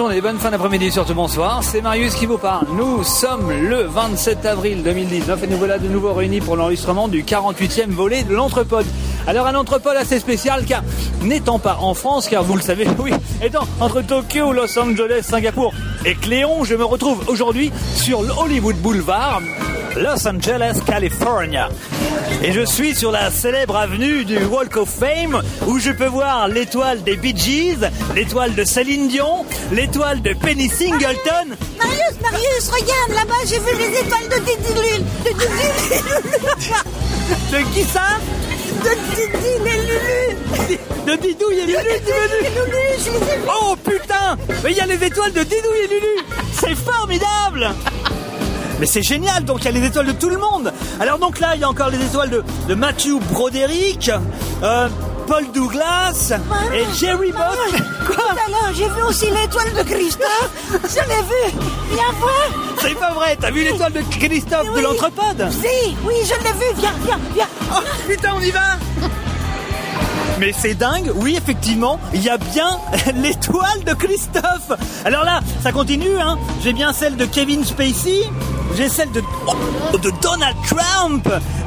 journée, bonne fin d'après-midi, surtout bonsoir. C'est Marius qui vous parle. Nous sommes le 27 avril 2019 et nous voilà de nouveau réunis pour l'enregistrement du 48e volet de l'Entrepode. Alors un Entrepode assez spécial car n'étant pas en France, car vous le savez, oui, étant entre Tokyo, Los Angeles, Singapour et Cléon, je me retrouve aujourd'hui sur l'Hollywood Boulevard, Los Angeles, California. Et je suis sur la célèbre avenue du Walk of Fame où je peux voir l'étoile des Bee Gees, l'étoile de Céline Dion, l'étoile de Penny Singleton. Marius, regarde là-bas, j'ai vu les étoiles de Didi De qui ça? De Didi et Lulu. De Didouille et Lulu, Je les ai vus. Oh putain! Mais il y a les étoiles de Didouille et Lulu! C'est formidable! Mais c'est génial, donc il y a les étoiles de tout le monde. Alors donc là, il y a encore les étoiles de Matthew Broderick, Paul Douglas et Jerry Bock. Quoi? Tout à l'heure, j'ai vu aussi l'étoile de Christophe. Je l'ai vu. Viens voir. C'est pas vrai, t'as vu l'étoile de Christophe de l'Entrepode? Si, oui, je l'ai vu. Viens. Oh putain, on y va! Mais c'est dingue, oui effectivement, il y a bien l'étoile de Christophe. Alors là, ça continue, hein. J'ai bien celle de Kevin Spacey, j'ai celle de Donald Trump.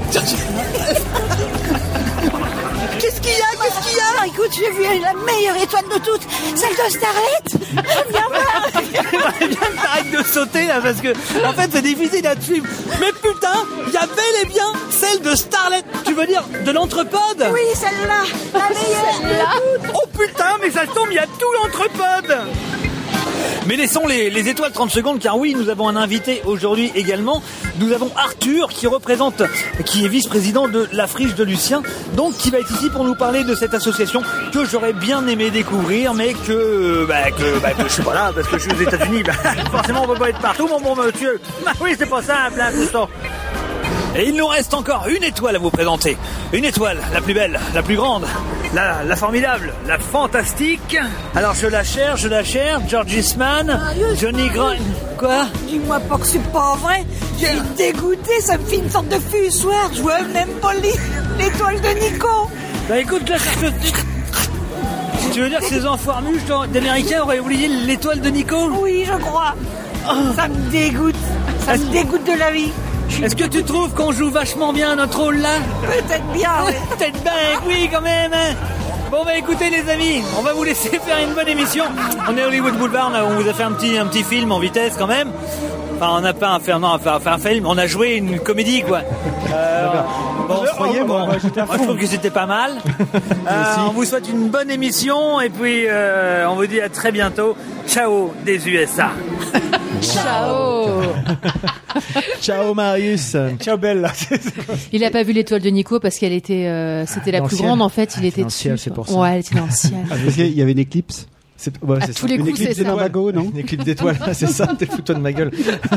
Qu'est-ce qu'il y a? Écoute, j'ai vu la meilleure étoile de toutes, celle de Starlet. Viens voir. J'aimerais bien que t'arrêtes de sauter là parce que en fait c'est difficile à te suivre. Mais putain, il y a bel et bien celle de Starlet. Tu veux dire de l'Entrepode? Oui, celle-là, la meilleure. Oh putain, mais ça tombe, il y a tout l'Entrepode. Mais laissons les étoiles 30 secondes car oui, nous avons un invité aujourd'hui également. Nous avons Arthur qui est vice-président de la Friche de Lucien, donc qui va être ici pour nous parler de cette association que j'aurais bien aimé découvrir, mais que je suis pas là parce que je suis aux États-Unis. Forcément, on peut pas être partout, mon bon monsieur. Oui, c'est pas simple, hein, tout ça. Et il nous reste encore une étoile à vous présenter. Une étoile, la plus belle, la plus grande, la formidable, la fantastique. Alors je la cherche, George Eastman, Johnny Grant. Quoi? Dis-moi pas que c'est pas vrai. J'ai dégoûté, ça me fait une sorte de fussoir. Je vois même pas l'étoile de Nico. Bah écoute, là, tu veux dire que ces enfoirmuches d'Américains auraient oublié l'étoile de Nico? Oui, je crois. Ça me dégoûte. Ça me dégoûte de la vie. Est-ce que tu trouves qu'on joue vachement bien notre rôle là? Peut-être bien, oui. Peut-être bien, oui quand même. Bon bah écoutez les amis, on va vous laisser faire une bonne émission. On est à Hollywood Boulevard, on vous a fait un petit film en vitesse quand même. Enfin on n'a pas fait un film, on a joué une comédie quoi. Moi je trouve que c'était pas mal. On vous souhaite une bonne émission et puis on vous dit à très bientôt. Ciao des USA. Ciao. Ciao Marius. Ciao Belle. Il a pas vu l'étoile de Nico parce qu'elle était, c'était la plus grande en fait. Il était dessus. C'est pour ça. Ouais, elle était dans le ciel. Parce qu'il y avait une éclipse. C'est tous les coups, c'est ça. Non, une éclipse d'étoiles. C'est ça. T'es fous-toi de ma gueule.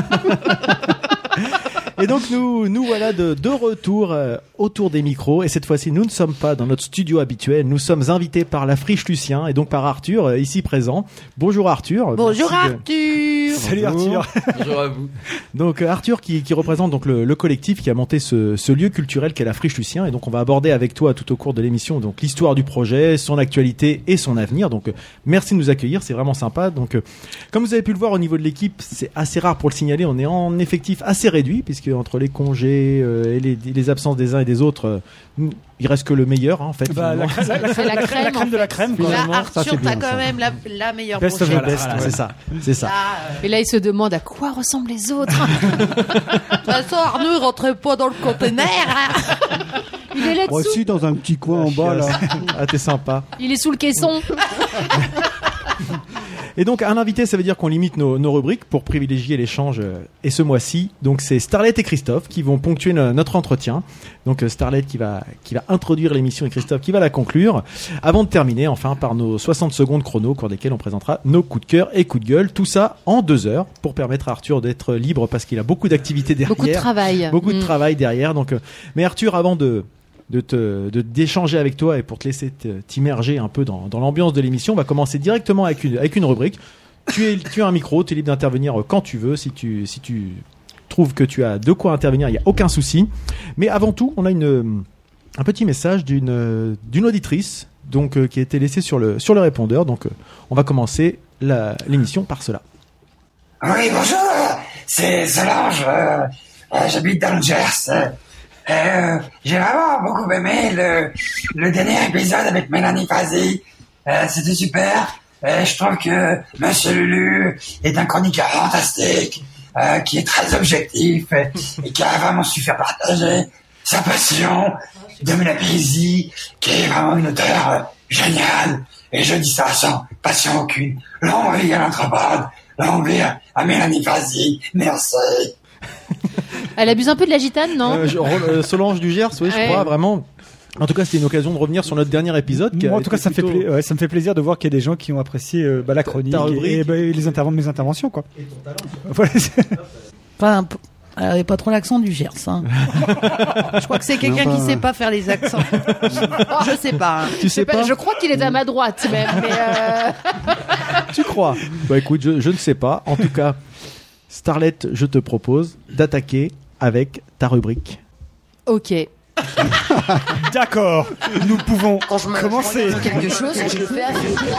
Et donc nous voilà de retour autour des micros et cette fois-ci nous ne sommes pas dans notre studio habituel, nous sommes invités par la Friche Lucien et donc par Arthur ici présent. Bonjour Arthur. Bonjour Arthur. Salut Arthur. Bonjour à vous. Donc Arthur qui représente donc le collectif qui a monté ce lieu culturel qu'est la Friche Lucien et donc on va aborder avec toi tout au cours de l'émission donc l'histoire du projet, son actualité et son avenir. Donc merci de nous accueillir, c'est vraiment sympa. Donc comme vous avez pu le voir au niveau de l'équipe, c'est assez rare pour le signaler, on est en effectif assez réduit puisque entre les congés et les absences des uns et des autres, il reste que le meilleur, hein, en fait. Bah, la crème de la crème. Là, Arthur, t'as quand même la meilleure best of brochette. the best, c'est ça. Et là, il se demande à quoi ressemblent les autres. De toute façon, Arnaud, il rentrait pas dans le conteneur. Il est là-dessous. Aussi dans un petit coin en bas, là. Ah, t'es sympa. Il est sous le caisson. Et donc, un invité, ça veut dire qu'on limite nos rubriques pour privilégier l'échange. Et ce mois-ci, donc c'est Starlet et Christophe qui vont ponctuer notre entretien. Donc Starlet qui va introduire l'émission et Christophe qui va la conclure. Avant de terminer, enfin, par nos 60 secondes chrono, au cours desquelles on présentera nos coups de cœur et coups de gueule. Tout ça en 2 heures pour permettre à Arthur d'être libre parce qu'il a beaucoup d'activités derrière. Beaucoup de travail. Beaucoup de travail derrière. Donc, mais Arthur, avant d'échanger avec toi et pour te laisser t'immerger un peu dans l'ambiance de l'émission, on va commencer directement avec une rubrique. Tu as un micro, tu es libre d'intervenir quand tu veux. Si tu trouves que tu as de quoi intervenir, il n'y a aucun souci. Mais avant tout, on a un petit message d'une auditrice donc qui a été laissé sur le répondeur. Donc on va commencer l'émission par cela. Oui, bonjour, c'est Solange, j'habite dans le Gers. J'ai vraiment beaucoup aimé le dernier épisode avec Mélanie Fazi. C'était super. Je trouve que Monsieur Lulu est un chroniqueur fantastique, qui est très objectif et qui a vraiment su faire partager sa passion de Mélanie, qui est vraiment une auteure géniale. Et je dis ça sans passion aucune. Longue vie à l'anthropode, longue vie à Mélanie Fazi. Merci. Elle abuse un peu de la gitane, non? Solange du Gers, oui, je crois, vraiment. En tout cas, c'était une occasion de revenir sur notre dernier épisode. Moi, en tout cas, ça me fait plaisir de voir qu'il y a des gens qui ont apprécié la chronique et mes interventions, quoi. Et ton talent. Voilà. Enfin, elle avait pas trop l'accent du Gers. Hein. Je crois que c'est quelqu'un qui sait pas faire les accents. Je sais pas. Tu sais pas? Je crois qu'il est à ma droite même. Mais Tu crois? Bah écoute, je ne sais pas. En tout cas, Starlet, je te propose d'attaquer avec ta rubrique. Ok. D'accord, nous pouvons commencer. Quelque chose que je fais.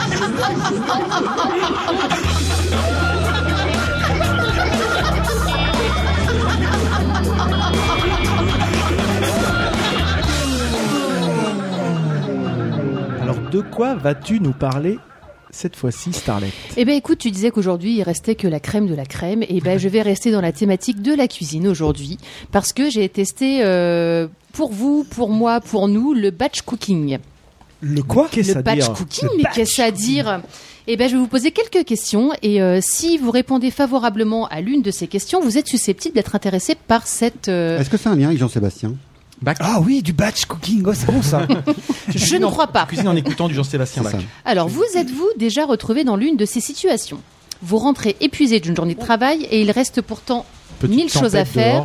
Alors, de quoi vas-tu nous parler cette fois-ci, Starlet? Eh ben écoute, tu disais qu'aujourd'hui il restait que la crème de la crème. Et ben je vais rester dans la thématique de la cuisine aujourd'hui parce que j'ai testé pour vous, pour moi, pour nous le batch cooking. Le quoi? Qu'est-ce Le batch cooking, mais qu'est-ce à dire? Eh ben je vais vous poser quelques questions et si vous répondez favorablement à l'une de ces questions, vous êtes susceptible d'être intéressé par cette. Est-ce que c'est un lien avec Jean-Sébastien? Ah oui, du batch cooking, oh, c'est bon ça. Je ne crois pas. Cuisine en écoutant du Jean-Sébastien Bach. Alors, vous êtes-vous déjà retrouvé dans l'une de ces situations? Vous rentrez épuisé d'une journée de travail et il reste pourtant 1000 choses à faire.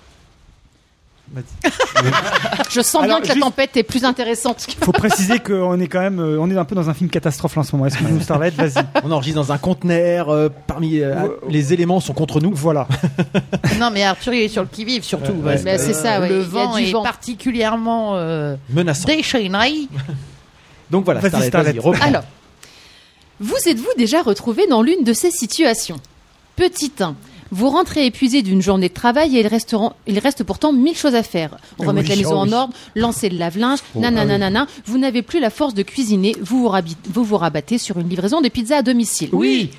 Je sens bien que la tempête est plus intéressante. Faut préciser qu'on est quand même, on est un peu dans un film catastrophe là, en ce moment. Est-ce que nous, Starlet, vas-y. On enregistre dans un conteneur, parmi les éléments sont contre nous. Voilà. Non, mais Arthur, il est sur le qui-vive surtout. Mais c'est ça, ouais. Le Il y a vent du est vent. particulièrement Menaçant. déchaîné. Donc voilà, Vas-y, Starlet, reprends. Alors, vous êtes-vous déjà retrouvé dans l'une de ces situations? Petit 1. Vous rentrez épuisé d'une journée de travail et il reste pourtant 1000 choses à faire. Remettre la maison en ordre, lancer le lave-linge, nanana. Vous n'avez plus la force de cuisiner, vous vous rabattez sur une livraison de pizza à domicile. Oui.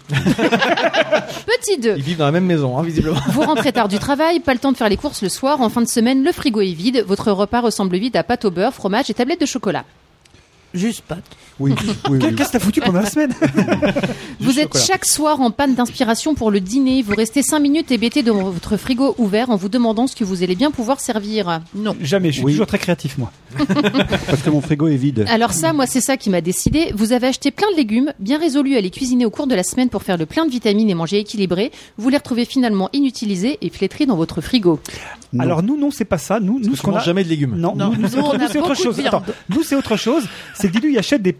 Petit 2. Ils vivent dans la même maison, hein, visiblement. Vous rentrez tard du travail, pas le temps de faire les courses le soir. En fin de semaine, le frigo est vide. Votre repas ressemble vite à pâte au beurre, fromage et tablette de chocolat. Juste pâte. Oui. Qu'est-ce que t'as foutu pendant la semaine? Vous êtes chaque soir en panne d'inspiration pour le dîner. Vous restez 5 minutes hébété devant votre frigo ouvert en vous demandant ce que vous allez bien pouvoir servir. Non. Jamais, je suis toujours très créatif, moi. Parce que mon frigo est vide. Alors ça, moi, c'est ça qui m'a décidé. Vous avez acheté plein de légumes, bien résolu à les cuisiner au cours de la semaine pour faire le plein de vitamines et manger équilibré. Vous les retrouvez finalement inutilisés et flétris dans votre frigo. Non. Alors nous, non, c'est pas ça. Nous, Parce qu'on mange jamais de légumes. Non, Non. nous, Nous, on a c'est autre beaucoup de chose. viande. Attends, nous, c'est autre chose. C'est que Dilou, il achète des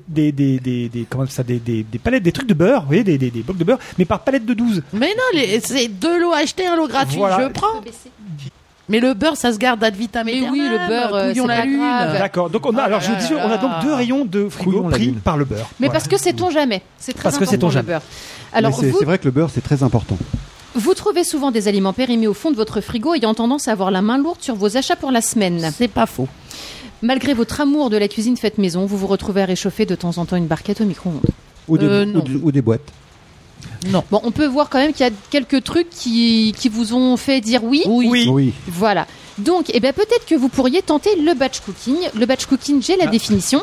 palettes, des trucs de beurre, vous voyez, des blocs de beurre, mais par palette de 12. Mais non, c'est 2 lots achetés, 1 lot gratuit. Voilà. Je prends. Mais le beurre, ça se garde ad vitam Mais aeternam. oui, le beurre, Couillon c'est la pas lune. grave. D'accord. Donc on a donc 2 rayons de frigo Couillon la pris lune. par le beurre. Mais Voilà. parce que sait-on jamais. C'est très Parce que important sait-on le jamais. beurre. Mais Alors c'est vrai que le beurre, c'est très important. vous trouvez souvent des aliments périmés au fond de votre frigo ayant tendance à avoir la main lourde sur vos achats pour la semaine. C'est pas faux. Malgré votre amour de la cuisine faite maison, vous vous retrouvez à réchauffer de temps en temps une barquette au micro-ondes. Non. Ou des boîtes. Non. Bon, on peut voir quand même qu'il y a quelques trucs qui vous ont fait dire oui. Oui. Voilà. Donc, eh ben, peut-être que vous pourriez tenter le batch cooking. Le batch cooking, j'ai la définition.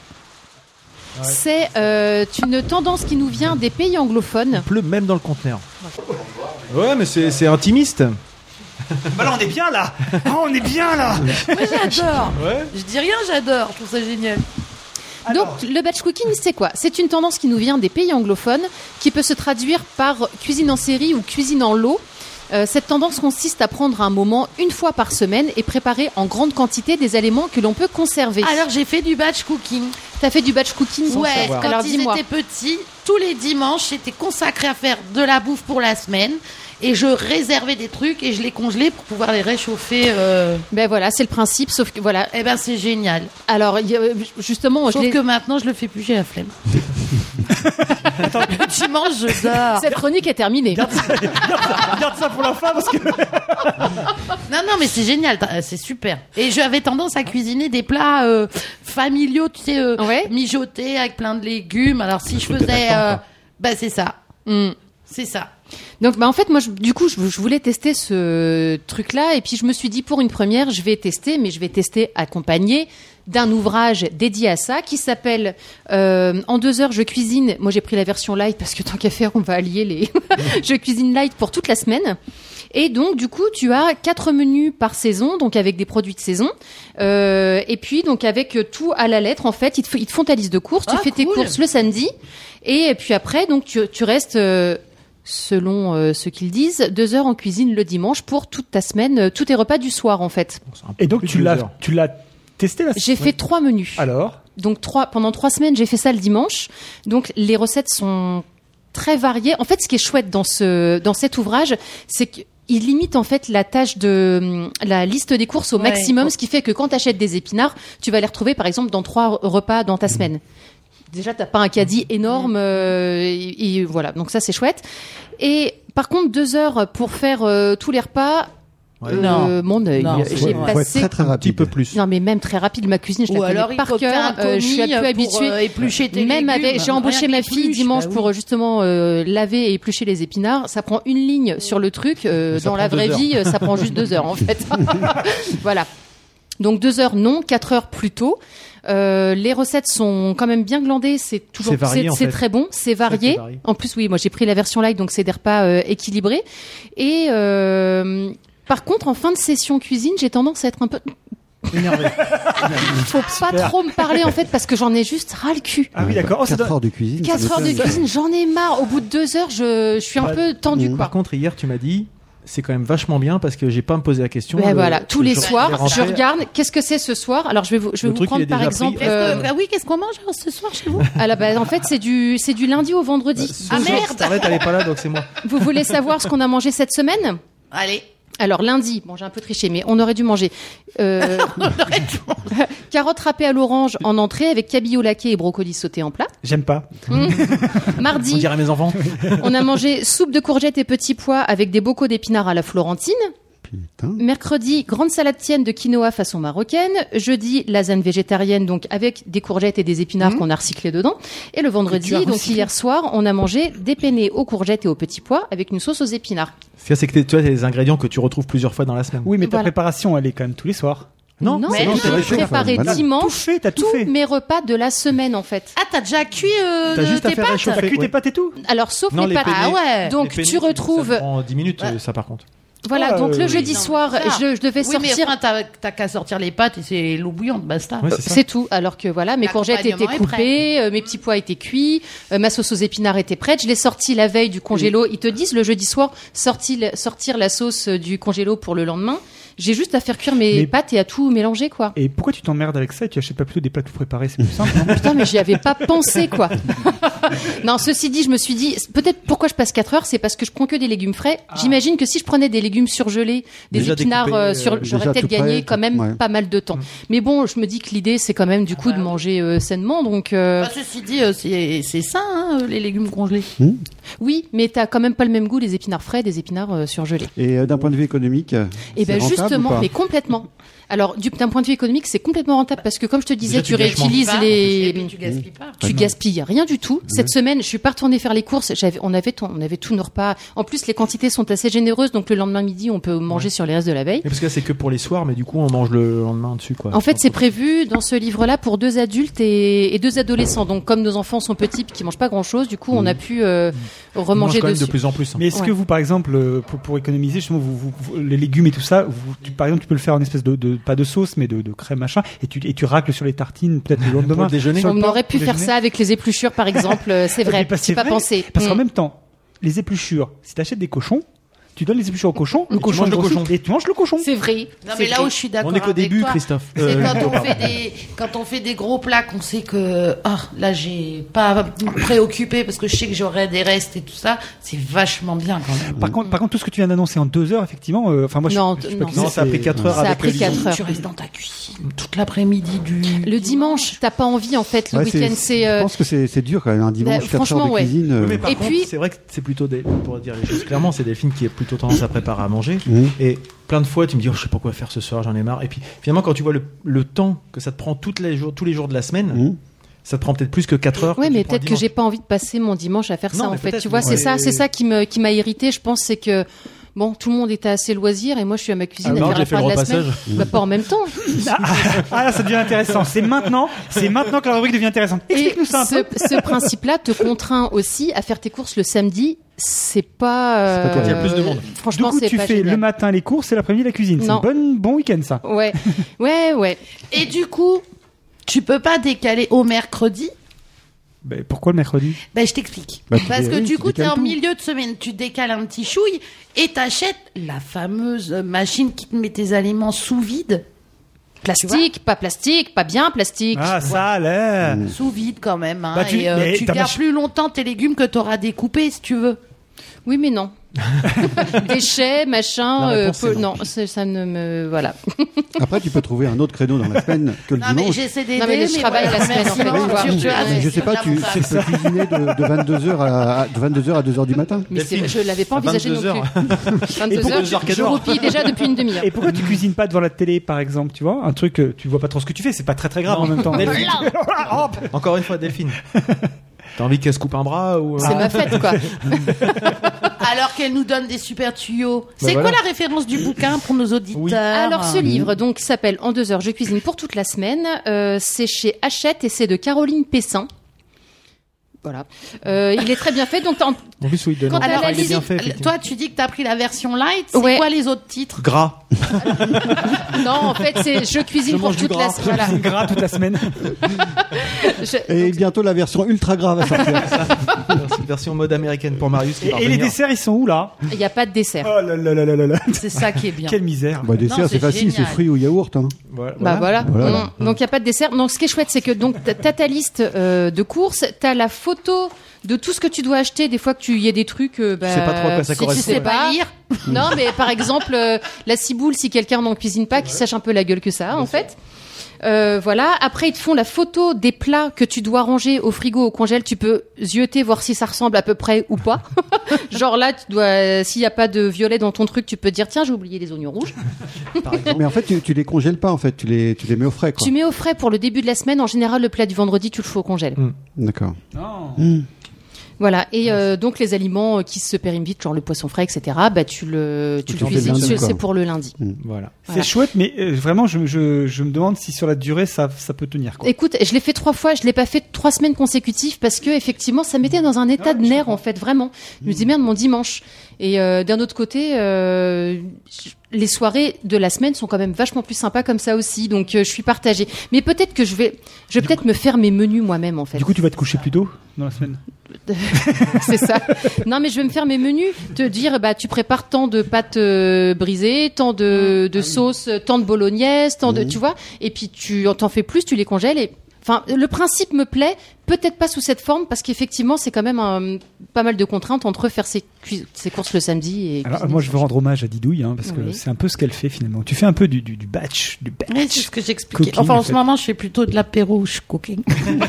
C'est une tendance qui nous vient des pays anglophones. Il pleut même dans le conteneur. Ouais, mais c'est intimiste. Bah là, on est bien là. On est bien là. Moi, j'adore. Ouais. Je dis rien, j'adore. Je trouve ça génial. Donc, le batch cooking, c'est quoi? C'est une tendance qui nous vient des pays anglophones, qui peut se traduire par cuisine en série ou cuisine en lot. Cette tendance consiste à prendre un moment une fois par semaine et préparer en grande quantité des aliments que l'on peut conserver. Alors, j'ai fait du batch cooking. T'as fait du batch cooking sans Ouais, savoir. quand Alors ils dis-moi. étaient petits, tous les dimanches, j'étais consacrée à faire de la bouffe pour la semaine. Et je réservais des trucs et je les congelais pour pouvoir les réchauffer. Ben voilà, c'est le principe, sauf que voilà. Eh ben, c'est génial. Alors, justement, Sauf que maintenant, je le fais plus, j'ai la flemme. Tu manges, je dors. Cette chronique est terminée. Garde ça pour la fin parce que. Non, mais c'est génial, c'est super. Et j'avais tendance à cuisiner des plats familiaux, tu sais, mijotés avec plein de légumes. Alors si je faisais, c'est ça. C'est ça. Donc en fait moi je voulais tester ce truc-là et puis je me suis dit pour une première je vais tester accompagné d'un ouvrage dédié à ça qui s'appelle En 2 heures je cuisine. Moi j'ai pris la version light parce que tant qu'à faire on va allier les je cuisine light pour toute la semaine. Et donc du coup tu as 4 menus par saison, donc avec des produits de saison, et puis donc avec tout à la lettre en fait. Ils te font ta liste de courses, tu fais tes courses le samedi, et puis après donc tu restes selon ce qu'ils disent 2 heures en cuisine le dimanche pour toute ta semaine, tous tes repas du soir en fait. Et donc tu l'as testé là? J'ai fait 3 menus. Alors donc pendant 3 semaines j'ai fait ça le dimanche. Donc les recettes sont très variées. En fait ce qui est chouette dans cet ouvrage, c'est que il limite en fait la tâche de la liste des courses au maximum, ce qui fait que quand tu achètes des épinards, tu vas les retrouver par exemple dans 3 repas dans ta semaine. Déjà, t'as pas un caddie énorme, et voilà. Donc ça, c'est chouette. Et par contre, 2 heures pour faire tous les repas. Mon œil. J'ai passé très, très un petit peu plus. Non, mais même très rapide. Ma cuisine, je la connais par cœur. Je suis un peu habituée. Éplucher tes même légumes, j'ai embauché ma fille dimanche pour justement laver et éplucher les épinards. Ça prend 1 ligne sur le truc. Dans la vraie vie, ça prend juste 2 heures en fait. Voilà. Donc 2 heures non, 4 heures plus tôt. Les recettes sont quand même bien glandées, c'est très bon, c'est varié. En plus, oui, moi j'ai pris la version light, donc c'est des repas équilibrés. Et par contre, en fin de session cuisine, j'ai tendance à être un peu énervé. Faut pas trop me parler en fait parce que j'en ai juste ras le cul. Ah oui, d'accord. 4 heures de cuisine. 4 heures de cuisine, j'en ai marre. Au bout de 2 heures, je suis un peu tendue quoi. Par contre, hier, tu m'as dit. C'est quand même vachement bien parce que j'ai pas à me poser la question. Voilà, tous les soirs, je regarde qu'est-ce que c'est ce soir. Alors je vais vous prendre par exemple. Qu'est-ce qu'on mange ce soir chez vous? En fait, c'est du lundi au vendredi. Merde. Starlet, elle est pas là, donc c'est moi. Vous voulez savoir ce qu'on a mangé cette semaine? Allez. Alors lundi, bon j'ai un peu triché, mais on aurait dû manger carottes râpées à l'orange en entrée avec cabillaud laqué et brocoli sauté en plat. J'aime pas. Mardi, on dirait à mes enfants. On a mangé soupe de courgettes et petits pois avec des bocaux d'épinards à la Florentine. Putain. Mercredi, grande salade tienne de quinoa façon marocaine. Jeudi, lasagne végétarienne, donc avec des courgettes et des épinards qu'on a recyclés dedans. Et le vendredi, donc hier soir, on a mangé des penne aux courgettes et aux petits pois avec une sauce aux épinards. Ce qu'il y a, c'est que tu as des ingrédients que tu retrouves plusieurs fois dans la semaine. Oui, mais ta préparation, elle est quand même tous les soirs. Non, j'ai préparé dimanche tous mes repas de la semaine en fait. Ah, t'as déjà cuit tes pâtes? T'as cuit tes pâtes et tout? Alors, sauf les pâtes. Ah ouais. Donc, tu retrouves... Ça prend 10 minutes, ça par contre. Voilà, donc le jeudi soir, je devais sortir. Mais enfin, t'as qu'à sortir les pâtes et c'est l'eau bouillante, basta. Ouais, c'est tout. Alors que voilà, mes courgettes étaient coupées, mes petits pois étaient cuits, ma sauce aux épinards était prête. Je l'ai sortie la veille du congélo. Ils te disent le jeudi soir sortir la sauce du congélo pour le lendemain. J'ai juste à faire cuire mes pâtes et à tout mélanger, quoi. Et pourquoi tu t'emmerdes avec ça et tu achètes pas plutôt des plats tout préparés? C'est plus simple, non? Putain, mais j'y avais pas pensé, quoi. Non, ceci dit, je me suis dit, peut-être pourquoi je passe 4 heures, c'est parce que je prends que des légumes frais. J'imagine que si je prenais des légumes surgelés, des épinards, j'aurais peut-être gagné quand même pas mal de temps. Mais bon, je me dis que l'idée, c'est quand même du coup de manger sainement, donc. Ceci dit, c'est sain, hein, les légumes congelés. Oui, mais t'as quand même pas le même goût les épinards frais des épinards surgelés. Et d'un point de vue économique, justement, mais complètement. Alors, d'un point de vue économique, c'est complètement rentable parce que, comme je te disais, tu réutilises tu gaspilles pas. Tu gaspilles rien du tout. Cette semaine, je suis pas retournée faire les courses. On avait tous nos repas. En plus, les quantités sont assez généreuses, donc le lendemain midi, on peut manger sur les restes de la veille. Et parce que c'est que pour les soirs, mais du coup, on mange le lendemain dessus, quoi. En fait, c'est prévu dans ce livre-là pour 2 adultes et 2 adolescents. Donc, comme nos enfants sont petits, qui mangent pas grand-chose, du coup, on a pu remanger dessus. De plus en plus. Mais est-ce que vous, par exemple, pour économiser justement les légumes et tout ça, par exemple, tu peux le faire en espèce de pas de sauce, mais de crème machin, et tu racles sur les tartines peut-être le lendemain. Pour le déjeuner. On aurait pu faire ça avec les épluchures, par exemple. C'est vrai. J'ai pas pensé. Parce qu'en même temps, les épluchures, si t'achètes des cochons, tu donnes les épluchures au cochon, le cochon manges le cochon. et tu manges le cochon. C'est vrai. Non, mais là où je suis d'accord On est qu'au avec début, toi, Christophe. c'est quand on fait des gros plats qu'on sait que là j'ai pas préoccupé parce que je sais que j'aurai des restes et tout ça, c'est vachement bien quand même. Par contre, tout ce que tu viens d'annoncer en 2 heures, effectivement, enfin moi, Non, je suis pas non. cuisinier, Non, ça a pris 4 heures Ça a avec pris le 4 heures. Tu restes dans ta cuisine toute l'après-midi Le dimanche, t'as pas envie en fait. Le Ouais, week-end, c'est. Je pense que c'est dur quand même, un dimanche, 4 heures franchement, de ouais. cuisine. Oui, mais par Et contre, puis- c'est vrai que c'est plutôt pour dire les choses clairement, c'est Delphine qui est plutôt tendance à préparer à manger. Mhm. Et plein de fois, tu me dis, oh, je sais pas quoi faire ce soir, j'en ai marre. Et puis finalement, quand tu vois le temps que ça te prend tous les jours de la semaine, Mhm. ça te prend peut-être plus que 4 heures. Ouais, que mais tu prends le peut-être que dimanche. j'ai pas envie de passer mon dimanche à faire Non, ça en mais fait. peut-être, Tu vois, mais- c'est ça qui m'a irrité. Je pense c'est que bon, tout le monde était à ses loisirs et moi je suis à ma cuisine Ah, à non, faire j'ai la fait fin le de la semaine. repassage. Bah, pas en même temps. Ah là, ça devient intéressant. C'est maintenant que la rubrique devient intéressante. Et Explique-nous ça un peu. ce principe-là te contraint aussi à faire tes courses le samedi. C'est pas. C'est pas Il y a plus de monde. Du Franchement, coup, c'est tu pas fais génial. le matin les courses et l'après-midi la cuisine. C'est Non. un bon week-end ça. Ouais. Et du coup, tu peux pas décaler au mercredi. Ben, pourquoi le mercredi? Ben, je t'explique. Bah, Parce que oui, du tu coup, t'es décales en tout. milieu de semaine, tu décales un petit chouille et t'achètes la fameuse machine qui te met tes aliments sous vide. Plastique, pas bien plastique. Ah, ça allait. Sous vide quand même. Hein, Bah, tu- et mais tu ta gardes machine- plus longtemps tes légumes que t'auras découpés si tu veux. Oui, mais non. Déchets, machin. La réponse, c'est non. non, ça ne me. Voilà. Après, tu peux trouver un autre créneau dans la semaine que le Non, mais dimanche. j'essaie d'aider. Non, mais je travaille la semaine, en fait, sinon, tu vois. tu vois, Mais je sais pas, c'est tu mon femme. peux cuisiner de 22h à 2h du matin. Mais Delphine, je l'avais pas à envisagé non 22 heures. plus. 22 heures, 22 heures, je roupille déjà depuis une demi-heure. Et pourquoi tu cuisines pas devant la télé, par exemple, tu vois? Un truc, tu vois pas trop ce que tu fais, c'est pas très très grave Non. en même temps. Delphine. Encore une fois, Delphine. T'as envie qu'elle se coupe un bras ou C'est ma fête, quoi. Alors qu'elle nous donne des super tuyaux. C'est voilà. quoi la référence du bouquin pour nos auditeurs? Oui. Alors, ce livre, donc, s'appelle En 2 heures, je cuisine pour toute la semaine. C'est chez Hachette et c'est de Caroline Pessin. Voilà. Il est très bien fait. Donc, En plus, oui, Quand Alors, elle il est bien Lizzie, fait. effectivement. toi, tu dis que t'as pris la version light. C'est Ouais. quoi les autres titres? Gras. non, en fait, c'est je cuisine Je pour mange du toute la gras. semaine. Voilà. Gras toute la semaine. Et bientôt la version ultra grave va sortir. Version mode américaine pour Marius. qui va Et les revenir. desserts, ils sont où là? Il n'y a pas de dessert. Oh là là là là là là. C'est ça qui est bien. Quelle misère. Bah, dessert, Non, c'est c'est facile, c'est génial. fruits ou yaourt. Hein. Bah voilà. Voilà. Donc il n'y a pas de dessert. Donc ce qui est chouette, c'est que donc t'as ta liste de courses, t'as la photo de tout ce que tu dois acheter. Des fois que il y a des trucs, bah, Tu sais pas trop à quoi ça si tu correspond. sais Pas lire. Non, mais par exemple la ciboule, si quelqu'un n'en cuisine pas, qu'il sache un peu la gueule que ça a en fait. Voilà. Après, ils te font la photo des plats que tu dois ranger au frigo, au congèle. Tu peux zioter, voir si ça ressemble à peu près ou pas. Genre là, tu dois, s'il y a pas de violet dans ton truc, tu peux dire tiens, j'ai oublié les oignons rouges. Mais en fait, tu les congèles pas, en fait. Tu les mets au frais, quoi. Tu mets au frais pour le début de la semaine. En général, le plat du vendredi, tu le fous au congèle. D'accord. Voilà. Et donc les aliments qui se périment vite, genre le poisson frais, etc. Bah tu le Tu cuisines. le lundi, quoi. C'est pour le lundi. Voilà. C'est Voilà. chouette, mais vraiment, je me demande si sur la durée, ça peut tenir, quoi. Écoute, je l'ai fait 3 fois, je l'ai pas fait 3 semaines consécutives parce que effectivement, ça m'était dans un état de nerfs en fait, vraiment. Je me dis merde, mon dimanche. Et d'un autre côté, les soirées de la semaine sont quand même vachement plus sympas comme ça aussi. Donc je suis partagée. Mais peut-être que je vais peut-être me faire mes menus moi-même en fait. Du coup, tu vas te coucher plus tôt dans la semaine. C'est ça. Non, mais je vais me faire mes menus, te dire, bah, tu prépares tant de pâtes brisées, tant de sauce, tant de bolognaise, tant de, tu vois, et puis tu t'en fais plus, tu les congèles et, enfin, le principe me plaît, peut-être pas sous cette forme, parce qu'effectivement, c'est quand même pas mal de contraintes entre faire ses courses le samedi et. Alors, cuisiner moi, je le veux rendre hommage à Didouille, hein, parce que Oui. c'est un peu ce qu'elle fait finalement. Tu fais un peu du batch, Oui, c'est ce que j'expliquais. cooking, Enfin, en en fait. ce moment, je fais plutôt de l'apéro cooking.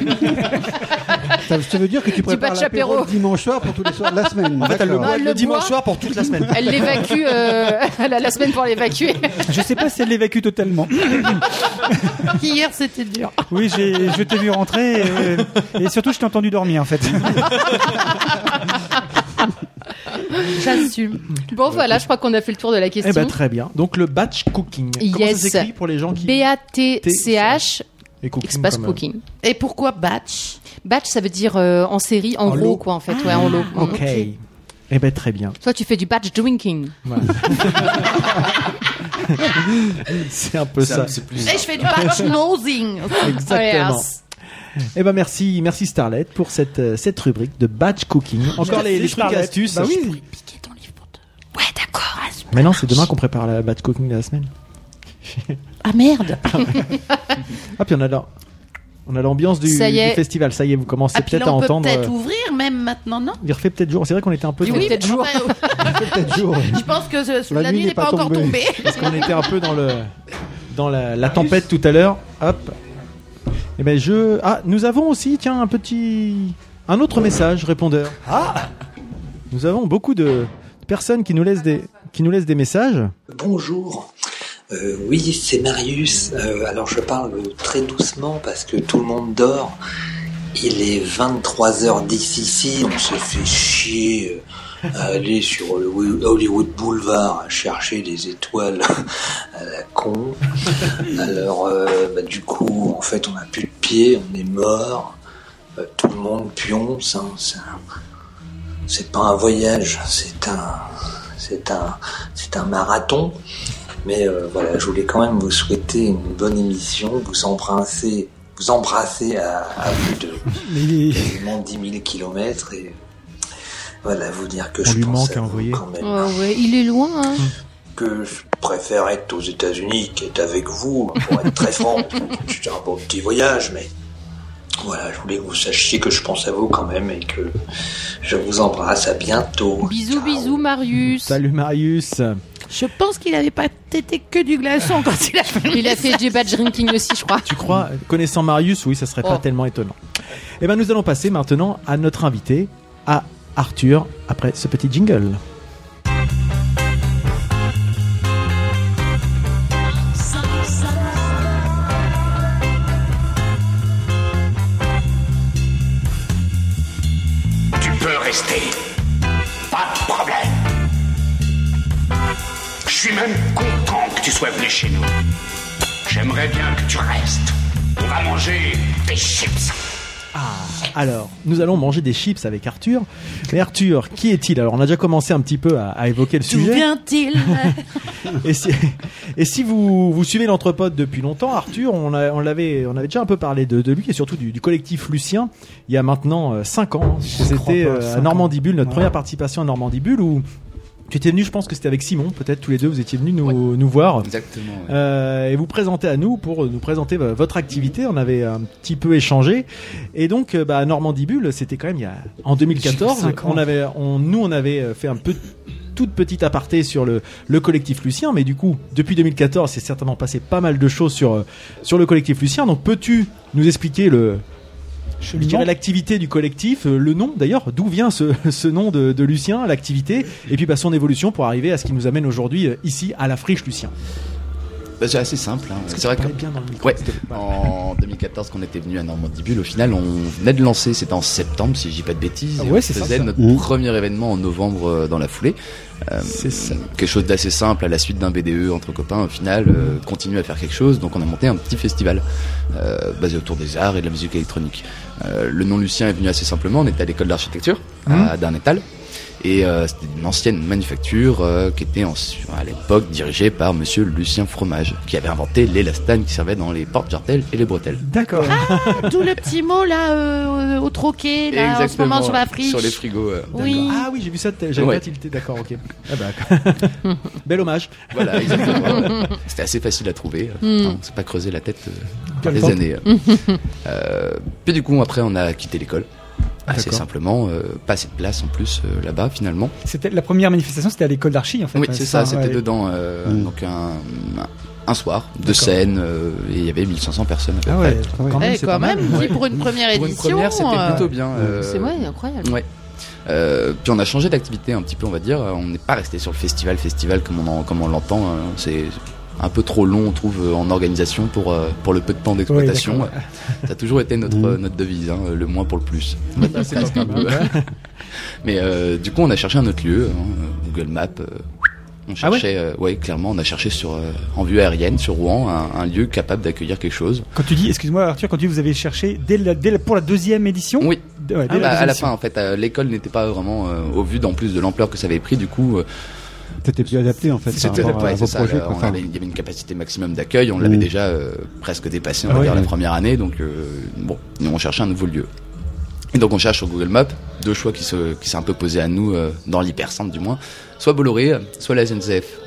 Ça veut dire que tu prépares batch l'apéro apéro. le dimanche soir pour tous les soirs de la semaine. En fait, elle le D'accord. boit elle le le dimanche boit. soir pour toute la semaine. Elle l'évacue, elle a la semaine pour l'évacuer. Je sais pas si elle l'évacue totalement. Hier, c'était dur. Oui, je t'ai vu rentrer et surtout, je t'ai entendu dormir en fait. J'assume. Bon, voilà, je crois qu'on a fait le tour de la question. Eh ben, très bien. Donc, le batch cooking. Comment Yes. ça s'écrit pour les gens qui... BATCH, Et cooking espace comme, cooking. Et pourquoi batch? Batch, ça veut dire en série, en gros, lot. quoi, en fait, ouais, en lot. Ok. Eh ben, très bien. Toi, tu fais du batch drinking. Voilà. C'est un peu ça. C'est plus Et je fais du batch nosing. Exactement. Yes. Eh ben, merci Starlet pour cette rubrique de batch cooking. Encore les trucs et Starlet. astuces. Bah oui. Piquer ton livre pour te... Ouais, d'accord. Mais non, c'est demain qu'on prépare la batch cooking de la semaine. Ah merde. Ah, puis on a l'ambiance du festival. Ça y est, vous commencez peut-être à entendre. Peut-être ouvrir même maintenant, non? Il refait peut-être jour. C'est vrai qu'on était un peu. Oui, peut-être jour. Je pense que la nuit n'est pas encore tombée. Parce qu'on était un peu dans la tempête tout à l'heure. Hop. Et ben nous avons aussi un autre message répondeur. Ah. Nous avons beaucoup de personnes qui nous laissent des messages. Bonjour. Oui, c'est Marius. Alors je parle très doucement parce que tout le monde dort. Il est 23h10 ici. On se fait chier à aller sur le Hollywood Boulevard à chercher des étoiles à la con. Alors du coup, en fait, on n'a plus de pieds, on est mort. Tout le monde pionce. Hein, c'est pas un voyage, c'est un marathon. Mais voilà, je voulais quand même vous souhaiter une bonne émission, vous embrasser à plus de quasiment 10 000 kilomètres et voilà, vous dire que je pense à vous quand même. Oh ouais, il est loin, hein. Que je préfère être aux États-Unis qu'être avec vous, pour être très franc. C'est un beau petit voyage, mais voilà, je voulais que vous sachiez que je pense à vous quand même et que je vous embrasse. À bientôt. Bisous, bisous, Marius. Salut, Marius. Je pense qu'il n'avait pas tété que du glaçon quand il a fait. Il a fait du batch drinking aussi, je crois. Tu crois, connaissant Marius, oui, ça serait pas tellement étonnant. Eh ben, nous allons passer maintenant à notre invité, à Arthur, après ce petit jingle. Tu peux rester. Pas de problème. Je suis même content que tu sois venu chez nous. J'aimerais bien que tu restes. On va manger des chips. Alors, nous allons manger des chips avec Arthur. Mais Arthur, qui est-il? Alors, on a déjà commencé un petit peu à évoquer le sujet. D'où vient-il? et si vous suivez l'Entrepode depuis longtemps, Arthur, on avait déjà un peu parlé de lui et surtout du collectif Lucien il y a maintenant 5 ans. C'était à Normandie Bulle, notre première participation à Normandie Bulle où tu étais venu, je pense que c'était avec Simon, peut-être tous les deux, vous étiez venus nous voir. Exactement. Ouais. Et vous présenter à nous pour nous présenter votre activité. On avait un petit peu échangé. Et donc, à Normandie Bulle, c'était quand même en 2014. On avait fait un peu toute petite aparté sur le collectif Lucien. Mais du coup, depuis 2014, c'est certainement passé pas mal de choses sur le collectif Lucien. Donc, peux-tu nous expliquer je dirais l'activité du collectif, le nom d'ailleurs, d'où vient ce nom de Lucien, l'activité, et puis son évolution pour arriver à ce qui nous amène aujourd'hui ici à la Friche Lucien. C'est assez simple. Hein. C'est vrai que bien dans le micro, en 2014, quand on était venu à Normandie Bulle, au final, on venait de lancer, c'était en septembre, si je dis pas de bêtises, et on faisait notre premier événement en novembre dans la foulée. C'est ça. Quelque chose d'assez simple à la suite d'un BDE entre copains, au final, continuer à faire quelque chose. Donc on a monté un petit festival basé autour des arts et de la musique électronique. Le nom Lucien est venu assez simplement. On était à l'école d'architecture à Darnétal. Et c'était une ancienne manufacture qui était à l'époque dirigée par monsieur Lucien Fromage, qui avait inventé l'élastane qui servait dans les porte-jartelles et les bretelles. D'accord. Ah, d'où le petit mot là au troquet là. Exactement, en ce moment sur la friche. Sur les frigos. Oui. Ah oui, j'ai vu ça, j'avais pas tilté, d'accord, ok. Bel hommage. Voilà, exactement. C'était assez facile à trouver. On s'est pas creusé la tête par des années. Puis du coup, après, on a quitté l'école. Assez simplement, pas assez de place en plus là-bas finalement. C'était la première manifestation, c'était à l'école d'archi en fait. Oui, c'est ça, c'était dedans. Donc un soir, 2 scènes, et il y avait 1500 personnes à peu près. Quand même, pour une première édition. Pour une première, c'était plutôt bien. C'est incroyable. Ouais. Puis on a changé d'activité un petit peu, on va dire. On n'est pas resté sur le festival comme on l'entend. C'est un peu trop long, on trouve, en organisation pour le peu de temps d'exploitation. Ça a toujours été notre devise, hein, le moins pour le plus. C'est presque un peu. Mais du coup, on a cherché un autre lieu, Google Maps. On cherchait, clairement, on a cherché en vue aérienne sur Rouen un lieu capable d'accueillir quelque chose. Quand tu dis, excuse-moi Arthur, quand tu dis vous avez cherché pour la 2e édition. Oui. À la fin, en fait, l'école n'était pas vraiment au vu d'en plus de l'ampleur que ça avait pris. Du coup. C'était plus adapté en fait. C'était adapté, c'est ça. Il y avait une capacité maximum d'accueil. On l'avait déjà presque dépassé, on va dire, la première année. Donc nous on cherchait un nouveau lieu. Et donc on cherche sur Google Maps 2 choix qui s'est un peu posé à nous dans l'hypercentre du moins. Soit Bolloré, soit la SNCF.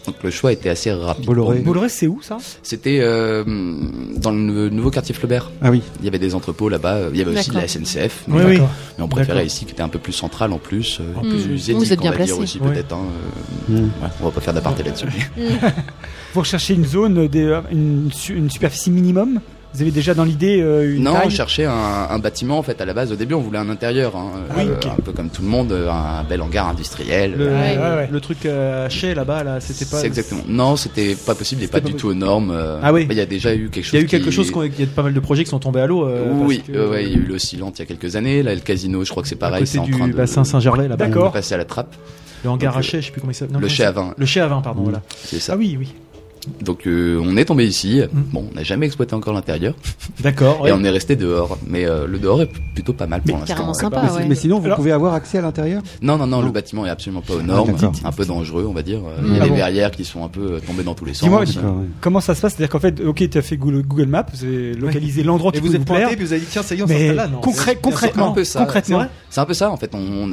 Donc le choix était assez rapide. Bolloré, c'est où ça? C'était dans le nouveau quartier Flaubert. Ah oui. Il y avait des entrepôts là-bas. Il y avait aussi la SNCF. Oui. Mais on préférait ici, qui était un peu plus central en plus. Plus éthique, vous êtes bien on va dire placé. aussi peut-être. Ouais, on va pas faire d'aparté là-dessus. Vous recherchez une zone, une superficie minimum? Vous avez déjà dans l'idée une Non, taille? on cherchait un bâtiment en fait à la base. Au début, on voulait un intérieur, un peu comme tout le monde, un bel hangar industriel. Le truc à Chez là-bas, là, c'était pas. C'est exactement. Non, c'était pas possible. Il n'est pas du tout aux normes. Ah oui. Il y a déjà eu quelque chose. Il y a eu quelque chose. Il y a pas mal de projets qui sont tombés à l'eau. Oui, il y a eu l'Oscillante il y a quelques années. Là, le casino, je crois que c'est pareil. C'est en train de bassin Saint-Gervais là-bas. D'accord. On est passé à la trappe. Le hangar à Chez, je sais plus comment il s'appelle. Le Chez à vin. Le Chez à vin, pardon. Voilà. C'est ça. Ah oui. Donc on est tombé ici. Bon, on n'a jamais exploité encore l'intérieur. D'accord. Et on est resté dehors. Mais le dehors est plutôt pas mal pour l'instant. Carrément sympa. Mais sinon, vous pouvez avoir accès à l'intérieur? Non, le bâtiment est absolument pas aux normes. Un peu dangereux, on va dire. Il y a des verrières qui sont un peu tombées dans tous les sens. Dis-moi, comment ça se passe? C'est-à-dire qu'en fait, ok, tu as fait Google Maps, vous avez localisé l'endroit qui vous plaire. Et puis vous avez dit tiens, ça y est, on s'installe là. Concrètement, c'est un peu ça. En fait, on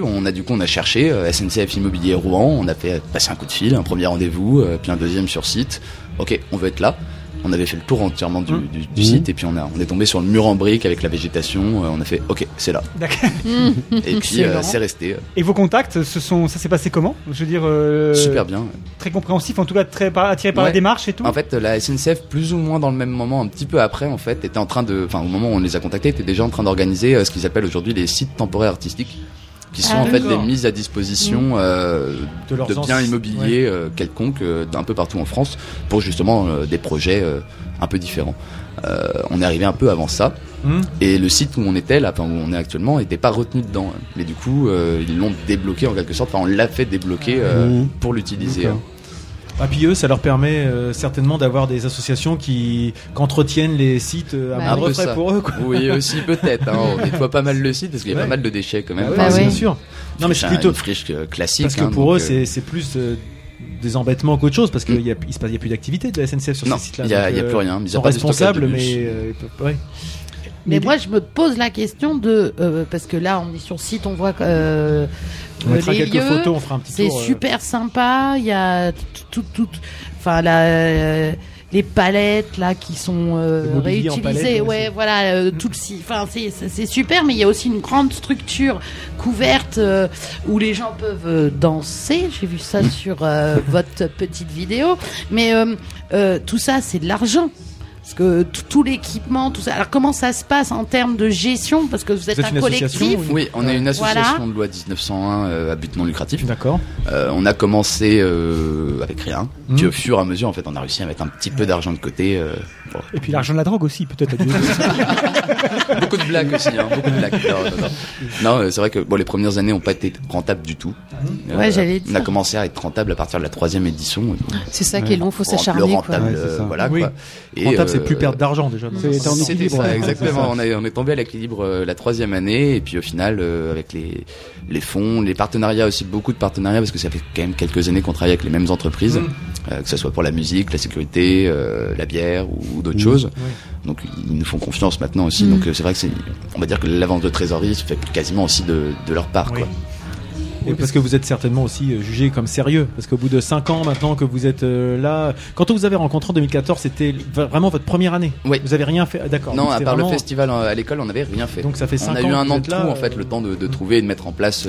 a cherché SNCF Immobilier Rouen. On a fait passer un coup de fil, un premier rendez-vous, puis un deuxième sur site. Ok, on veut être là. On avait fait le tour entièrement du site et puis on est tombé sur le mur en briques avec la végétation. On a fait ok, c'est là. D'accord. Et puis c'est resté. Et vos contacts, ça s'est passé comment? Je veux dire, super bien. Très compréhensif, en tout cas très attiré par la démarche et tout. En fait, la SNCF, plus ou moins dans le même moment, un petit peu après, en fait, était en train au moment où on les a contactés, était déjà en train d'organiser ce qu'ils appellent aujourd'hui les sites temporaires artistiques, qui sont en fait des mises à disposition de biens immobiliers quelconques d'un peu partout en France pour justement des projets un peu différents. On est arrivé un peu avant ça et le site où on était là, où on est actuellement, n'était pas retenu dedans. Mais du coup, ils l'ont débloqué en quelque sorte. Enfin, on l'a fait débloquer pour l'utiliser. Ah, puis eux, ça leur permet certainement d'avoir des associations qui entretiennent les sites à moindre frais pour eux. Quoi. Oui, aussi peut-être. On nettoie pas mal le site parce qu'il y a pas mal de déchets quand même. Bien sûr. Non, mais c'est plutôt une friche classique. Parce que pour eux, c'est plus des embêtements qu'autre chose parce qu'il y a plus d'activité de la SNCF sur ces sites-là. Il y a plus rien. Ils sont responsables, mais Mais moi, je me pose la question de parce que là, on est sur site, on voit on mettra les quelques lieux, photos, on fera un petit tour. C'est super sympa. Il y a enfin les palettes là qui sont réutilisées. Ouais, voilà, tout le enfin c'est super, mais il y a aussi une grande structure couverte où les gens peuvent danser. J'ai vu ça sur votre petite vidéo, mais tout ça, c'est de l'argent. Parce que tout l'équipement, tout ça. Alors comment ça se passe en termes de gestion? Parce que vous êtes un collectif. Oui, on est une association de loi 1901 à but non lucratif. D'accord. On a commencé avec rien. Puis au fur et à mesure, en fait, on a réussi à mettre un petit peu d'argent de côté. Et puis l'argent de la drogue aussi, peut-être. Beaucoup de blagues aussi, beaucoup de blagues. Non, c'est vrai que les premières années n'ont pas été rentables du tout. Ouais, j'allais dire. On a commencé à être rentable à partir de la 3e édition. C'est ça qui est long, faut s'acharner. Le rentable, voilà quoi. Rentable, c'est plus perdre d'argent déjà. C'était ça, exactement. On est tombé à l'équilibre la 3e année et puis au final, avec les fonds, les partenariats aussi, beaucoup de partenariats parce que ça fait quand même quelques années qu'on travaille avec les mêmes entreprises, que ce soit pour la musique, la sécurité, la bière ou d'autres choses. Donc ils nous font confiance maintenant aussi. Donc c'est vrai que on va dire que l'avance de trésorerie se fait quasiment aussi de leur part, quoi. Et parce que vous êtes certainement aussi jugé comme sérieux. Parce qu'au bout de 5 ans maintenant que vous êtes là, quand on vous avait rencontré en 2014, c'était vraiment votre première année. Oui. Vous avez rien fait, d'accord. Non, à part le festival à l'école, on n'avait rien fait. Donc ça fait 5 ans. On a eu un an de trou en fait, le temps de trouver et de mettre en place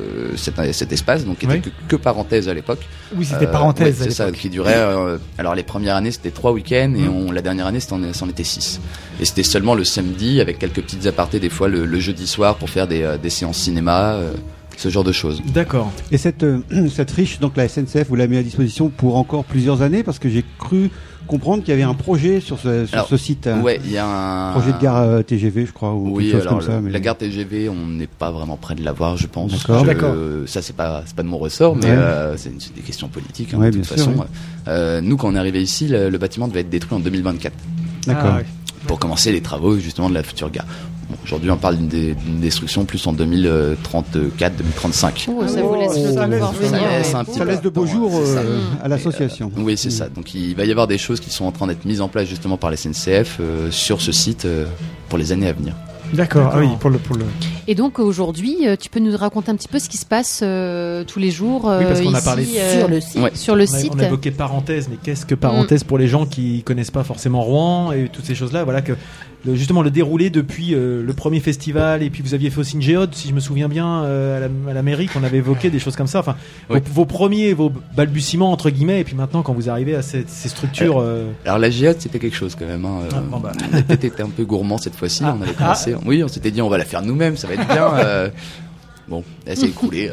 cet espace, donc qui était que parenthèse à l'époque. Oui, c'était parenthèse. C'est ça, qui durait. Alors les premières années c'était 3 week-ends et la dernière année c'en était 6. Et c'était seulement le samedi avec quelques petites apartés des fois le jeudi soir pour faire des séances cinéma. Ce genre de choses. D'accord. Et cette friche, donc la SNCF, vous la met à disposition pour encore plusieurs années parce que j'ai cru comprendre qu'il y avait un projet sur ce site. Ouais, il y a un projet de gare TGV, je crois, ou quelque chose comme ça. La gare TGV, on n'est pas vraiment près de l'avoir, je pense. D'accord. Ça, c'est pas de mon ressort, mais c'est des questions politiques de toute façon. Nous, quand on est arrivé ici, le bâtiment devait être détruit en 2024. D'accord. Pour commencer les travaux justement de la future gare. Aujourd'hui, on parle d'une destruction plus en 2034, 2035. Oh, ça vous laisse le temps de voir venir. Ça laisse de beaux jours à l'association. Oui, c'est ça. Donc, il va y avoir des choses qui sont en train d'être mises en place justement par la SNCF sur ce site pour les années à venir. D'accord. Ah oui, pour le. Et donc aujourd'hui, tu peux nous raconter un petit peu ce qui se passe tous les jours Oui, parce qu'on a ici, parlé sur le site. Ouais. Sur le site. On a évoqué parenthèse, mais qu'est-ce que parenthèse pour les gens qui connaissent pas forcément Rouen et toutes ces choses-là. Voilà que justement le déroulé depuis le premier festival, et puis vous aviez fait aussi une géode, si je me souviens bien, à la mairie, qu'on avait évoqué des choses comme ça. Enfin, Oui. vos balbutiements entre guillemets, et puis maintenant quand vous arrivez à ces structures. Alors la géode, c'était quelque chose quand même. Hein. Bon, bah. On a peut-être été un peu gourmand cette fois-ci. On avait commencé. Oui, on s'était dit on va la faire nous-mêmes, ça va être bien. Bon, elle s'est écroulée.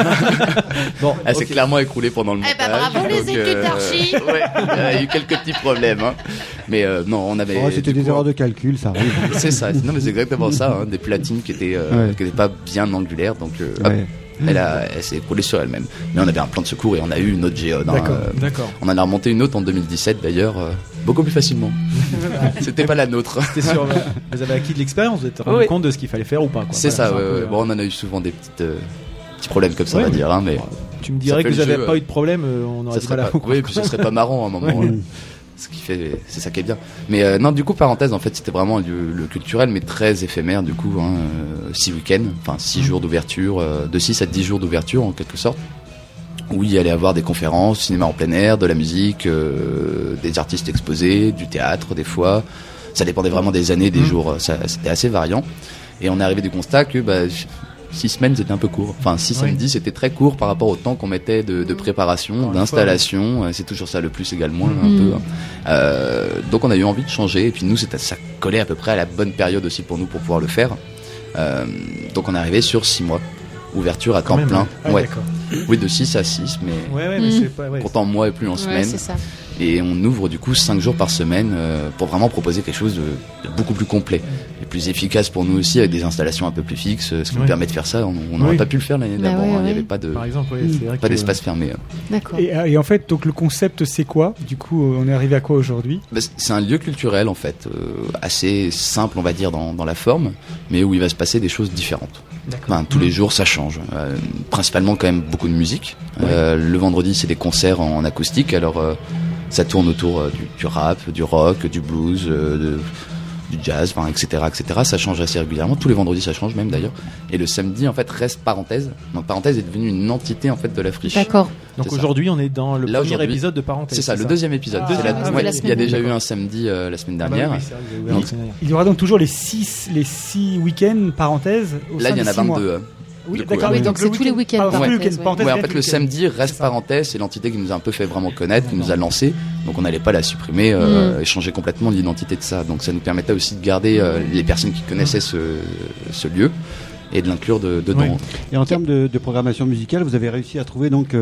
Bon, elle s'est clairement écroulée pendant le montage. Bravo les études d'archi. Ouais, il y a eu quelques petits problèmes. Hein. Mais non, on avait. C'était des erreurs de calcul, ça arrive. C'est ça. Non, mais c'est exactement ça. Hein, des platines qui étaient pas bien angulaires, donc. Hop, elle s'est écroulée sur elle-même. Mais on avait un plan de secours et on a eu une autre géode. D'accord. On en a remonté une autre en 2017 d'ailleurs, beaucoup plus facilement. C'était pas la nôtre. Vous avez acquis de l'expérience, vous êtes rendu compte de ce qu'il fallait faire ou pas, quoi. C'est ça, ouais. Bon, on en a eu souvent des petits problèmes comme ça, on va dire. Hein, mais tu me dirais que vous n'avez pas eu de problème, on aurait du mal à vous. Oui, puis ce serait pas marrant à un moment. Ce qui fait, c'est ça qui est bien. Mais non, du coup, parenthèse, en fait, c'était vraiment le culturel, mais très éphémère, du coup, 6 week-ends, enfin 6 jours d'ouverture, de 6 à 10 jours d'ouverture, en quelque sorte, où il y allait avoir des conférences, cinéma en plein air, de la musique, des artistes exposés, du théâtre, des fois. Ça dépendait vraiment des années, des jours, c'était assez variant. Et on est arrivé du constat que, 6 semaines c'était un peu court, enfin 6 samedis c'était très court par rapport au temps qu'on mettait de préparation, d'installation, c'est toujours ça le plus égale moins un peu. Donc on a eu envie de changer, et puis nous ça collait à peu près à la bonne période aussi pour nous pour pouvoir le faire. Donc on est arrivé sur 6 mois, ouverture à temps plein. Oui, de 6 à 6, mais c'est pas, comptant en mois et plus en semaine. C'est ça. Et on ouvre du coup 5 jours par semaine pour vraiment proposer quelque chose de beaucoup plus complet et plus efficace pour nous aussi, avec des installations un peu plus fixes, ce qui nous permet de faire ça. On n'aurait pas pu le faire l'année d'avant, il n'y avait pas d'espace fermé. D'accord. Et en fait, donc le concept c'est quoi? Du coup, on est arrivé à quoi aujourd'hui? C'est un lieu culturel en fait, assez simple on va dire dans la forme, mais où il va se passer des choses différentes. Enfin, tous les jours ça change, principalement quand même beaucoup de musique. Le vendredi c'est des concerts en acoustique, alors ça tourne autour du rap, du rock, du blues, du jazz, etc., etc. Ça change assez régulièrement. Tous les vendredis, ça change même d'ailleurs. Et le samedi, en fait, reste Parenthèse. Donc Parenthèse est devenue une entité en fait de la friche. D'accord. Donc aujourd'hui, on est dans le premier épisode de Parenthèse. C'est ça, le deuxième épisode. Il y a déjà eu un samedi la semaine dernière. Il y aura donc toujours les 6 week-ends Parenthèse. Là, il y en a 22. Oui, d'accord, donc c'est tous les week-ends. En fait, le samedi reste Parenthèse, c'est l'entité qui nous a un peu fait vraiment connaître, qui nous a lancé. Donc on n'allait pas la supprimer et changer complètement l'identité de ça. Donc ça nous permettait aussi de garder les personnes qui connaissaient ce lieu et de l'inclure dedans. Et en termes de programmation musicale, vous avez réussi à trouver donc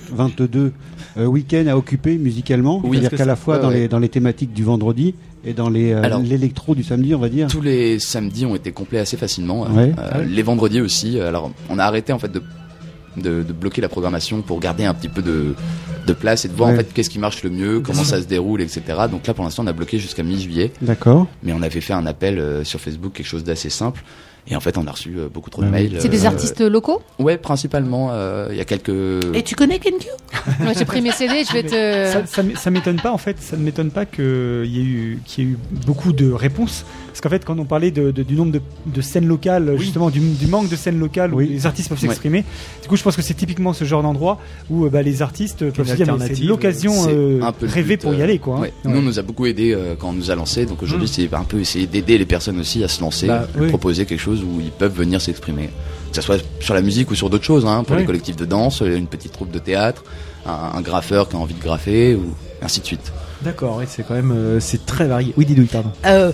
22 week-ends à occuper musicalement. Oui, c'est-à-dire qu'à la fois dans les thématiques du vendredi et dans l'électro du samedi, on va dire. Tous les samedis ont été complets assez facilement. Les vendredis aussi. Alors on a arrêté en fait de bloquer la programmation pour garder un petit peu de place et de voir en fait qu'est-ce qui marche le mieux, comment ça se déroule, etc. Donc là pour l'instant on a bloqué jusqu'à mi-juillet. D'accord. Mais on avait fait un appel sur Facebook, quelque chose d'assez simple. Et en fait, on a reçu beaucoup trop de mails. C'est des artistes locaux? Ouais, principalement. Il y a quelques. Et tu connais Kenkyu? Moi, j'ai pris mes CD, je vais te. Ça m'étonne pas, en fait. Ça ne m'étonne pas qu'il y ait eu beaucoup de réponses. Parce qu'en fait, quand on parlait du nombre de scènes locales, justement, du manque de scènes locales où les artistes peuvent s'exprimer, du coup, je pense que c'est typiquement ce genre d'endroit où les artistes peuvent se dire, c'est l'occasion rêvée pour y aller, quoi. Nous, on nous a beaucoup aidé quand on nous a lancé. Donc aujourd'hui, c'est un peu essayer d'aider les personnes aussi à se lancer, proposer quelque chose où ils peuvent venir s'exprimer, que ce soit sur la musique ou sur d'autres choses, pour les collectifs de danse, une petite troupe de théâtre, un graffeur qui a envie de graffer, ou ainsi de suite. D'accord, c'est quand même c'est très varié. Oui, Didouille, pardon.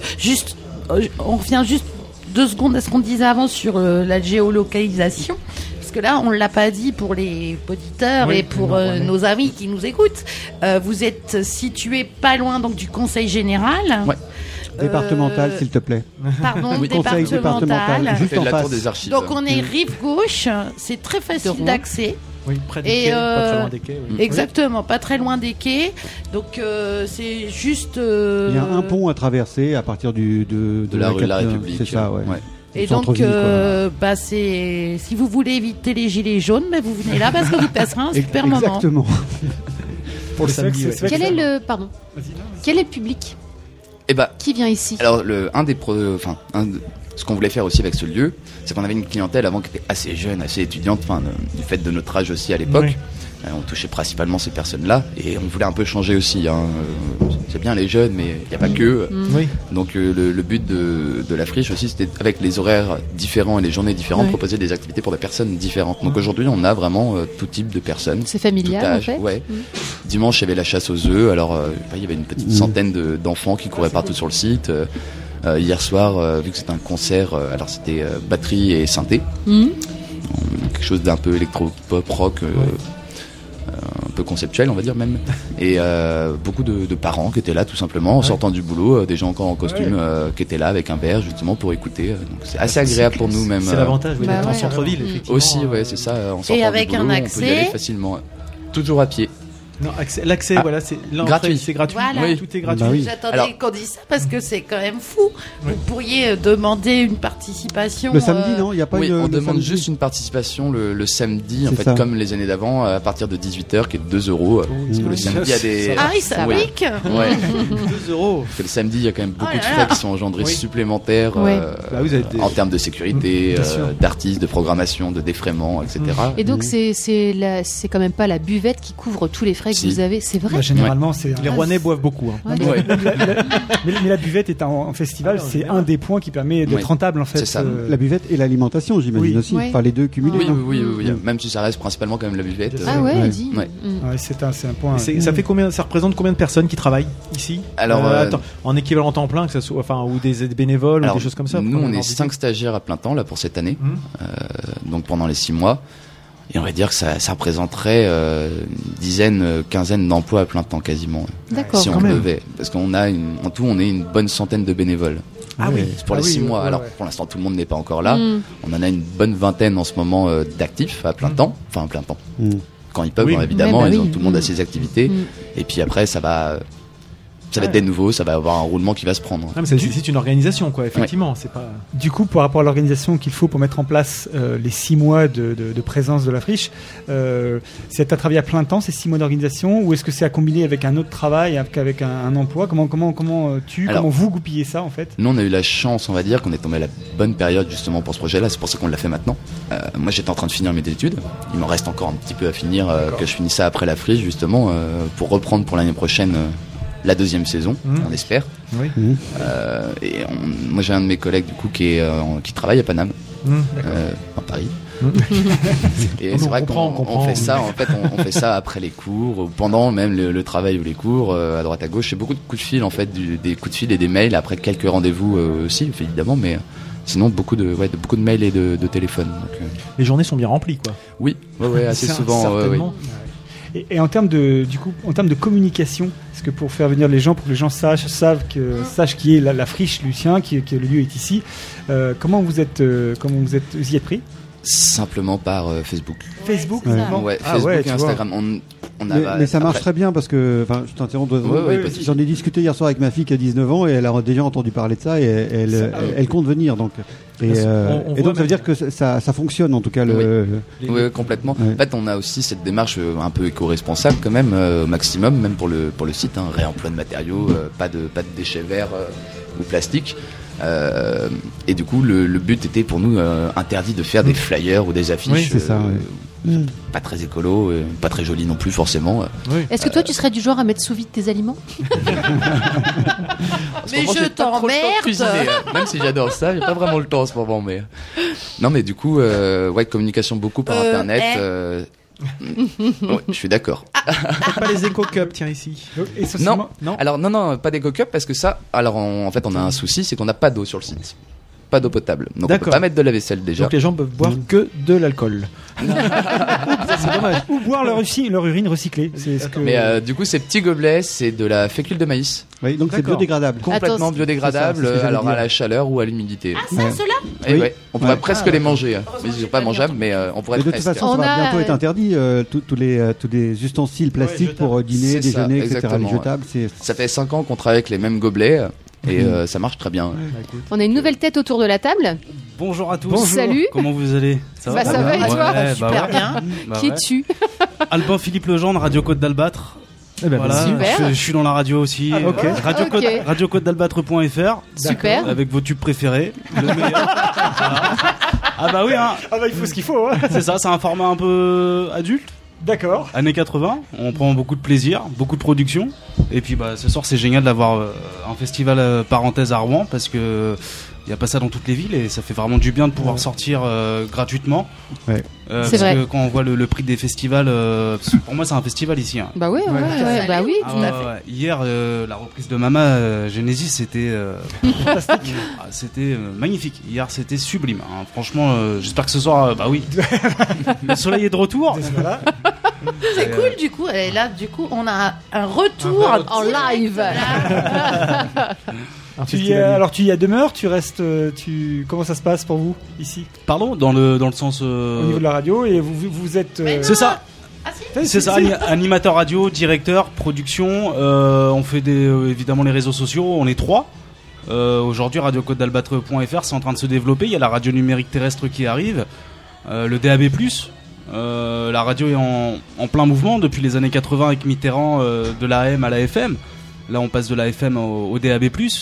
On revient juste 2 secondes à ce qu'on disait avant sur la géolocalisation. Parce que là, on ne l'a pas dit pour les auditeurs et pour nos amis qui nous écoutent. Vous êtes situé pas loin donc du Conseil Général. Départemental, s'il te plaît. Pardon, départemental. Juste en face des archives. Donc on est rive gauche, c'est très facile d'accès. Oui, près des quais, pas très loin des quais. Oui. Exactement, pas très loin des quais. Donc c'est juste. Il y a un pont à traverser à partir de la rue de la République. C'est ça, ouais. Et donc, si vous voulez éviter les gilets jaunes, vous venez là parce que vous passerez un super moment. Exactement. Pour le samedi. Quel est le public qui vient ici? Alors ce qu'on voulait faire aussi avec ce lieu, c'est qu'on avait une clientèle avant qui était assez jeune, assez étudiante, du fait de notre âge aussi à l'époque. Oui. On touchait principalement ces personnes-là et on voulait un peu changer aussi. C'est bien les jeunes, mais il n'y a pas que. Oui. Donc le but de la friche aussi, c'était avec les horaires différents et les journées différentes, proposer des activités pour des personnes différentes. Donc aujourd'hui, on a vraiment tout type de personnes. C'est familial tout âge, en fait. Ouais. Dimanche, il y avait la chasse aux œufs. Alors il y avait une petite centaine d'enfants qui couraient partout sur le site. Hier soir, vu que c'était un concert, alors c'était batterie et synthé. Quelque chose d'un peu électro-pop rock. Un peu conceptuel, on va dire même, et beaucoup de parents qui étaient là tout simplement en sortant du boulot, des gens encore en costume qui étaient là avec un verre justement pour écouter. Donc c'est assez agréable pour nous même. C'est l'avantage d'être en centre-ville effectivement. Aussi, c'est ça. En sortant et avec du boulot, un accès, on peut y aller facilement, toujours à pied. Non, l'accès, voilà, c'est gratuit. C'est gratuit. Voilà. Oui. Tout est gratuit. J'attendais qu'on dise ça parce que c'est quand même fou. Vous pourriez demander une participation. Le samedi, non, il n'y a pas. Oui, on demande juste une participation le samedi, en fait, comme les années d'avant, à partir de 18h, qui est de 2 €. Parce que le samedi, il y a des. Ah oui, ça pique. Ouais. 2 €. Parce que le samedi, il y a quand même beaucoup de frais qui sont engendrés supplémentaires en termes de sécurité, d'artistes, de programmation, de défraiement, etc. Et donc c'est quand même pas la buvette qui couvre tous les frais que vous avez, c'est vrai. Généralement, c'est les Rouennais boivent beaucoup. Mais la buvette est en festival, c'est un des points qui permet d'être rentable en fait. C'est ça. La buvette et l'alimentation, j'imagine aussi. Enfin, les deux cumulés. Oui. Même si ça reste principalement quand même la buvette. Ah ouais, dis. C'est un point. Ça fait combien? Ça représente combien de personnes qui travaillent ici? Alors, en équivalent temps plein, que ça soit, ou des bénévoles ou des choses comme ça. Nous, on est 5 stagiaires à plein temps là pour cette année, donc pendant les 6 mois. Et on va dire que ça représenterait une dizaine, quinzaine d'emplois à plein temps quasiment. D'accord. Si on devait, parce qu'on a en tout, on est une bonne centaine de bénévoles. Ah oui. Pour les 6 mois. Alors pour l'instant, tout le monde n'est pas encore là. On en a une bonne vingtaine en ce moment d'actifs à plein temps, enfin à plein temps. Quand ils peuvent, évidemment, tout le monde a ses activités. Et puis après, ça va être des nouveaux, ça va avoir un roulement qui va se prendre. Ah, mais c'est une organisation, quoi, effectivement. C'est pas... Du coup, par rapport à l'organisation qu'il faut pour mettre en place les 6 mois de présence de la friche, c'est à travailler à plein temps, ces 6 mois d'organisation, ou est-ce que c'est à combiner avec un autre travail, avec un emploi? Comment vous goupillez ça, en fait? Nous, on a eu la chance, on va dire, qu'on est tombé à la bonne période, justement, pour ce projet-là. C'est pour ça qu'on l'a fait maintenant. Moi, j'étais en train de finir mes études. Il m'en reste encore un petit peu à finir, que je finisse ça après la friche, justement, pour reprendre pour l'année prochaine la deuxième saison, on espère. Oui. Moi j'ai un de mes collègues du coup qui travaille à Paname, à Paris. Et c'est vrai qu'on fait ça. En fait, on fait ça après les cours, ou pendant même le travail ou les cours, à droite à gauche. C'est beaucoup de coups de fil en fait, des coups de fil et des mails. Après quelques rendez-vous aussi, évidemment, mais sinon beaucoup de mails et de téléphones. Donc, les journées sont bien remplies, quoi. Oui, assez souvent. Certainement. Et en termes de communication, est-ce que pour faire venir les gens, pour que les gens sachent qui est la friche Lucien, que le lieu est ici, comment vous y êtes pris? Simplement par Facebook. Facebook, Facebook et Instagram. Mais ça marche très bien parce que, je t'interromps 2 secondes. J'en ai discuté hier soir avec ma fille qui a 19 ans et elle a déjà entendu parler de ça et elle compte venir. Donc, donc ça veut dire que ça fonctionne en tout cas. Oui, complètement. Ouais. En fait, on a aussi cette démarche un peu éco-responsable quand même au maximum, même pour le site. Réemploi de matériaux, pas de déchets verts ou plastiques. Et du coup, le but était pour nous interdit de faire des flyers ou des affiches. Oui, c'est ça. Pas très écolo, pas très joli non plus forcément. Est-ce que toi tu serais du genre à mettre sous vide tes aliments? Mais je t'emmerde. Même si j'adore ça, j'ai pas vraiment le temps en ce moment. Mais non, mais du coup, communication beaucoup par internet. Je suis d'accord. Pas les éco-cups, tiens ici. Non. Alors non, pas d'éco-cups parce que ça. Alors en fait, on a un souci, c'est qu'on n'a pas d'eau sur le site. Pas d'eau potable. Donc on peut pas mettre de la vaisselle déjà. Donc les gens peuvent boire que de l'alcool. C'est dommage. Ou boire leur urine recyclée. Mais du coup, ces petits gobelets, c'est de la fécule de maïs. Oui, donc c'est biodégradable. Complètement biodégradable, alors à la chaleur ou à l'humidité. Ah, c'est ceux-là? Oui. On pourrait presque les manger. Ils ne sont pas mangeables, mais on pourrait presque. De toute façon, ça va bientôt être interdit. Tous les ustensiles plastiques pour dîner, déjeuner, etc. Les jetables. Ça fait 5 ans qu'on travaille avec les mêmes gobelets. Et ça marche très bien. On a une nouvelle tête autour de la table. Bonjour à tous. Bonjour. Salut. Comment vous allez? Ça va et toi? Super bien. Qui es-tu? Albin Philippe Legendre, Radio Côte d'Albâtre. Voilà, je suis dans la radio aussi. Radio Côte d'Albâtre.fr. Super. Avec vos tubes préférés. Le meilleur. Voilà. Ah bah oui, hein. Ah bah il faut ce qu'il faut. Hein. C'est ça, c'est un format un peu adulte. D'accord. Années 80, on prend beaucoup de plaisir, beaucoup de production. Et puis bah ce soir c'est génial d'avoir un festival parenthèse à Rouen parce que il n'y a pas ça dans toutes les villes et ça fait vraiment du bien de pouvoir sortir gratuitement. Ouais. C'est parce vrai. que quand on voit le prix des festivals, pour moi c'est un festival ici. Hein. Bah oui, bah oui. Ah ouais. Hier, la reprise de Mama Genesis, c'était fantastique. C'était magnifique. Hier, c'était sublime. Hein. Franchement, j'espère que ce soir, bah oui, le soleil est de retour. C'est cool du coup. Et là, du coup, on a un retour en live. Tu y demeures, tu restes, comment ça se passe pour vous ici? Pardon, dans le sens au niveau de la radio et vous êtes. C'est ça. C'est ça, animateur radio, directeur, production. On fait évidemment les réseaux sociaux. On est 3. Aujourd'hui, Radio Côte d'Albâtre.fr, c'est en train de se développer. Il y a la radio numérique terrestre qui arrive, le DAB+. La radio est en plein mouvement depuis les années 80 avec Mitterrand, de l'AM à la FM. Là, on passe de la FM au DAB+.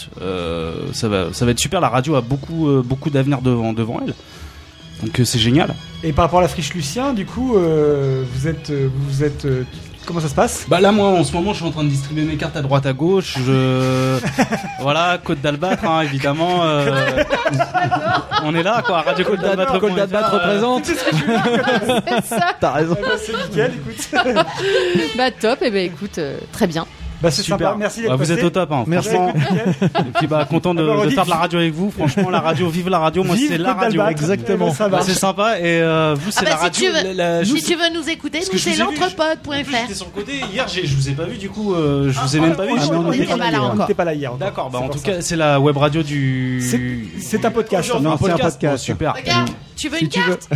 Ça va être super. La radio a beaucoup d'avenir devant elle. Donc c'est génial. Et par rapport à la friche Lucien, du coup, vous êtes comment ça se passe? Bah là, moi, en ce moment, je suis en train de distribuer mes cartes à droite à gauche. Voilà, Côte d'Albâtre, hein, évidemment. On est là, quoi. Radio Côte d'Albâtre. Côte d'Albâtre représente. C'est ça. T'as raison. Bah, c'est nickel, écoute. Bah top. Et ben écoute, très bien. Bah c'est super. Sympa, merci d'être vous passé. êtes au top, hein, merci. Et puis bah content de faire de la radio avec vous. Franchement, la radio, vive la radio. Moi, c'est la radio. Exactement. Ça va. C'est sympa. Et vous, c'est la radio. Si tu veux nous écouter, nous c'est l'entrepode.fr. J'étais sur le côté. Hier, je vous ai pas vu. Du coup, je vous ai même pas vu. On n'était pas là hier. D'accord. Bah en tout cas, c'est la web radio du. C'est un podcast. Non, c'est un podcast. Super. Regarde, tu veux une carte?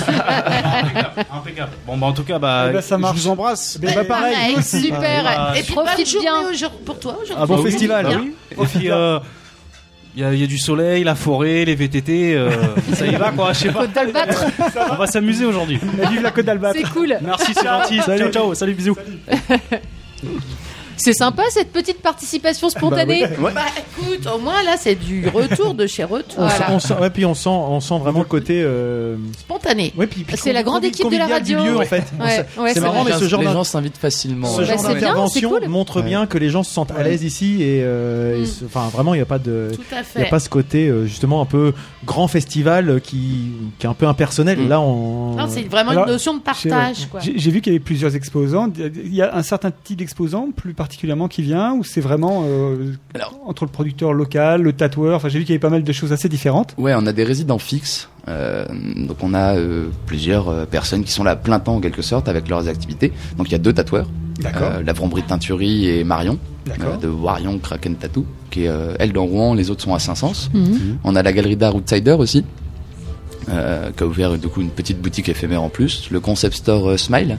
Impeccable. Bon bah en tout cas, je vous embrasse. Bah pareil. Super. Et puis profite bien pour toi aujourd'hui. Un bon festival. Oui. Et puis il y a du soleil, la forêt, les VTT, ça y va quoi, je sais pas. Côte d'Albâtre. On va s'amuser aujourd'hui. Vive la Côte d'Albâtre. C'est cool. Merci, c'est gentil. Ciao, salut, bisous. C'est sympa cette petite participation spontanée. Bah écoute, au moins là c'est du retour de chez retour. Puis on sent vraiment le côté spontané. Ouais, puis c'est la grande équipe de la radio. Du lieu, en fait. C'est marrant, mais les gens s'invitent facilement. Ce genre d'intervention montre bien que les gens se sentent à l'aise ici et enfin vraiment il y a pas ce côté justement un peu grand festival qui est un peu impersonnel. Là non, c'est vraiment une notion de partage quoi. J'ai vu qu'il y avait plusieurs exposants. Il y a un certain type d'exposant plus particulièrement qui vient ou c'est vraiment entre le producteur local, le tatoueur. Enfin, j'ai vu qu'il y avait pas mal de choses assez différentes. Ouais, on a des résidents fixes. Donc on a plusieurs personnes qui sont là à plein temps en quelque sorte avec leurs activités. Donc il y a 2 tatoueurs. La Vrombrie de Teinturie et Marion de Warion Kraken Tattoo qui est elle dans Rouen, les autres sont à Saint-Saëns. On a la galerie d'art Outsider aussi qui a ouvert du coup une petite boutique éphémère en plus, le concept store Smile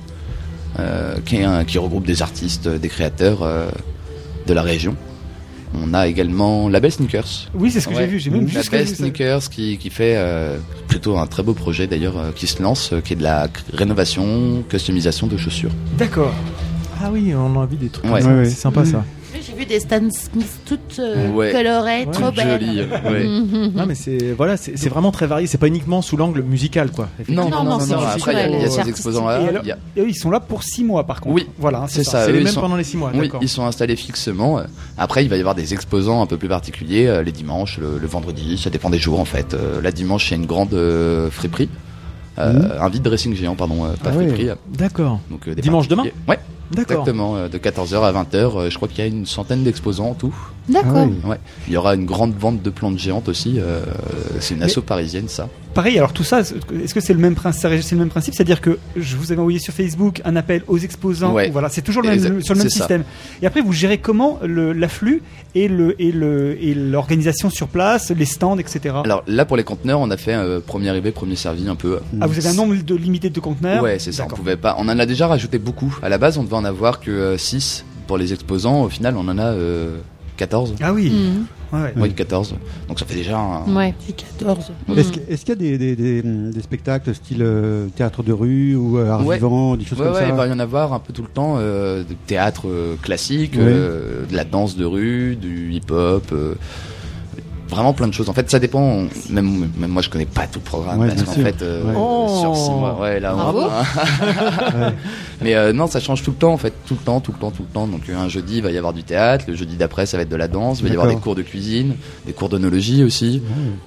qui regroupe des artistes, des créateurs de la région. On a également Label Sneakers. Oui, c'est ce que j'ai vu. J'ai même vu Label Sneakers qui fait plutôt un très beau projet d'ailleurs qui se lance, qui est de la rénovation, customisation de chaussures. D'accord. Ah oui, on a vu des trucs. Ouais. C'est sympa ça. J'ai vu des Stan Smith toutes colorées, trop belles. Jolies. Non mais c'est vraiment très varié. C'est pas uniquement sous l'angle musical quoi. Non. Après il y a ces exposants là. Et ils sont là pour 6 mois par contre. Oui. Voilà, c'est ça. C'est les mêmes pendant les 6 mois. Oui, ils sont installés fixement. Après il va y avoir des exposants un peu plus particuliers les dimanches, le vendredi. Ça dépend des jours en fait. La dimanche il y a une grande friperie. Un vide dressing géant pardon, pas friperie. D'accord. Donc dimanche demain. Ouais. D'accord. Exactement, de 14h à 20h, je crois qu'il y a une centaine d'exposants en tout. D'accord. Ouais. Il y aura une grande vente de plantes géantes aussi, c'est une asso parisienne ça. Pareil, alors tout ça, est-ce que c'est le même principe, c'est-à-dire que je vous avais envoyé sur Facebook un appel aux exposants, voilà, c'est toujours sur le même système. Et après vous gérez comment l'afflux et l'organisation sur place, les stands, etc. Alors là pour les conteneurs, on a fait premier arrivé, premier servi un peu. Ah, vous avez un nombre limité de conteneurs? Ouais, c'est ça, on pouvait pas. On en a déjà rajouté beaucoup. À la base, on devait en avoir que 6 pour les exposants. Au final, on en a 14. Ah oui. Oui, 14. Donc ça fait déjà un... Ouais. 14. Est-ce qu'il y a des spectacles style théâtre de rue ou art vivant, des choses comme ça? Il va y en avoir un peu tout le temps, de théâtre classique, de la danse de rue, du hip-hop, vraiment plein de choses. En fait, ça dépend. Même moi, je connais pas tout le programme parce qu'en fait, sur 6 mois, là, bravo. Mais non, ça change tout le temps, en fait, tout le temps. Donc un jeudi, il va y avoir du théâtre. Le jeudi d'après, ça va être de la danse. Il va y avoir des cours de cuisine, des cours d'onologie aussi.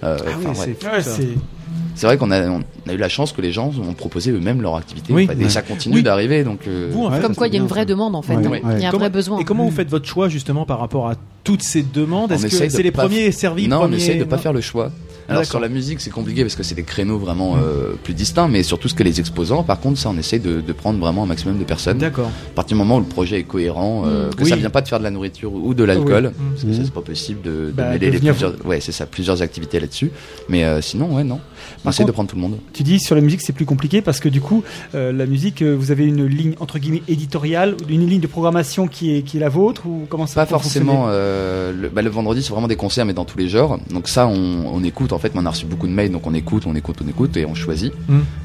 C'est vrai qu'on a eu la chance que les gens ont proposé eux-mêmes leur activité. Et ça continue d'arriver. Donc, comme quoi, il y a une vraie demande en fait. Il y a un vrai besoin. Et comment vous faites votre choix justement par rapport à toutes ces demandes? Est-ce que c'est les premiers servis? Non, on essaie de pas faire le choix. Alors sur la musique, c'est compliqué parce que c'est des créneaux vraiment plus distincts, mais surtout ce que les exposants, par contre, ça on essaie de prendre vraiment un maximum de personnes. D'accord. À partir du moment où le projet est cohérent, que ça vient pas de faire de la nourriture ou de l'alcool, parce que ça, c'est pas possible de mêler plusieurs activités là-dessus. Mais sinon, non. On essaie de prendre tout le monde. Tu dis sur la musique c'est plus compliqué parce que du coup la musique vous avez une ligne entre guillemets éditoriale, une ligne de programmation qui est la vôtre ou comment ça? Pas forcément. Le vendredi c'est vraiment des concerts mais dans tous les genres. Donc ça on écoute en fait. On a reçu beaucoup de mails donc on écoute et on choisit.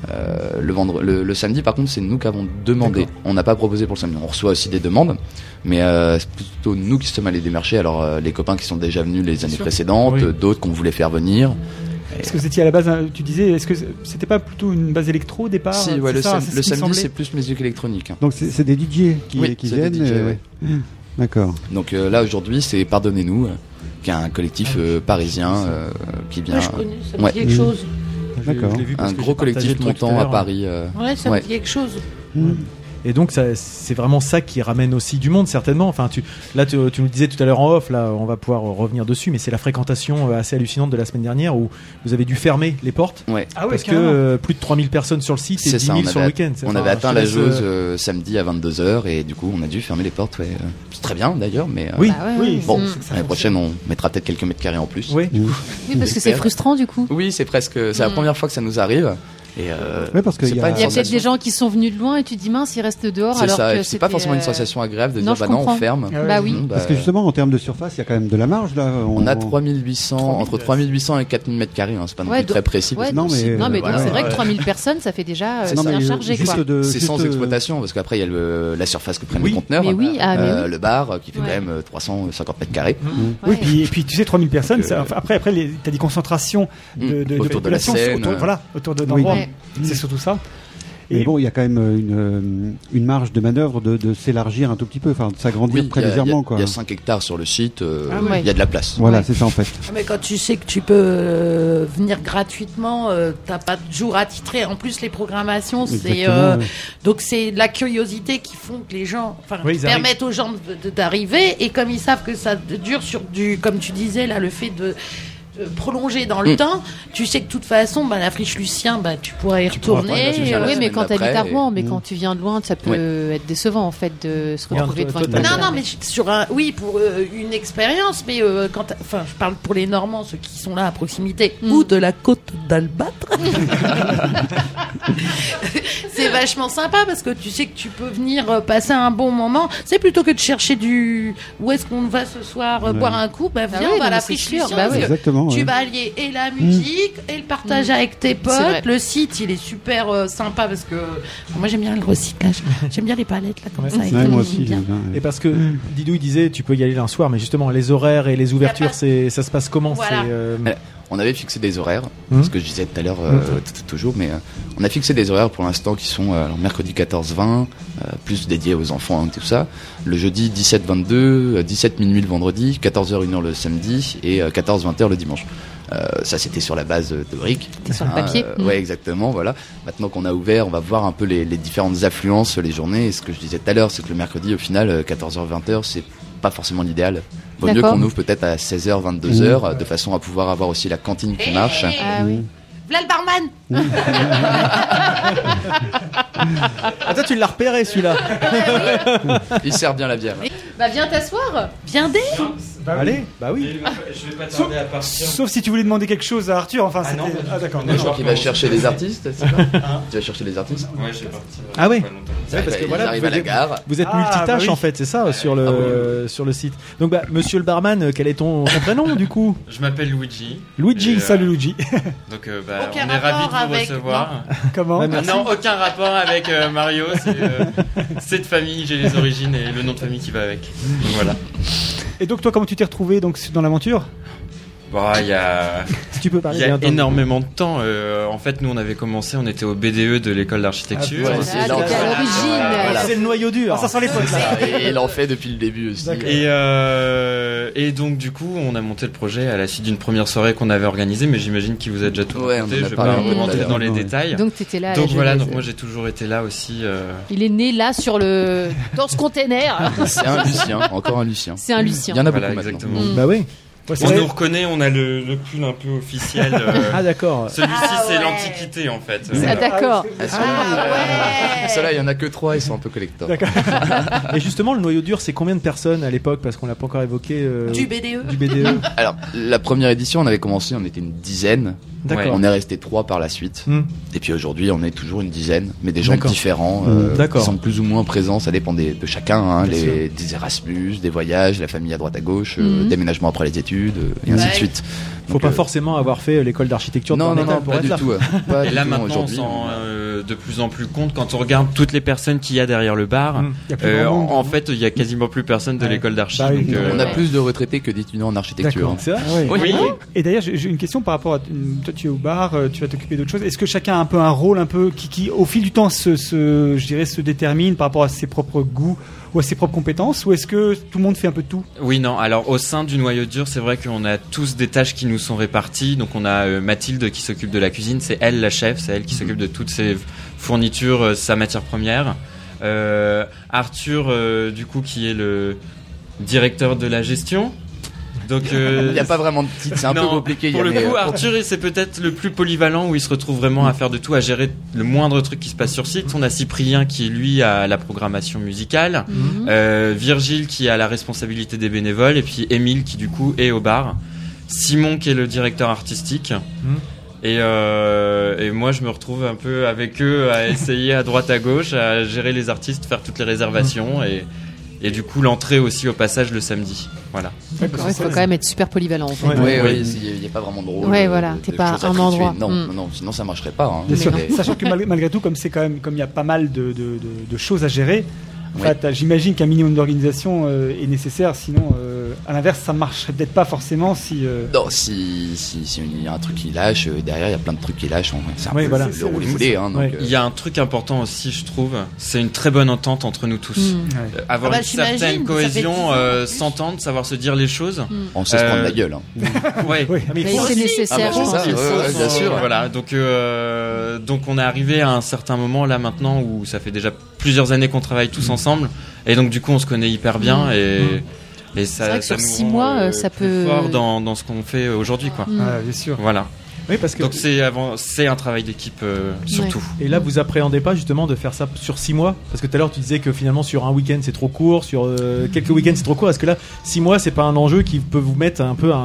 Le samedi par contre c'est nous qui avons demandé. D'accord. On n'a pas proposé pour le samedi. On reçoit aussi des demandes mais c'est plutôt nous qui sommes allés démarcher. Alors les copains qui sont déjà venus les années précédentes, d'autres qu'on voulait faire venir. Est-ce que vous étiez à la base, tu disais, est-ce que c'était pas plutôt une base électro au départ? Si, le samedi c'est plus musique électronique. Donc c'est des DJ qui viennent DJ, D'accord. Donc là aujourd'hui c'est Pardonnez-nous, qui est un collectif parisien qui vient... je connais, ça me dit quelque chose. D'accord. Un gros collectif montant à Paris. Ça me dit quelque chose. Et donc c'est vraiment ça qui ramène aussi du monde certainement. Enfin, tu nous disais tout à l'heure en off, là on va pouvoir revenir dessus, mais c'est la fréquentation assez hallucinante de la semaine dernière où vous avez dû fermer les portes parce que plus de 3000 personnes sur le site et 10 000 sur le week-end. On avait atteint la jauge samedi à 22h et du coup on a dû fermer les portes. C'est très bien d'ailleurs, mais bon, l'année prochaine on mettra peut-être quelques mètres carrés en plus. Oui, parce que c'est frustrant du coup. Oui, c'est la première fois que ça nous arrive. Et parce qu'il y a peut-être des gens qui sont venus de loin et tu te dis mince, ils restent dehors. Alors que c'est pas forcément une sensation agréable de dire on ferme. Parce que justement en termes de surface, il y a quand même de la marge là. On a 3800 entre 3800 et 4000 mètres carrés. C'est pas non plus très précis. Non mais c'est vrai que 3000 personnes, ça fait déjà bien chargé. C'est sans exploitation parce qu'après il y a la surface que prennent les conteneurs, le bar qui fait quand même 350 mètres carrés. Oui, et puis tu sais 3000 personnes. Après t'as des concentrations autour de la scène, autour de l'endroit. C'est surtout ça. Mais bon, il y a quand même une marge de manœuvre de s'élargir un tout petit peu, enfin de s'agrandir très légèrement. Il y a 5 hectares sur le site, il y a de la place. Voilà, c'est ça en fait. Mais quand tu sais que tu peux venir gratuitement, t'as pas de jour attitré. En plus, les programmations, donc c'est de la curiosité qui font que les gens, permettent aux gens d'arriver. Et comme ils savent que ça dure sur comme tu disais là, le fait de prolonger dans le temps, tu sais que de toute façon la friche Lucien tu pourras y retourner. Oui, mais quand t'habites à Rouen, mais quand tu viens de loin, ça peut être décevant en fait de se retrouver devant une non, mais pour une expérience, mais je parle pour les Normands, ceux qui sont là à proximité ou de la côte d'Albâtre. C'est vachement sympa parce que tu sais que tu peux venir passer un bon moment. C'est plutôt que de chercher où est-ce qu'on va ce soir boire un coup, viens, on va à la friche Lucien. Exactement. Tu vas allier et la musique et le partage avec tes potes. Le site, il est super sympa parce que moi j'aime bien le recyclage. J'aime bien les palettes là comme ça. Moi aussi. Bien. Et parce que Didou il disait tu peux y aller un soir, mais justement les horaires et les ouvertures, ça se passe comment? On avait fixé des horaires, ce que je disais tout à l'heure, toujours, mais on a fixé des horaires pour l'instant qui sont mercredi 14-20, plus dédiés aux enfants et tout ça, le jeudi 17-22, 17 minuit le vendredi, 14h 1h le samedi et 14-20h le dimanche. Ça c'était sur la base théorique. Sur le papier. Ouais, exactement, voilà. Maintenant qu'on a ouvert, on va voir un peu les différentes affluences les journées, et ce que je disais tout à l'heure, c'est que le mercredi au final 14h-20h c'est pas forcément l'idéal. Vaut mieux qu'on ouvre peut-être à 16h, 22h, de façon à pouvoir avoir aussi la cantine qui marche. Ah oui. V'là le barman. Ah, toi, tu l'as repéré, celui-là. Il sert bien la bière. Bah, viens t'asseoir. Viens dès. Allez, bah oui. Je vais pas tarder à partir. Sauf si tu voulais demander quelque chose à Arthur. Enfin, c'était... Ah, d'accord. Je crois qu'il va chercher des artistes, c'est ça? Tu vas chercher des artistes? Ouais, je vais partir. Ah ouais. Ouais, parce que voilà, arrive à la gare. Vous êtes multitâche en fait, c'est ça sur le site. Donc bah, monsieur le barman, quel est ton prénom du coup? Je m'appelle Luigi. Luigi, salut Luigi. Donc on est ravis de vous recevoir. Comment? Non, aucun rapport avec Mario, c'est de famille, j'ai les origines et le nom de famille qui va avec. Donc voilà. Et donc toi, comment tu t'es retrouvé donc dans l'aventure? Il y a, si tu peux parler, il y a énormément de temps. En fait, nous, on avait commencé, on était au BDE de l'école d'architecture. C'était à l'origine. C'est le noyau dur. Ça sent les potes là. Et il en fait depuis le début aussi. Et donc, du coup, on a monté le projet à la suite d'une première soirée qu'on avait organisée, mais j'imagine qu'il vous a déjà tout raconté. Je vais pas rentrer dans les détails. Donc, t'étais là. Donc voilà, donc moi, j'ai toujours été là aussi. Il est né là dans ce container. C'est un Lucien, encore un Lucien. C'est un Lucien. Il y en a beaucoup exactement. Bah oui. On nous reconnaît, on a le pull un peu officiel. Ah d'accord. Celui-ci c'est l'Antiquité en fait. Ah d'accord. Ceux-là, il y en a que 3, ils sont un peu collecteurs. Et justement, le noyau dur, c'est combien de personnes à l'époque? Parce qu'on l'a pas encore évoqué. Du BDE. Du BDE. Alors, la première édition, on avait commencé, on était une dizaine. D'accord. On est resté 3 par la suite. Et puis aujourd'hui, on est toujours une dizaine, mais des gens D'accord. différents, qui sont plus ou moins présents. Ça dépend de chacun. Hein, des Erasmus, des voyages, la famille à droite à gauche, déménagement après les études, et ainsi de suite. Faut Donc, pas forcément avoir fait l'école d'architecture. Non, pour pas être du là. tout. Et là maintenant, on s'en rend de plus en plus compte quand on regarde toutes les personnes qu'il y a derrière le bar. En fait, il y a quasiment plus personne de l'école d'archi. Bah, donc, on a plus de retraités que d'étudiants en architecture. C'est vrai. Oui. Et d'ailleurs, j'ai une question par rapport à toi. Tu es au bar, tu vas t'occuper d'autres choses. Est-ce que chacun a un peu un rôle qui au fil du temps se détermine par rapport à ses propres goûts ou à ses propres compétences, ou est-ce que tout le monde fait un peu de tout? Oui, non. Alors au sein du noyau dur, c'est vrai qu'on a tous des tâches qui nous sont réparties. Donc on a Mathilde qui s'occupe de la cuisine, c'est elle la chef, c'est elle qui s'occupe de toutes ses fournitures, sa matière première. Arthur, du coup, qui est le directeur de la gestion. Donc il n'y a pas vraiment de titre, c'est un peu compliqué. Pour le coup, Arthur, c'est peut-être le plus polyvalent où il se retrouve vraiment à faire de tout, à gérer le moindre truc qui se passe sur site. On a Cyprien qui est lui à la programmation musicale, Virgile qui a la responsabilité des bénévoles, et puis Émile qui du coup est au bar, Simon qui est le directeur artistique. Et moi je me retrouve un peu avec eux à essayer à droite à gauche à gérer les artistes, faire toutes les réservations et du coup l'entrée aussi au passage le samedi. Voilà. D'accord. Il faut quand même être super polyvalent en fait. Oui, il n'y a pas vraiment de rôle. Ouais, voilà. T'es pas un endroit. Non, sinon ça marcherait pas. Hein. Bien sûr. Sachant que malgré tout, comme il y a pas mal de choses à gérer, en fait, j'imagine qu'un minimum d'organisation est nécessaire. Sinon, à l'inverse, ça marcherait peut-être pas forcément si. Non, si il y a un truc qui lâche, derrière il y a plein de trucs qui lâchent. C'est un peu le roulé moulé. Hein, donc, il y a un truc important aussi, je trouve, c'est une très bonne entente entre nous tous. Avoir une certaine cohésion, s'entendre, savoir se dire les choses. On sait se prendre la gueule. Mais c'est nécessaire. Bien sûr. Voilà. Donc on est arrivé à un certain moment là maintenant où ça fait déjà plusieurs années qu'on travaille tous ensemble, et donc du coup on se connaît hyper bien et ça, c'est vrai que ça sur nous 6 rend, mois ça peut fort dans ce qu'on fait aujourd'hui quoi. Bien sûr. Voilà. Oui, parce que donc c'est un travail d'équipe surtout. Et là vous appréhendez pas justement de faire ça sur 6 mois, parce que tout à l'heure tu disais que finalement sur un week-end c'est trop court, sur quelques week-ends c'est trop court. Est-ce que là 6 mois c'est pas un enjeu qui peut vous mettre un peu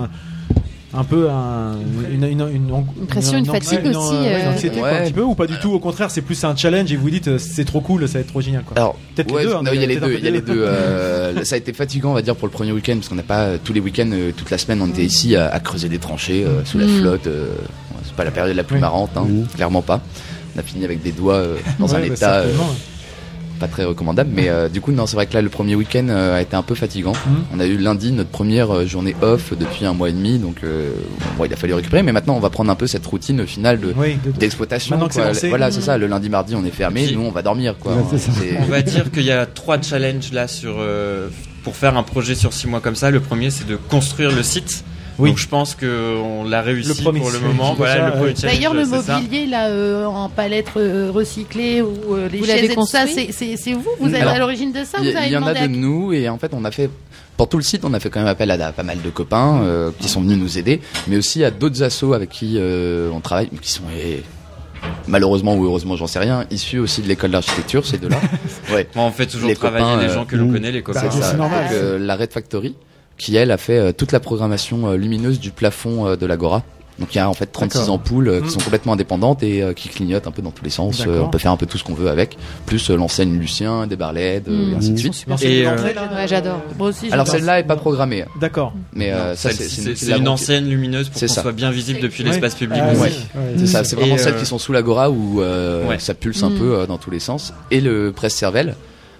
une pression, une fatigue aussi, une anxiété, quoi, un petit peu, ou pas du tout, au contraire c'est plus un challenge et vous dites c'est trop cool, ça va être trop génial quoi. Alors peut-être les deux, il y a les deux. Ça a été fatigant on va dire pour le premier week-end, parce qu'on n'a pas tous les week-ends, toute la semaine on était ici à creuser des tranchées sous la flotte. C'est pas la période la plus marrante, hein, clairement pas. On a fini avec des doigts dans un état pas très recommandable, mais du coup non, c'est vrai que là le premier week-end a été un peu fatigant. On a eu lundi notre première journée off depuis 1 mois et demi, donc il a fallu récupérer, mais maintenant on va prendre un peu cette routine finale d'exploitation. Voilà, c'est ça, le lundi mardi on est fermé, nous on va dormir quoi. On va dire qu'il y a 3 challenges là pour faire un projet sur 6 mois comme ça. Le premier c'est de construire le site. Donc je pense qu'on l'a réussi pour le moment. Voilà, le premier challenge. D'ailleurs, le mobilier là en palette recyclée ou les chaises et tout ça, c'est vous êtes à l'origine de ça. Il y en a de nous, et en fait on a fait pour tout le site, on a fait quand même appel à pas mal de copains qui sont venus nous aider, mais aussi à d'autres assos avec qui on travaille, qui sont malheureusement ou heureusement, j'en sais rien, issus aussi de l'école d'architecture, ces deux-là. Ouais. On fait toujours travailler les gens que l'on connaît, les copains. C'est ça. C'est normal. Donc, la Red Factory, qui elle a fait toute la programmation lumineuse du plafond de l'Agora. Donc il y a en fait 36 ampoules qui sont complètement indépendantes et qui clignotent un peu dans tous les sens. On peut faire un peu tout ce qu'on veut avec, plus l'enseigne Lucien, des bar LED et ainsi de suite. Et j'adore. Moi aussi. Alors celle-là est pas programmée. D'accord. Mais ça c'est une enseigne lumineuse pour qu'on soit bien visible depuis l'espace public. C'est ça. C'est vraiment celles qui sont sous l'Agora où ça pulse un peu dans tous les sens. Et le Presse Cervelle.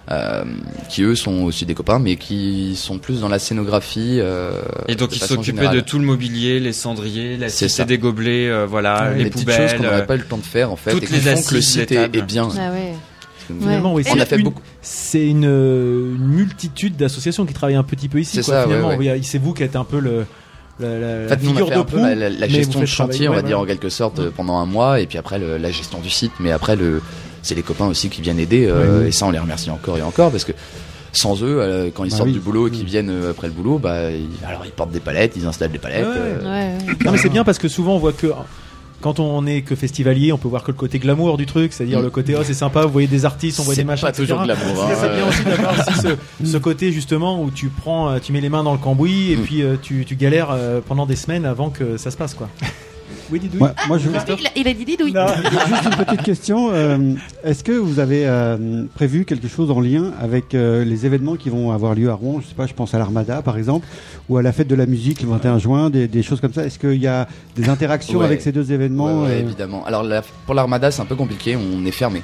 Qui eux sont aussi des copains mais qui sont plus dans la scénographie et donc ils s'occupaient de tout le mobilier, les cendriers, la cité des gobelets, les poubelles, petites choses qu'on n'aurait pas eu le temps de faire en fait, toutes et qui font que le site est bien. Finalement, oui, on a fait beaucoup. C'est une multitude d'associations qui travaillent un petit peu ici. C'est ça, finalement, c'est vous qui êtes un peu la figure de proue, la gestion de chantier, on va dire en quelque sorte pendant un mois, et puis après la gestion du site, mais après c'est les copains aussi qui viennent aider, et ça on les remercie encore et encore parce que sans eux, quand ils sortent du boulot et qu'ils viennent après le boulot, alors ils portent des palettes, ils installent des palettes. Non mais c'est bien parce que souvent on voit que quand on est que festivalier, on peut voir que le côté glamour du truc, c'est-à-dire le côté c'est sympa, vous voyez des artistes, on voit des machins. C'est pas toujours glamour. C'est bien aussi d'avoir ce côté justement où tu mets les mains dans le cambouis et puis tu galères pendant des semaines avant que ça se passe quoi. Oui, Didouille. Moi, il a dit Didouille. Juste une petite question. Est-ce que vous avez prévu quelque chose en lien avec les événements qui vont avoir lieu à Rouen? Je sais pas, je pense à l'Armada par exemple, ou à la fête de la musique le 21 juin, des choses comme ça. Est-ce qu'il y a des interactions avec ces deux événements? Évidemment. Alors pour l'Armada, c'est un peu compliqué. On est fermé.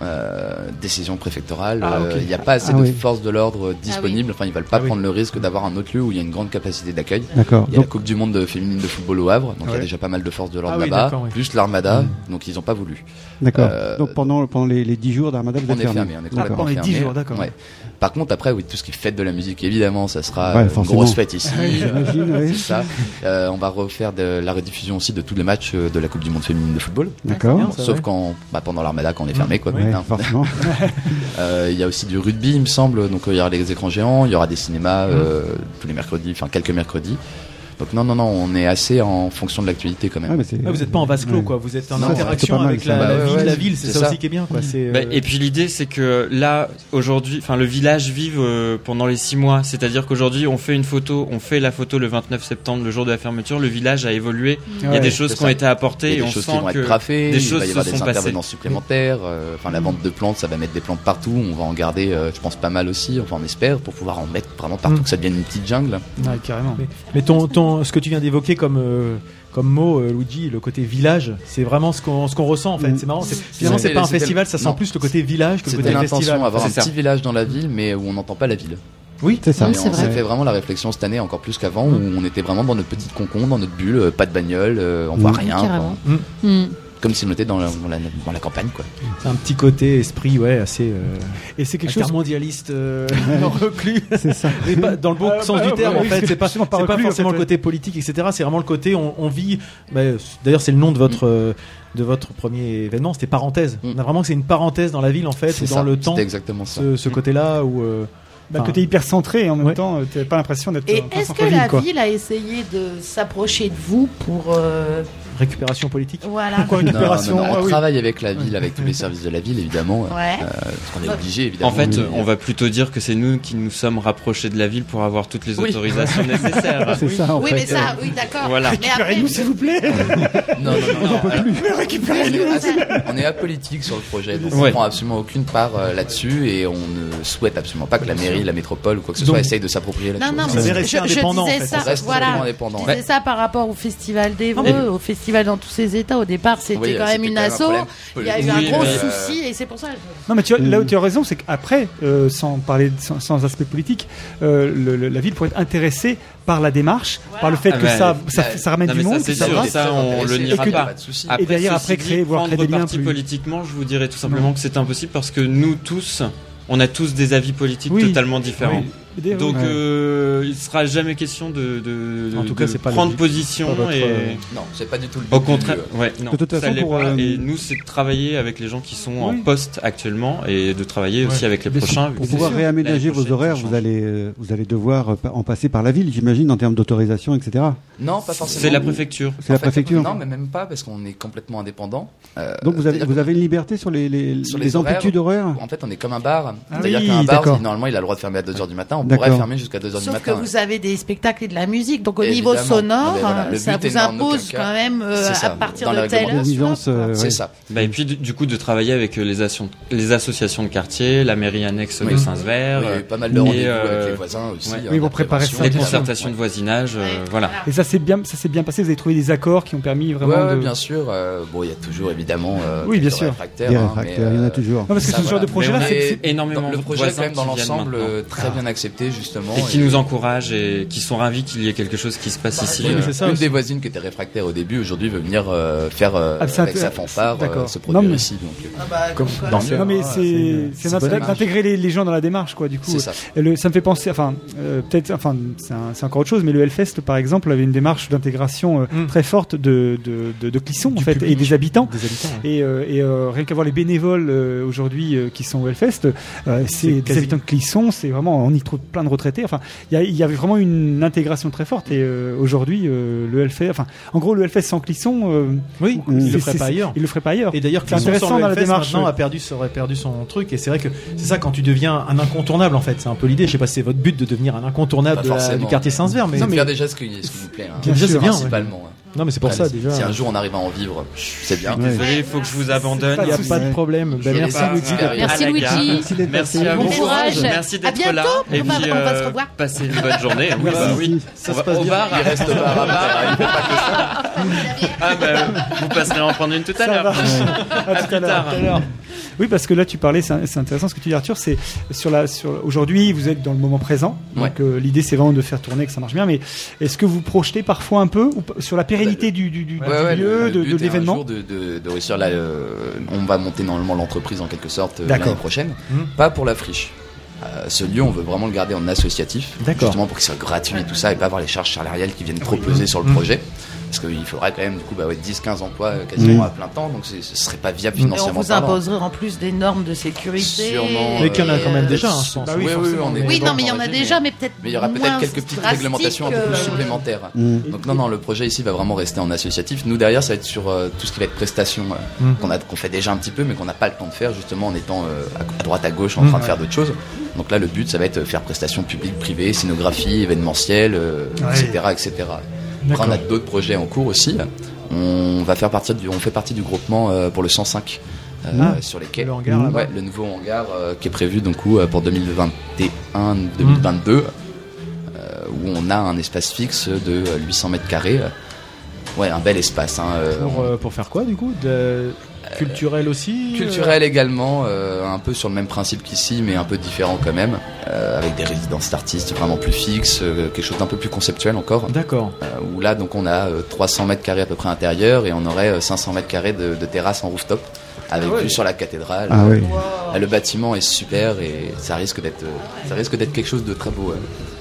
Décision préfectorale, il n'y a pas assez de forces de l'ordre disponibles. Enfin, ils veulent pas prendre le risque d'avoir un autre lieu où il y a une grande capacité d'accueil. Il y a la Coupe du Monde féminine de football au Havre, donc il y a déjà pas mal de forces de l'ordre là-bas, plus l'Armada, donc ils n'ont pas voulu. D'accord. Donc pendant les 10 jours d'Armada, vous êtes fermé. On est complètement fermé. 10 jours, d'accord. Ouais. Par contre, après, tout ce qui est fête de la musique, évidemment, ça sera une grosse fête ici. J'imagine, c'est ça. On va refaire la rediffusion aussi de tous les matchs de la Coupe du Monde féminine de football. D'accord. Sauf quand pendant l'Armada, quand on est fermé, quoi. Forcément. Il y a aussi du rugby, il me semble. Donc il y aura les écrans géants, il y aura des cinémas tous les mercredis, enfin quelques mercredis. Donc non, on est assez en fonction de l'actualité quand même. Vous n'êtes pas en vase clos, quoi. Vous êtes en interaction avec la ville. C'est ça aussi qui est bien, quoi. Et puis l'idée, c'est que là, aujourd'hui, le village vive pendant les 6 mois. C'est-à-dire qu'aujourd'hui, on fait la photo le 29 septembre, le jour de la fermeture. Le village a évolué. Il y a des choses qui ont été apportées et on sent que des choses se sont passées. Il va y avoir des intervenants supplémentaires. La vente de plantes, ça va mettre des plantes partout. On va en garder, je pense, pas mal aussi. Enfin, on espère pour pouvoir en mettre vraiment partout, que ça devienne une petite jungle. Ouais, carrément. Mais ce que tu viens d'évoquer comme mot, Luigi, le côté village, c'est vraiment ce qu'on ressent en fait. C'est marrant. Finalement, c'est pas un festival, ça sent plus le côté village que le côté festival. C'était l'intention, avoir un petit village dans la ville, mais où on n'entend pas la ville. Oui, c'est ça. On s'est fait vraiment la réflexion cette année, encore plus qu'avant, où on était vraiment dans notre petite concombre, dans notre bulle, pas de bagnole, on voit rien. Comme si on était dans la campagne, quoi. C'est un petit côté esprit, assez. Et c'est quelque chose mondialiste, reclus. C'est ça. Mais pas dans le bon sens du terme, en fait. C'est pas forcément le côté politique, etc. C'est vraiment le côté on vit. D'ailleurs, c'est le nom de votre premier événement. C'était parenthèse. On a vraiment que c'est une parenthèse dans la ville, en fait, ou dans le temps. C'était exactement ça. Ce côté-là où. Côté hyper centré et en même temps, tu n'avais pas l'impression d'être. Et est-ce que la ville a essayé de s'approcher de vous pour récupération politique? Voilà. Pourquoi récupération? Non, on travaille avec la ville, avec tous les services de la ville, évidemment. Parce qu'on est obligé, évidemment. En fait, on va plutôt dire que c'est nous qui nous sommes rapprochés de la ville pour avoir toutes les autorisations nécessaires. C'est ça. En fait. Mais ça, d'accord. Voilà. Récupérez-nous, s'il vous plaît. Non. Récupérez-nous. On est apolitique sur le projet, donc on ne prend absolument aucune part là-dessus et on ne souhaite absolument pas que la mairie, la métropole ou quoi que ce soit essaye de s'approprier la chose. Non, mais je disais ça. Voilà. Je disais ça par rapport au festival d'Évreux, au festival dans tous ses états. Au départ, c'était quand même une asso. Il y a eu un gros souci et c'est pour ça. Non, mais tu vois, là où tu as raison, c'est qu'après, sans parler sans aspect politique, la ville pourrait être intéressée par la démarche, par le fait que ça ramène du monde. C'est sûr, ça on le niera pas. Et derrière, après créer des liens plus. Politiquement, je vous dirais tout simplement que c'est impossible parce que nous tous, on a tous des avis politiques totalement différents. Donc il sera jamais question en tout cas, c'est pas prendre position non, c'est pas du tout le but. Au contraire, non, de toute façon, et nous c'est de travailler avec les gens qui sont en poste actuellement et de travailler aussi avec les prochains. Pour pouvoir réaménager vos horaires, vous allez devoir en passer par la ville, j'imagine, en termes d'autorisation, etc. Non, pas forcément. C'est la préfecture. C'est la préfecture. Non, mais même pas parce qu'on est complètement indépendant. Donc vous avez une liberté sur les amplitudes horaires. En fait, on est comme un bar. C'est-à-dire qu'un bar, normalement, il a le droit de fermer à 2h du matin. On pourrait fermer jusqu'à 2h du matin. Sauf que vous avez des spectacles et de la musique, donc au niveau sonore, ça vous impose quand même à partir de telle heure. C'est ça. Et puis du coup de travailler avec les associations de quartier, la mairie annexe de Saint-Sever, pas mal de rendez-vous avec les voisins aussi. Oui, pour préparer ça. Les concertations de voisinage, voilà. Et ça s'est bien passé. Vous avez trouvé des accords qui ont permis vraiment. Bien sûr. Bon, il y a toujours évidemment. Oui, bien sûr. Il y en a toujours. Non, parce que ce genre de projet-là, c'est énormément. Le projet quand même dans l'ensemble très bien accepté justement. Et qui nous encourage et qui sont ravis qu'il y ait quelque chose qui se passe ici. Une des voisines qui était réfractaire au début aujourd'hui veut venir faire avec sa fanfare se produire ici. Non mais c'est d'intégrer les gens dans la démarche quoi. Du coup, ça me fait penser. C'est encore autre chose, mais le Hellfest par exemple avait une démarche d'intégration très forte de Clisson en fait et des habitants. Et rien qu'à voir les bénévoles aujourd'hui qui sont au Hellfest, c'est des habitants de Clisson. C'est vraiment on y trouve plein de retraités. Enfin, il y avait vraiment une intégration très forte. Et aujourd'hui, le Hellfest, en gros, le Hellfest sans Clisson, il le ferait pas ailleurs. Il le ferait pas ailleurs. Et d'ailleurs, c'est intéressant dans la démarche. Maintenant, aurait perdu son truc. Et c'est vrai que c'est ça quand tu deviens un incontournable en fait. C'est un peu l'idée. Je sais pas si c'est votre but de devenir un incontournable du quartier Saint-Sever, mais faire déjà ce qui vous plaît. Déjà, c'est bien principalement. Non mais c'est pour ça déjà. Si un jour on arrive à en vivre, c'est bien. Désolé, il faut que je vous abandonne. Il n'y a pas de problème. Merci Luigi. Merci à vous. Bon courage. Merci d'être là. Et puis on va se revoir. Passez une bonne journée. Oui. Ça se passe au bar. Il reste au bar à bar. Vous passerez en prendre une tout à l'heure. À tout à l'heure. Oui, parce que là, tu parlais, c'est intéressant ce que tu dis, Arthur. C'est aujourd'hui, vous êtes dans le moment présent. Donc, l'idée, c'est vraiment de faire tourner, que ça marche bien. Mais est-ce que vous projetez parfois un peu sur la pérennité du lieu, de l'événement? Un jour de réussir là. On va monter normalement l'entreprise en quelque sorte l'année prochaine. Pas pour la friche. Ce lieu, on veut vraiment le garder en associatif, justement pour qu'il soit gratuit et tout ça, et pas avoir les charges salariales qui viennent trop peser sur le projet. Parce qu'il faudrait quand même du coup 10-15 emplois quasiment à plein temps, donc ce serait pas viable financièrement. Et on vous imposerait en plus des normes de sécurité. Sûrement. Mais qu'il y en a quand même déjà, je pense. Oui, non, mais il y en a déjà, mais peut-être. Mais il y aura peut-être quelques petites réglementations un peu plus supplémentaires. Donc non, le projet ici va vraiment rester en associatif. Nous derrière, ça va être sur tout ce qui va être prestations qu'on fait déjà un petit peu, mais qu'on n'a pas le temps de faire justement en étant à droite à gauche en train de faire d'autres choses. Donc là, le but, ça va être faire prestations publiques, privées, scénographie, événementielle, etc. Après, on a d'autres projets en cours aussi. On fait partie du groupement pour le 105 sur les quais. Le hangar là-bas. Le nouveau hangar qui est prévu donc pour 2021-2022 où on a un espace fixe de 800 mètres carrés. Un bel espace. Pour faire quoi du coup culturel aussi Culturel également, un peu sur le même principe qu'ici, mais un peu différent quand même, avec des résidences d'artistes vraiment plus fixes, quelque chose d'un peu plus conceptuel encore. D'accord. Où là, donc, on a 300 mètres carrés à peu près intérieur et on aurait 500 mètres carrés de terrasse en rooftop, avec vue sur la cathédrale. Le bâtiment est super et ça risque d'être quelque chose de très beau.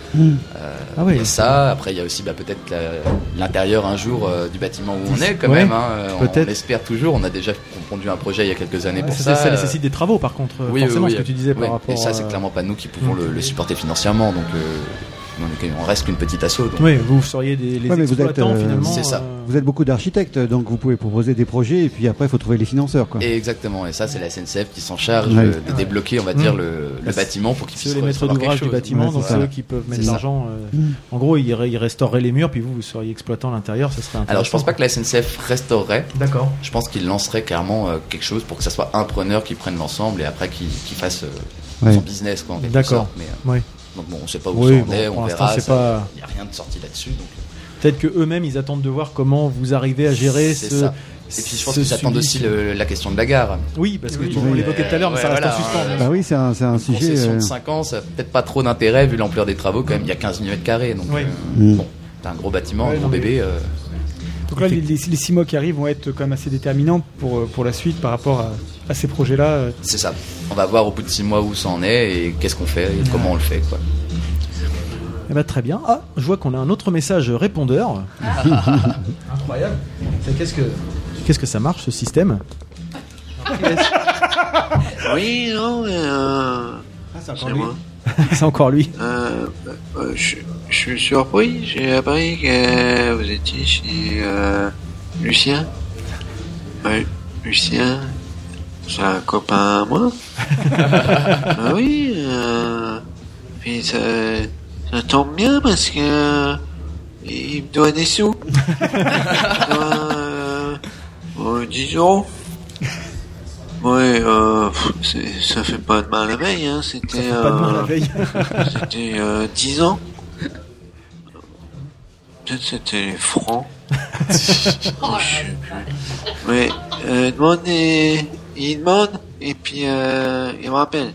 Et ça, après il y a aussi peut-être l'intérieur un jour du bâtiment où on est quand même. On l'espère toujours. On a déjà conduit un projet il y a quelques années pour ça. Ça nécessite des travaux par contre. Forcément, ce que tu disais par rapport. Et ça, c'est clairement pas nous qui pouvons le supporter financièrement. Donc on reste qu'une petite asso. Donc. Oui, vous seriez les exploitants finalement. C'est ça. Vous êtes beaucoup d'architectes, donc vous pouvez proposer des projets et puis après il faut trouver les financeurs. Quoi. Et exactement, et ça c'est la SNCF qui s'en charge de débloquer, on va dire, le bâtiment pour qu'ils puissent les maîtres d'ouvrage du bâtiment, donc c'est eux qui peuvent mettre l'argent. En gros, ils restaureraient les murs, puis vous seriez exploitant à l'intérieur, ça serait intéressant. Alors je pense pas que la SNCF restaurerait. D'accord. Je pense qu'ils lanceraient clairement quelque chose pour que ça soit un preneur qui prenne l'ensemble et après qui fasse son business quoi, en quelque sorte. Mais, donc bon, on sait pas où ça en est, on verra. Il n'y a rien de sorti là-dessus. Donc... Peut-être que eux-mêmes ils attendent de voir comment vous arrivez à gérer ça. Et puis je pense qu'ils attendent aussi la question de la gare. Oui, parce que on l'évoquait tout à l'heure, mais ça reste en suspens. Bah oui, c'est un sujet. Concession de 5 ans, ça n'a peut-être pas trop d'intérêt vu l'ampleur des travaux. Quand même, il y a 15 000 m². Donc bon, t'as un gros bâtiment, un gros bébé. Donc là, les 6 mois qui arrivent vont être quand même assez déterminants pour la suite par rapport à ces projets-là. C'est ça. On va voir au bout de 6 mois où ça en est et qu'est-ce qu'on fait et comment on le fait, quoi. Eh ben, très bien. Ah, je vois qu'on a un autre message répondeur. Incroyable. Qu'est-ce que ça marche, ce système? Oui, non, mais c'est encore lui. C'est encore lui. Je suis surpris. J'ai appris que vous étiez chez Lucien. Lucien, c'est un copain à moi. Ah oui. Puis ça tombe bien parce que il me doit des sous. Il me doit 10 €. Ouais, ça fait pas de mal la veille, hein. C'était 10 ans. Peut-être c'était les francs. Ouais, il demande et puis il me rappelle.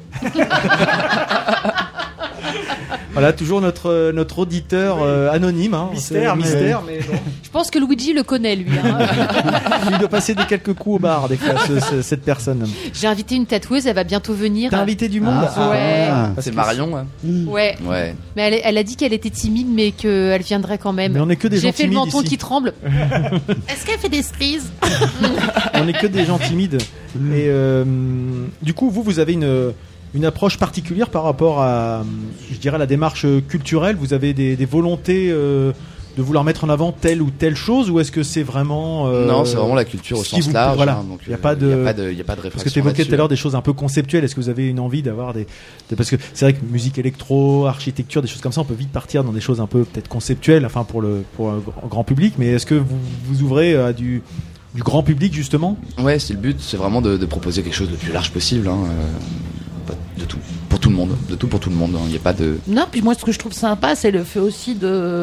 Voilà, toujours notre auditeur anonyme. Hein. Mystère, mais bon. Je pense que Luigi le connaît, lui. Hein. Il doit passer quelques coups au bar, des fois, cette personne. J'ai invité une tatoueuse, elle va bientôt venir. T'as invité du monde? Ouais. C'est Marion, hein. Ouais. Mais elle a dit qu'elle était timide, mais qu'elle viendrait quand même. Mais on est que des gens timides. J'ai fait le menton ici. qui tremble. Est-ce qu'elle fait des cerises? On est que des gens timides. Et du coup, vous avez une approche particulière par rapport à, je dirais, la démarche culturelle. Vous avez des volontés de vouloir mettre en avant telle ou telle chose, ou est-ce que c'est vraiment non, c'est vraiment la culture au sens large. Voilà. Hein, donc il y a pas de réflexion. Parce que tu évoquais tout à l'heure des choses un peu conceptuelles. Est-ce que vous avez une envie d'avoir parce que c'est vrai que musique électro, architecture, des choses comme ça, on peut vite partir dans des choses un peu peut-être conceptuelles, enfin pour un grand public. Mais est-ce que vous ouvrez à du grand public justement? Ouais, c'est le but. C'est vraiment de proposer quelque chose de plus large possible. Hein, de tout pour tout le monde, de tout pour tout le monde. Il n'y a pas de. Non, puis moi ce que je trouve sympa, c'est le fait aussi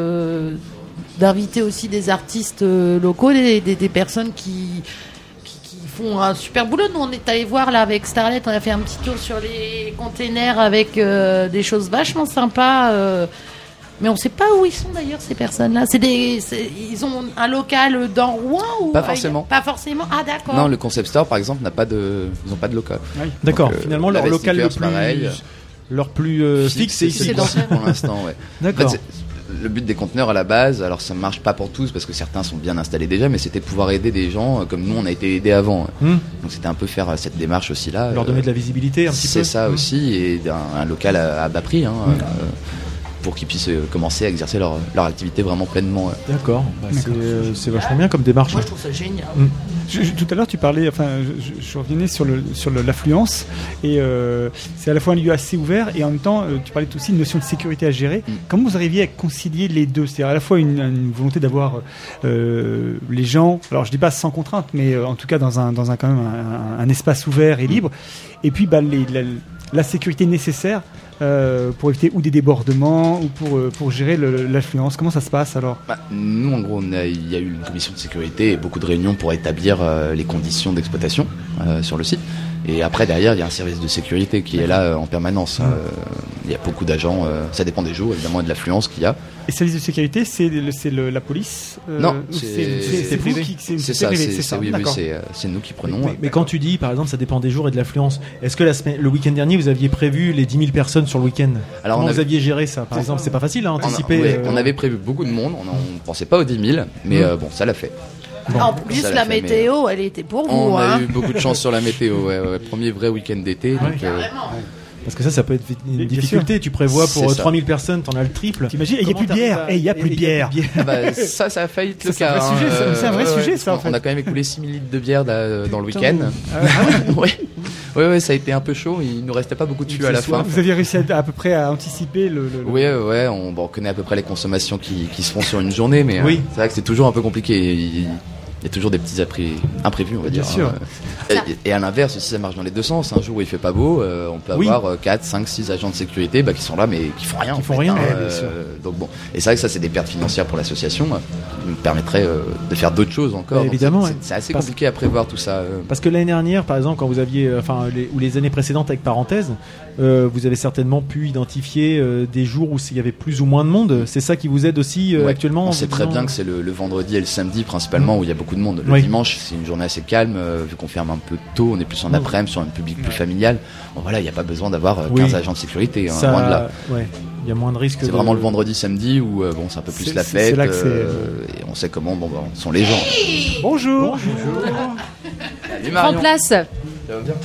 d'inviter aussi des artistes locaux, des personnes qui font un super boulot. Nous on est allé voir là avec Starlet, on a fait un petit tour sur les containers avec des choses vachement sympas. Mais on ne sait pas où ils sont d'ailleurs ces personnes-là. Ils ont un local dans Rouen ou pas forcément. Pas forcément. Ah d'accord. Non, le Concept Store par exemple ils n'ont pas de local. Oui. D'accord. Finalement leur local le plus fixe, c'est ici pour l'instant. Ouais. D'accord. En fait, le but des conteneurs à la base, alors ça marche pas pour tous parce que certains sont bien installés déjà, mais c'était pouvoir aider des gens comme nous on a été aidés avant. Donc c'était un peu faire cette démarche aussi là. Leur donner de la visibilité un petit peu. C'est ça aussi, et un local à bas prix. Pour qu'ils puissent commencer à exercer leur activité vraiment pleinement. D'accord, c'est vachement bien comme démarche. Moi je trouve ça génial. Tout à l'heure tu parlais, je revenais sur l'affluence, et c'est à la fois un lieu assez ouvert et en même temps tu parlais aussi d'une notion de sécurité à gérer. Comment vous arriviez à concilier les deux? C'est-à-dire à la fois une volonté d'avoir les gens, alors je dis pas sans contrainte, mais en tout cas dans un quand même un espace ouvert et libre, et puis la sécurité nécessaire pour éviter ou des débordements ou pour gérer l'affluence. Comment ça se passe alors? Nous en gros il y a eu une commission de sécurité et beaucoup de réunions pour établir les conditions d'exploitation sur le site, et après derrière il y a un service de sécurité qui est là en permanence. Il y a beaucoup d'agents, ça dépend des jours évidemment et de l'affluence qu'il y a. Et service de sécurité, c'est la police? Non, c'est privé. C'est ça, c'est nous qui prenons. Mais quand tu dis, par exemple, ça dépend des jours et de l'affluence, est-ce que le week-end dernier, vous aviez prévu les 10 000 personnes sur le week-end? Alors, vous aviez géré ça? Par exemple, c'est pas facile à anticiper. On avait prévu beaucoup de monde, on ne pensait pas aux 10 000, mais bon, ça l'a fait. Bon, en plus, la météo, elle était pour vous. On a eu beaucoup de chance sur la météo, premier vrai week-end d'été. Donc, parce que ça peut être une difficulté. Tu prévois pour 3000 personnes, t'en as le triple. T'imagines, il n'y a plus de bière. Il n'y a plus de bière. Ça a failli être le cas. C'est un vrai sujet, ça, en fait. On a quand même écoulé 6 000 litres de bière dans le week-end. Oui, ça a été un peu chaud. Il nous restait pas beaucoup de jus à la fin. Vous aviez réussi à peu près à anticiper Oui, on connaît à peu près les consommations qui se font sur une journée, mais c'est vrai que c'est toujours un peu compliqué. Il y a toujours des petits imprévus, on va dire. Bien sûr. Et à l'inverse, si ça marche dans les deux sens, un jour où il fait pas beau, on peut avoir 4, 5, 6 agents de sécurité qui sont là mais qui font rien. Donc bon. Et c'est vrai que ça c'est des pertes financières pour l'association qui me permettraient de faire d'autres choses encore. Évidemment. C'est assez compliqué à prévoir tout ça. Parce que l'année dernière, par exemple, quand vous aviez, ou les années précédentes avec parenthèse, vous avez certainement pu identifier des jours où il y avait plus ou moins de monde. C'est ça qui vous aide aussi actuellement? On sait très bien que c'est le vendredi et le samedi principalement où il y a beaucoup de monde. Le dimanche, c'est une journée assez calme vu qu'on ferme un peu tôt, on est plus en après-midi sur un public plus familial. Bon, voilà, il n'y a pas besoin d'avoir 15 agents de sécurité, hein, loin de là. Ouais. Il y a moins de risques. C'est vraiment le vendredi, samedi où bon, c'est un peu plus la fête. C'est là que et on sait comment sont les gens. Bonjour. Prends place. Ça va bien.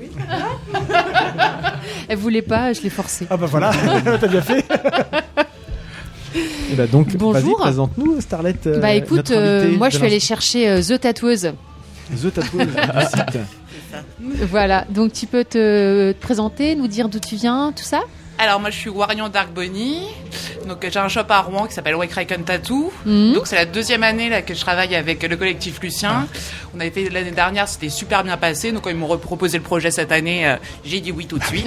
Elle voulait pas, je l'ai forcée. Ah bah voilà, t'as bien fait. Et bah donc, bonjour. Vas-y, présente-nous, Starlet. Bah écoute, moi je suis allée chercher The Tatoueuse. The Tatoueuse du site. Voilà, donc tu peux te présenter, nous dire d'où tu viens, tout ça. Alors moi je suis Warion Darkbonny, donc j'ai un shop à Rouen qui s'appelle White Kraken Tattoo. Donc c'est la 2e année là que je travaille avec le collectif Lucien. On avait fait l'année dernière, c'était super bien passé, donc quand ils m'ont proposé le projet cette année, j'ai dit oui tout de suite.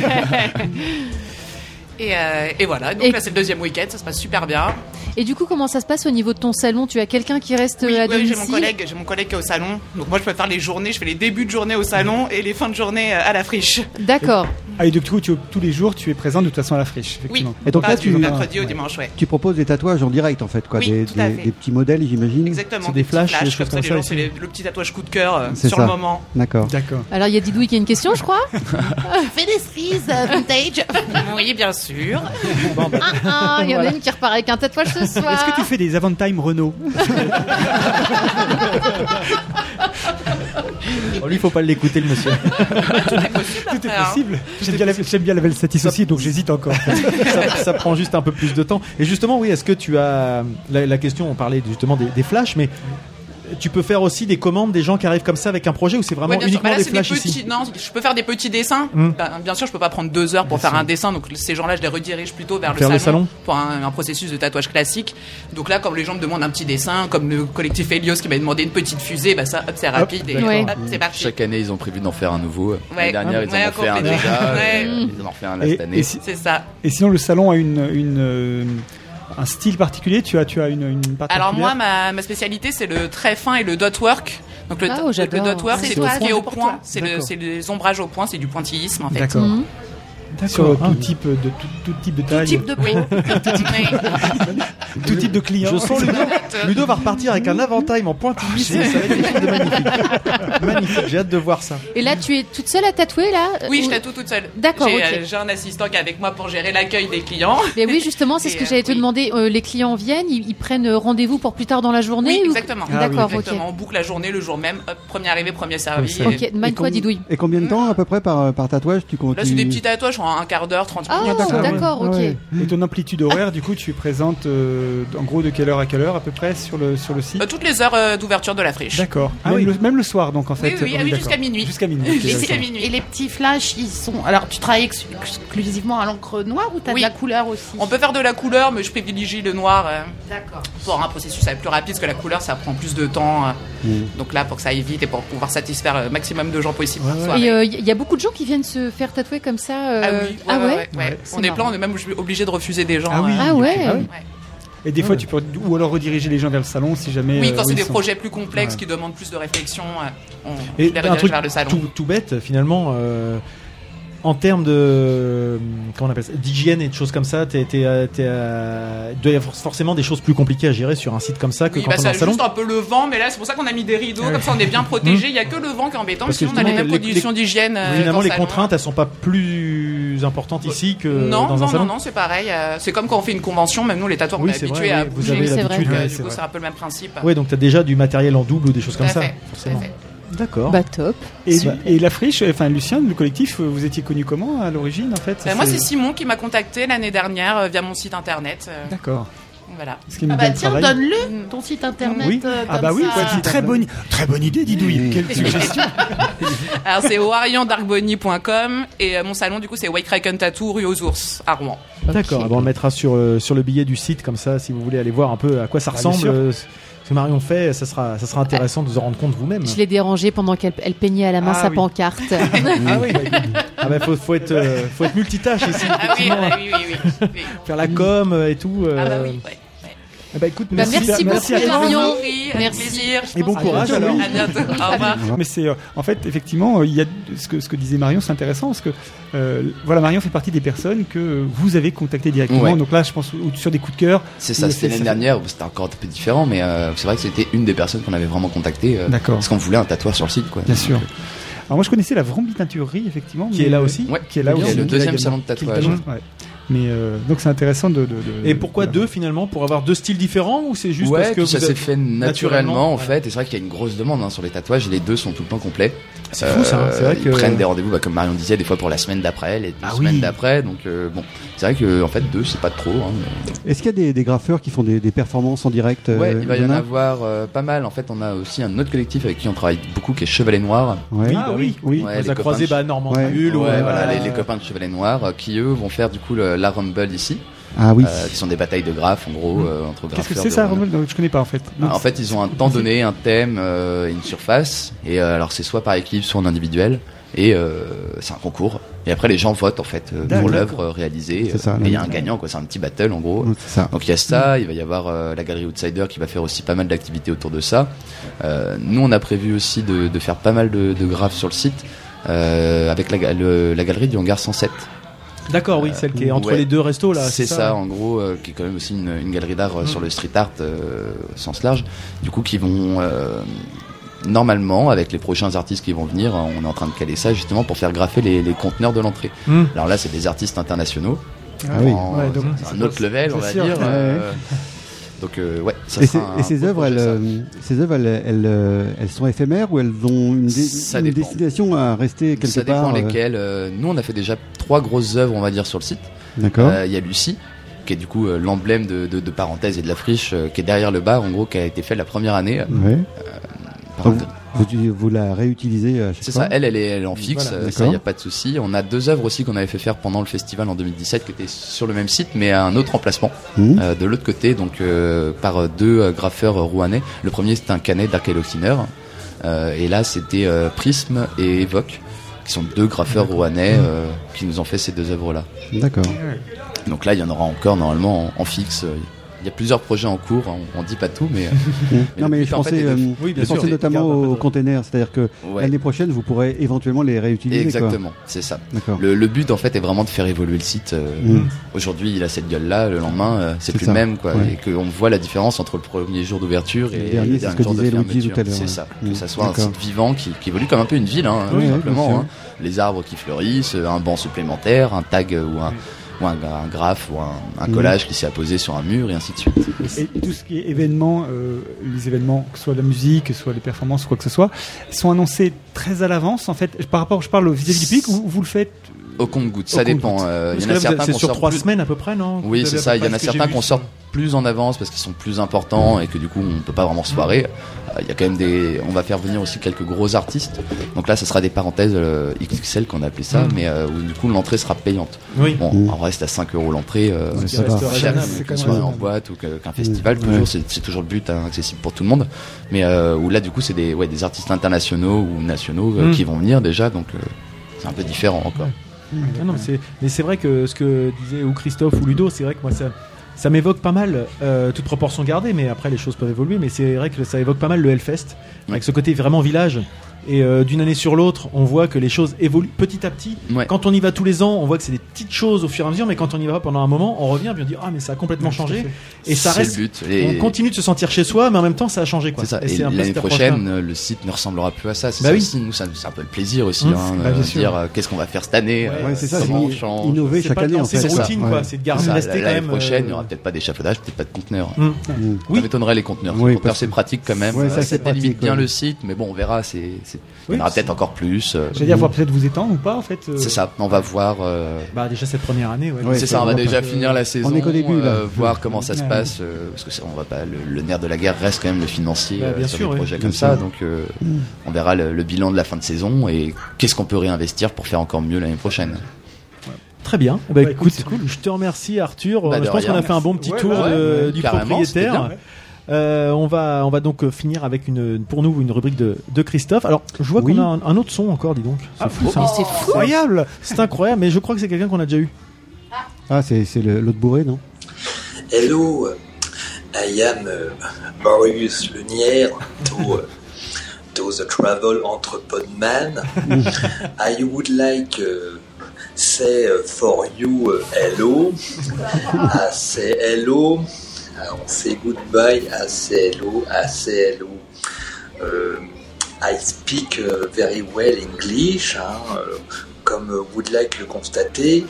Et voilà, donc là c'est le 2e week-end, ça se passe super bien. Et du coup, comment ça se passe au niveau de ton salon? Tu as quelqu'un qui reste à domicile? Oui, j'ai mon collègue qui est au salon. Donc moi je peux faire les journées, je fais les débuts de journée au salon et les fins de journée à la friche. D'accord. Et du coup, tous les jours, tu es présent de toute façon à la friche, effectivement. Oui, et donc là, du mercredi au dimanche, ouais. Tu proposes des tatouages en direct, en fait, quoi, oui, des petits modèles, j'imagine. Exactement. C'est des flashs, des choses comme ça. Les gens, c'est le petit tatouage coup de cœur sur le moment. D'accord. Alors, il y a Didouille qui a une question, je crois. Fais des cerises vintage. Oui, bien sûr. Il y en a une qui repart avec un tatouage ce soir. Est-ce que tu fais des Avantime Renault? Lui, il faut pas l'écouter, le monsieur. Tout est possible. J'aime bien la Level Satis aussi, donc j'hésite encore. ça prend juste un peu plus de temps. Et justement, oui, est-ce que tu as la question, on parlait justement des flashs, mais tu peux faire aussi des commandes des gens qui arrivent comme ça avec un projet ou c'est vraiment uniquement des flashs ici? Non, je peux faire des petits dessins. Bien sûr, je peux pas prendre 2 heures pour faire un dessin. Donc ces gens-là, je les redirige plutôt vers le salon pour un processus de tatouage classique. Donc là, comme les gens me demandent un petit dessin, comme le collectif Helios qui m'a demandé une petite fusée, bah ça, hop, c'est rapide et hop, c'est parti. Chaque année, ils ont prévu d'en faire un nouveau. L'année dernière, ils en ont fait un déjà. Ils en ont fait un là cette année. C'est ça. Et sinon, le salon a un style particulier, tu as une particulière? Alors moi, ma spécialité, c'est le trait fin et le dot work. Donc le dot work, c'est tout ce qui est au point, c'est les ombrages au point, c'est du pointillisme en fait. D'accord. Sur tout type de taille. Tout type de tout type de client. Je sens Ludo va repartir avec un Avantime en pointillisme. Ça va être quelque chose de magnifique. Magnifique, j'ai hâte de voir ça. Et là, tu es toute seule à tatouer là? Oui, je tatoue toute seule. D'accord. J'ai un assistant qui est avec moi pour gérer l'accueil des clients. Mais oui, justement, c'est ce que j'allais te demander. Les clients viennent, ils prennent rendez-vous pour plus tard dans la journée? Oui, exactement. D'accord, exactement. On boucle la journée le jour même. Hop, premier arrivé, premier servi. Ok, quoi, Didouille? Et combien de temps à peu près par tatouage tu comptes? Là, c'est des petits tatouages en un quart d'heure, 30 minutes. Ah, d'accord, ok. Et ton amplitude horaire, du coup, tu es présente en gros de quelle heure à quelle heure à peu près sur le site? Toutes les heures d'ouverture de la friche. D'accord. Même le soir, donc en fait. Oui, jusqu'à minuit. Jusqu'à minuit. Et les petits flashs, ils sont. Alors, tu travailles exclusivement à l'encre noire ou tu as de la couleur aussi? On peut faire de la couleur, mais je privilégie le noir. D'accord. Pour un processus plus rapide, parce que la couleur, ça prend plus de temps. Donc là, pour que ça aille vite et pour pouvoir satisfaire le maximum de gens possible. Et il y a beaucoup de gens qui viennent se faire tatouer comme ça. Ah oui. On est plein, on est même obligé de refuser des gens. Ah ouais. Et des fois, tu peux ou alors rediriger les gens vers le salon si jamais. Oui, quand c'est des projets plus complexes qui demandent plus de réflexion, on les redirige redirige vers le salon. Tout bête, finalement. En termes de comment on appelle ça, d'hygiène et de choses comme ça, il doit y avoir forcément des choses plus compliquées à gérer sur un site comme ça que quand on est en salon. Juste un peu le vent, mais là c'est pour ça qu'on a mis des rideaux, comme ça on est bien protégé. Il y a que le vent qui est embêtant, parce que sinon on a les mêmes conditions d'hygiène. Évidemment, les contraintes, elles sont pas plus importantes ici que dans un salon. Non, c'est pareil. C'est comme quand on fait une convention, même nous les tatoueurs, on est habitués à bouger. Vous avez l'habitude. Du coup, c'est un peu le même principe. Oui, donc tu as déjà du matériel en double ou des choses comme ça, forcément. D'accord. Bah top. Et la friche, enfin Lucien, le collectif, vous étiez connu comment à l'origine en fait? Moi c'est Simon qui m'a contacté l'année dernière via mon site internet. D'accord. Voilà. Tiens, donne-le ton site internet. Oui. C'est très bonne idée, Didouille. Quelle suggestion. Alors c'est wariondarkbonny.com et mon salon du coup c'est White Kraken Tattoo rue aux Ours à Rouen. D'accord. On le mettra sur le billet du site comme ça si vous voulez aller voir un peu à quoi ça ressemble. Ce que Marion fait, ça sera intéressant de vous en rendre compte vous-même. Je l'ai dérangée pendant qu'elle peignait à la main sa pancarte. Faut être multitâche ici. Oui. Faire la com et tout. Écoute, merci beaucoup Marion. Merci. Plaisir. Et bon courage alors. À bientôt. Au revoir. Mais c'est en fait effectivement il y a ce que disait Marion, c'est intéressant parce que voilà, Marion fait partie des personnes que vous avez contactées directement. Ouais. Donc là, je pense sur des coups de cœur. C'est ça. C'était l'année dernière. C'était encore un peu différent, mais c'est vrai que c'était une des personnes qu'on avait vraiment contactées. Parce qu'on voulait un tatoueur sur le site, quoi. Bien sûr. Alors moi, je connaissais la Vrombi Teinturerie effectivement. Qui est là aussi. Ouais. Qui est là aussi. Le deuxième salon de tatouage. Mais donc c'est intéressant de Et pourquoi deux finalement, pour avoir deux styles différents, ou c'est juste parce que ça s'est fait naturellement en fait, et c'est vrai qu'il y a une grosse demande sur les tatouages et les deux sont tout le temps complets. C'est fou ça, c'est vrai qu'ils prennent des rendez-vous comme Marion disait, des fois pour la semaine d'après, les deux semaines d'après, donc bon, c'est vrai que en fait deux c'est pas trop. Est-ce qu'il y a des graffeurs qui font des performances en direct? Ouais, il va y en avoir pas mal. En fait, on a aussi un autre collectif avec qui on travaille beaucoup qui est Chevalet Noir. Oui. On les a croisés Normand Bulle, les copains de Chevalet Noir qui eux vont faire du coup la Rumble ici. Ah oui. Qui sont des batailles de graphes en gros entre graffeurs. Qu'est-ce que c'est ça, Rumble? Je connais pas en fait. En fait, ils ont un temps donné, un thème, une surface, et alors c'est soit par équipe, soit en individuel, et c'est un concours. Et après, les gens votent en fait pour l'œuvre réalisée. Et il y a un gagnant, quoi. C'est un petit battle en gros. Donc il y a ça. Il va y avoir la galerie Outsider qui va faire aussi pas mal d'activités autour de ça. Nous, on a prévu aussi de faire pas mal de graphes sur le site avec la galerie du Hangar 107. D'accord, oui, celle qui est entre les deux restos là. C'est ça, en gros, qui est quand même aussi une galerie d'art sur le street art au sens large. Du coup, qui vont normalement, avec les prochains artistes qui vont venir, on est en train de caler ça justement pour faire graffer les conteneurs de l'entrée. Alors là, c'est des artistes internationaux. Donc, c'est un autre level, on va dire. Donc ça et ces œuvres, elles sont éphémères ou elles ont une destination à rester quelque part? Ça dépend lesquelles. Nous, on a fait déjà 3 grosses œuvres, on va dire, sur le site. D'accord. Il y a Lucie, qui est du coup l'emblème de Parenthèse et de la friche, qui est derrière le bar, en gros, qui a été fait la première année. Vous la réutilisez à chaque fois? C'est ça, elle est en fixe, ça y a pas de souci. On a 2 œuvres aussi qu'on avait fait faire pendant le festival en 2017 qui étaient sur le même site mais à un autre emplacement de l'autre côté, donc par 2 graffeurs rouennais. Le premier c'était un Canet d'Arcade Cleaner et là c'était Prism et Evoque qui sont 2 graffeurs rouennais qui nous ont fait ces 2 œuvres là. D'accord. Donc là il y en aura encore normalement en fixe. Il y a plusieurs projets en cours, on dit pas tout, mais... non, mais je pensais notamment aux containers, c'est-à-dire que l'année prochaine, vous pourrez éventuellement les réutiliser. Exactement, c'est ça. Le but, en fait, est vraiment de faire évoluer le site. Aujourd'hui, il a cette gueule-là, le lendemain, c'est plus le même, quoi. Et qu'on voit la différence entre le premier jour d'ouverture et le dernier jour de fermeture. C'est ça, que ça soit un site vivant qui évolue comme un peu une ville, tout simplement. Les arbres qui fleurissent, un banc supplémentaire, un tag ou un graphe ou un collage qui s'est apposé sur un mur et ainsi de suite. Et tout ce qui est événements, les événements, que ce soit la musique, que ce soit les performances, quoi que ce soit, sont annoncés très à l'avance en fait. Par rapport, je parle vis-à-vis du public, ou vous le faites au compte-goutte, ça dépend. Il y en a certains c'est sur 3 semaines à peu près, non? Oui, c'est ça. Il y en a certains qu'on sort plus en avance parce qu'ils sont plus importants et que du coup on peut pas vraiment se foirer. Il y a quand même on va faire venir aussi quelques gros artistes. Donc là, ce sera des parenthèses XXL qu'on a appelé ça, mais où du coup l'entrée sera payante. Oui. Bon, on reste à 5 € l'entrée. Cher qu'une soirée en boîte ou qu'un festival. Toujours, c'est toujours le but, accessible pour tout le monde. Mais où là, du coup, c'est des artistes internationaux ou nationaux qui vont venir déjà. Donc c'est un peu différent encore. Non, mais c'est vrai que ce que disait ou Christophe ou Ludo, c'est vrai que moi ça m'évoque pas mal, toute proportion gardée, mais après les choses peuvent évoluer, mais c'est vrai que ça évoque pas mal le Hellfest, avec ce côté vraiment village. Et d'une année sur l'autre, on voit que les choses évoluent petit à petit. Quand on y va tous les ans, on voit que c'est des petites choses au fur et à mesure, mais quand on y va pendant un moment, on revient et on dit mais ça a complètement changé. Et ça reste. Le but. On continue de se sentir chez soi, mais en même temps, ça a changé, quoi. C'est ça. Et l'année prochaine, le site ne ressemblera plus à ça. C'est ça aussi. Nous, c'est un peu le plaisir aussi, de dire qu'est-ce qu'on va faire cette année. C'est ça. Comment on change. Innover chaque année. C'est routine, quoi. C'est de garder rester quand même. L'année prochaine, il n'y aura peut-être pas d'échafaudage, peut-être pas de conteneurs. Ça m'étonnerait les conteneurs. Les conteneurs, c'est pratique quand même. Ça limite bien le site, mais bon, on verra. Il y en aura peut-être encore plus. J'allais dire, peut-être vous étendre ou pas en fait. C'est ça, on va voir. Déjà cette première année, c'est ça, on va déjà finir la saison. On est qu'au début, voir comment ça se passe, parce que on va pas. Le nerf de la guerre reste quand même le financier sur des projets comme ça, donc on verra le bilan de la fin de saison et qu'est-ce qu'on peut réinvestir pour faire encore mieux l'année prochaine. Très bien. Écoute, c'est cool. Je te remercie Arthur. Je pense qu'on a fait un bon petit tour du propriétaire. On va donc finir avec pour nous une rubrique de Christophe. Alors je vois qu'on a un autre son encore, dis donc. C'est fou, ça. C'est fou. Incroyable. C'est incroyable, mais je crois que c'est quelqu'un qu'on a déjà eu. C'est l'autre bourré, non? Hello. I am Marius Lunière to the travel entrepod man. I would like say for you hello. I say hello. On say goodbye. I say hello. I say hello. I speak very well English, comme would like le constater.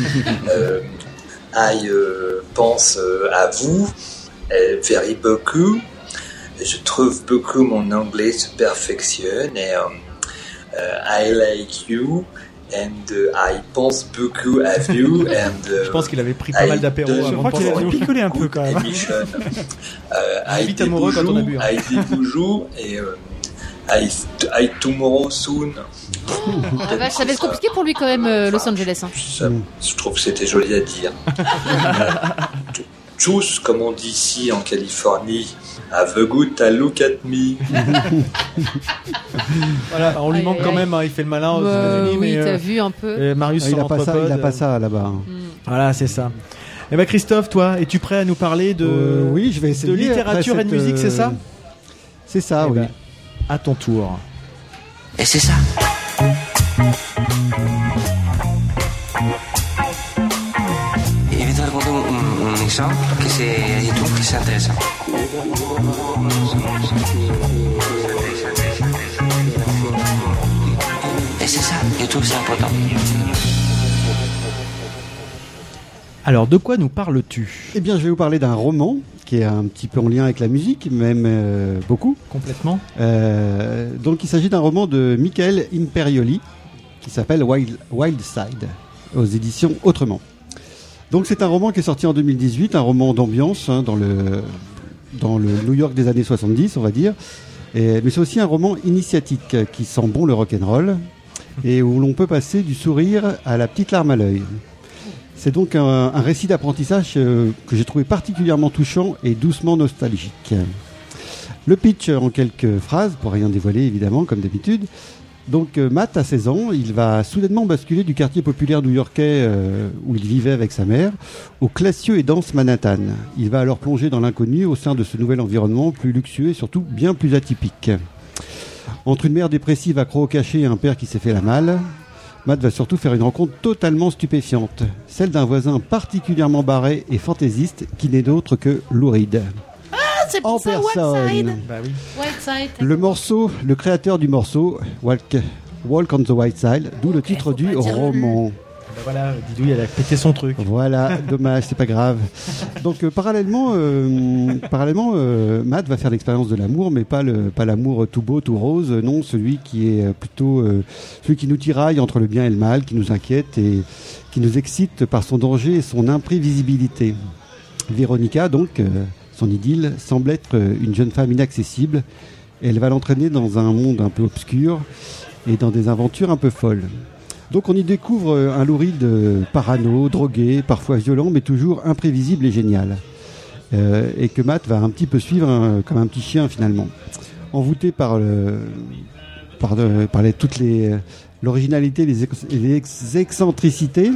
I pense à vous very beaucoup. Je trouve beaucoup mon anglais se perfectionne et I like you and I pense beaucoup à vous and je pense qu'il avait pris pas mal d'apéros. Je crois qu'il avait picolé un peu quand même. Vite amoureux quand on a bu. I dit toujours et I tomorrow soon. Ah vache, ça va être compliqué pour lui quand même, Los Angeles. Je trouve que c'était joli à dire. Tous, comme on dit ici en Californie, have a good look at me. Voilà, on lui manque quand même, il fait le malin aux États-Unis. Oui, t'as vu un peu. Marius, il a pas ça là-bas. Voilà, c'est ça. Eh ben Christophe, toi, es-tu prêt à nous parler de oui, je vais essayer, de littérature et de musique, c'est ça? C'est ça, oui. À ton tour. Et c'est ça. Je vais te raconter un exemple que je trouve que c'est intéressant. Et c'est ça, je trouve que c'est important. Alors, de quoi nous parles-tu? Eh bien, je vais vous parler d'un roman qui est un petit peu en lien avec la musique, même beaucoup. Complètement. Donc, il s'agit d'un roman de Michael Imperioli qui s'appelle Wild Side, aux éditions Autrement. Donc, c'est un roman qui est sorti en 2018, un roman d'ambiance dans le New York des années 70, on va dire. Mais c'est aussi un roman initiatique qui sent bon le rock'n'roll et où l'on peut passer du sourire à la petite larme à l'œil. C'est donc un récit d'apprentissage que j'ai trouvé particulièrement touchant et doucement nostalgique. Le pitch en quelques phrases, pour rien dévoiler évidemment, comme d'habitude. Donc Matt a 16 ans, il va soudainement basculer du quartier populaire new-yorkais où il vivait avec sa mère, au classieux et dense Manhattan. Il va alors plonger dans l'inconnu au sein de ce nouvel environnement plus luxueux et surtout bien plus atypique. Entre une mère dépressive accro au cachet et un père qui s'est fait la malle, Matt va surtout faire une rencontre totalement stupéfiante, celle d'un voisin particulièrement barré et fantaisiste qui n'est d'autre que Lou Reed. Ah, c'est pour ça, Whiteside. Bah oui. Whiteside. Le créateur du morceau, Walk on the White Side, d'où le titre du roman. Ben voilà, Didouille, elle a pété son truc. Voilà, dommage, c'est pas grave. Donc parallèlement, Matt va faire l'expérience de l'amour, mais pas l'amour tout beau, tout rose, non, celui qui est plutôt celui qui nous tiraille entre le bien et le mal, qui nous inquiète et qui nous excite par son danger et son imprévisibilité. Véronica, donc, son idylle, semble être une jeune femme inaccessible. Elle va l'entraîner dans un monde un peu obscur et dans des aventures un peu folles. Donc on y découvre un Lou Reed parano, drogué, parfois violent, mais toujours imprévisible et génial. Et que Matt va un petit peu suivre comme un petit chien finalement. Envoûté par toute l'originalité, les excentricités,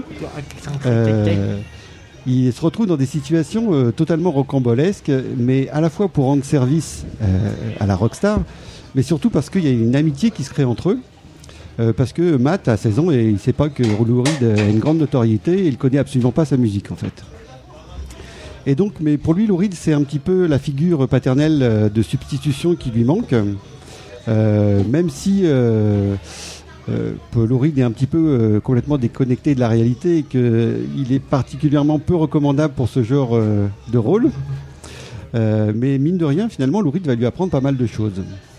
il se retrouve dans des situations totalement rocambolesques, mais à la fois pour rendre service à la rockstar, mais surtout parce qu'il y a une amitié qui se crée entre eux. Parce que Matt a 16 ans et il ne sait pas que Lou Reed a une grande notoriété et il ne connaît absolument pas sa musique en fait. Et donc, mais pour lui, Lou Reed, c'est un petit peu la figure paternelle de substitution qui lui manque, même si Lou Reed est un petit peu complètement déconnecté de la réalité et qu'il est particulièrement peu recommandable pour ce genre de rôle. Mais mine de rien, finalement, Lou Reed va lui apprendre pas mal de choses.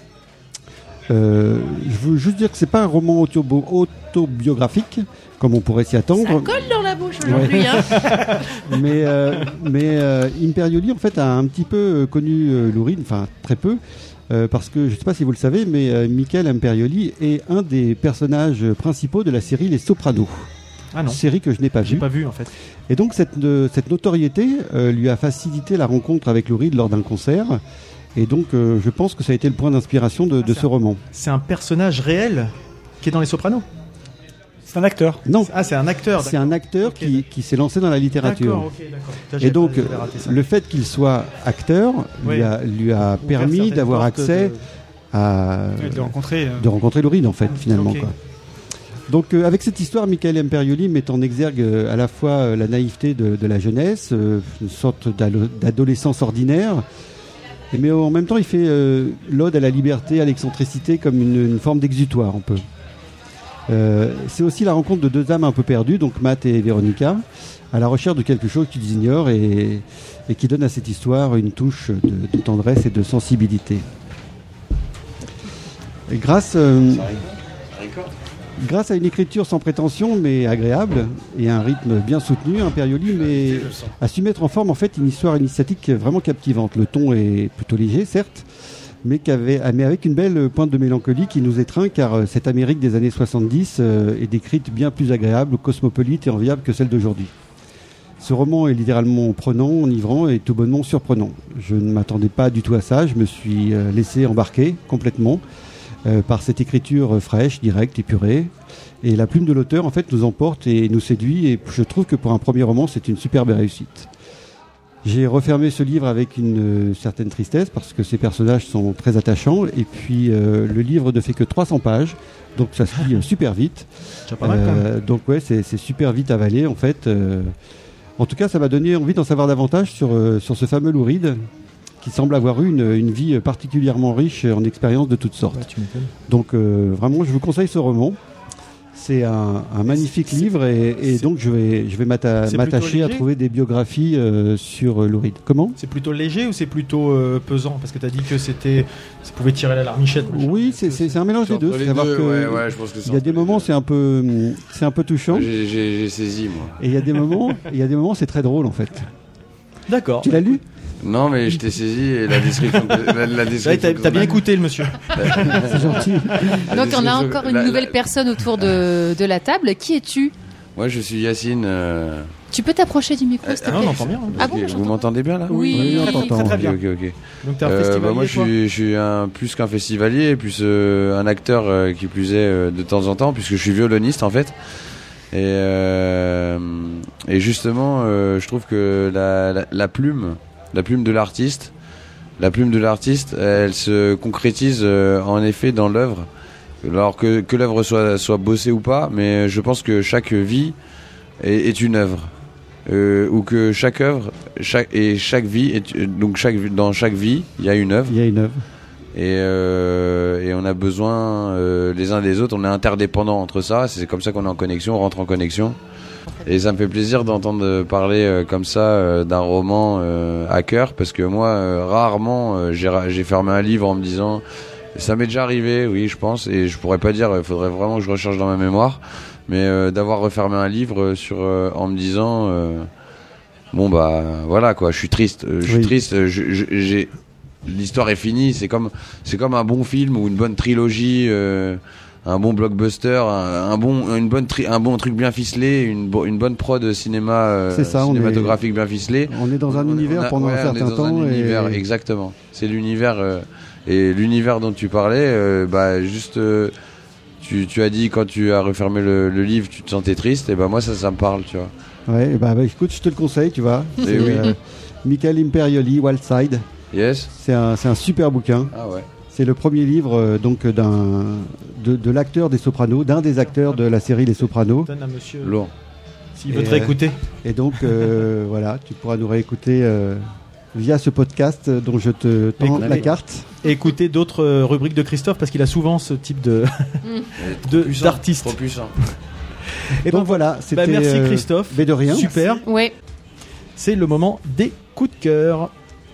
Je veux juste dire que c'est pas un roman autobiographique comme on pourrait s'y attendre. Ça colle dans la bouche aujourd'hui, hein. mais Imperioli en fait a un petit peu connu Lou Reed, enfin très peu, parce que je sais pas si vous le savez, mais Michael Imperioli est un des personnages principaux de la série Les Sopranos. Ah non. Série que je n'ai pas vue. J'ai pas vu en fait. Et donc cette notoriété lui a facilité la rencontre avec Lou Reed lors d'un concert. Et donc, je pense que ça a été le point d'inspiration de ce roman. C'est un personnage réel qui est dans Les Sopranos. C'est un acteur. Non. Ah, c'est un acteur. C'est un acteur qui s'est lancé dans la littérature. D'accord. Et donc, le fait qu'il soit acteur lui a permis d'avoir accès de rencontrer Louride, en fait, finalement. Quoi. Donc, avec cette histoire, Michael Imperioli met en exergue à la fois la naïveté de la jeunesse, une sorte d'adolescence ordinaire, mais en même temps, il fait l'ode à la liberté, à l'excentricité, comme une forme d'exutoire, un peu. C'est aussi la rencontre de deux âmes un peu perdues, donc Matt et Véronica, à la recherche de quelque chose qu'ils ignorent et qui donne à cette histoire une touche de tendresse et de sensibilité. Et grâce à une écriture sans prétention mais agréable et un rythme bien soutenu, Imperioli a su mettre en forme en fait une histoire initiatique vraiment captivante. Le ton est plutôt léger, certes, mais avec une belle pointe de mélancolie qui nous étreint, car cette Amérique des années 70 est décrite bien plus agréable, cosmopolite et enviable que celle d'aujourd'hui. Ce roman est littéralement prenant, enivrant et tout bonnement surprenant. Je ne m'attendais pas du tout à ça, je me suis laissé embarquer complètement par cette écriture fraîche, directe, épurée. Et la plume de l'auteur en fait nous emporte et nous séduit, et je trouve que pour un premier roman c'est une superbe réussite. J'ai refermé ce livre avec une certaine tristesse parce que ces personnages sont très attachants, et puis le livre ne fait que 300 pages, donc ça se lit super vite. C'est pas mal, quand même. Donc ouais, c'est super vite avalé en fait. En tout cas, ça m'a donné envie d'en savoir davantage sur ce fameux Louride, qui semble avoir eu une vie particulièrement riche en expériences de toutes sortes. Ouais, tu m'étonnes. Donc vraiment, je vous conseille ce roman. C'est un magnifique livre et donc je vais m'attacher à trouver des biographies sur Louride. Comment ? C'est plutôt léger ou c'est plutôt pesant ? Parce que tu as dit que ça pouvait tirer la larmichette. Oui, c'est un mélange des deux. Je pense que il y a des moments c'est un peu touchant. J'ai saisi moi. Et il y a des moments c'est très drôle en fait. D'accord. Tu l'as lu ? Non, mais je t'ai saisi et la description. T'as bien écouté le monsieur. C'est gentil. Donc on a encore une nouvelle personne autour de la table. Qui es-tu ? Moi, je suis Yacine. Tu peux t'approcher du micro, s'il te plaît ? On entend bien. Ah bon, vous m'entendez bien là ? Oui, on t'entend. Très bien. Ok. Donc t'es un festivalier, moi, je suis plus qu'un festivalier, plus un acteur qui plus est de temps en temps, puisque je suis violoniste en fait. Et justement, je trouve que la plume de l'artiste, elle se concrétise en effet dans l'œuvre. Alors que l'œuvre soit bossée ou pas, mais je pense que chaque vie est une œuvre, ou que chaque œuvre, chaque vie dans chaque vie, il y a une œuvre. Il y a une œuvre. Et on a besoin les uns des autres, on est interdépendants entre ça, c'est comme ça qu'on est en connexion, on rentre en connexion. Et ça me fait plaisir d'entendre parler comme ça d'un roman à cœur, parce que moi rarement j'ai fermé un livre en me disant, ça m'est déjà arrivé, oui je pense, et je pourrais pas dire, il faudrait vraiment que je recherche dans ma mémoire, mais d'avoir refermé un livre en me disant bon bah voilà quoi, je suis triste, l'histoire est finie, c'est comme un bon film ou une bonne trilogie, un bon blockbuster, un bon truc bien ficelé, une bonne prod cinématographique bien ficelé. On est dans un univers pendant un certain temps. Exactement. C'est l'univers et l'univers dont tu parlais. Tu as dit quand tu as refermé le livre, tu te sentais triste. Et moi ça me parle, tu vois. Ouais. Écoute, je te le conseille, tu vois. C'est Michael Imperioli, Wildside. Yes. C'est un super bouquin. Ah ouais. C'est le premier livre donc de l'acteur des Sopranos, d'un des acteurs de la série Les Sopranos. Donne à monsieur lourd. S'il veut te réécouter. Et donc voilà, tu pourras nous réécouter via ce podcast dont je te tends la carte. Et écouter d'autres rubriques de Christophe parce qu'il a souvent ce type d'artiste. Trop puissant. Et donc voilà, c'était. Merci Christophe. Mais de rien. Super. Ouais. C'est le moment des coups de cœur.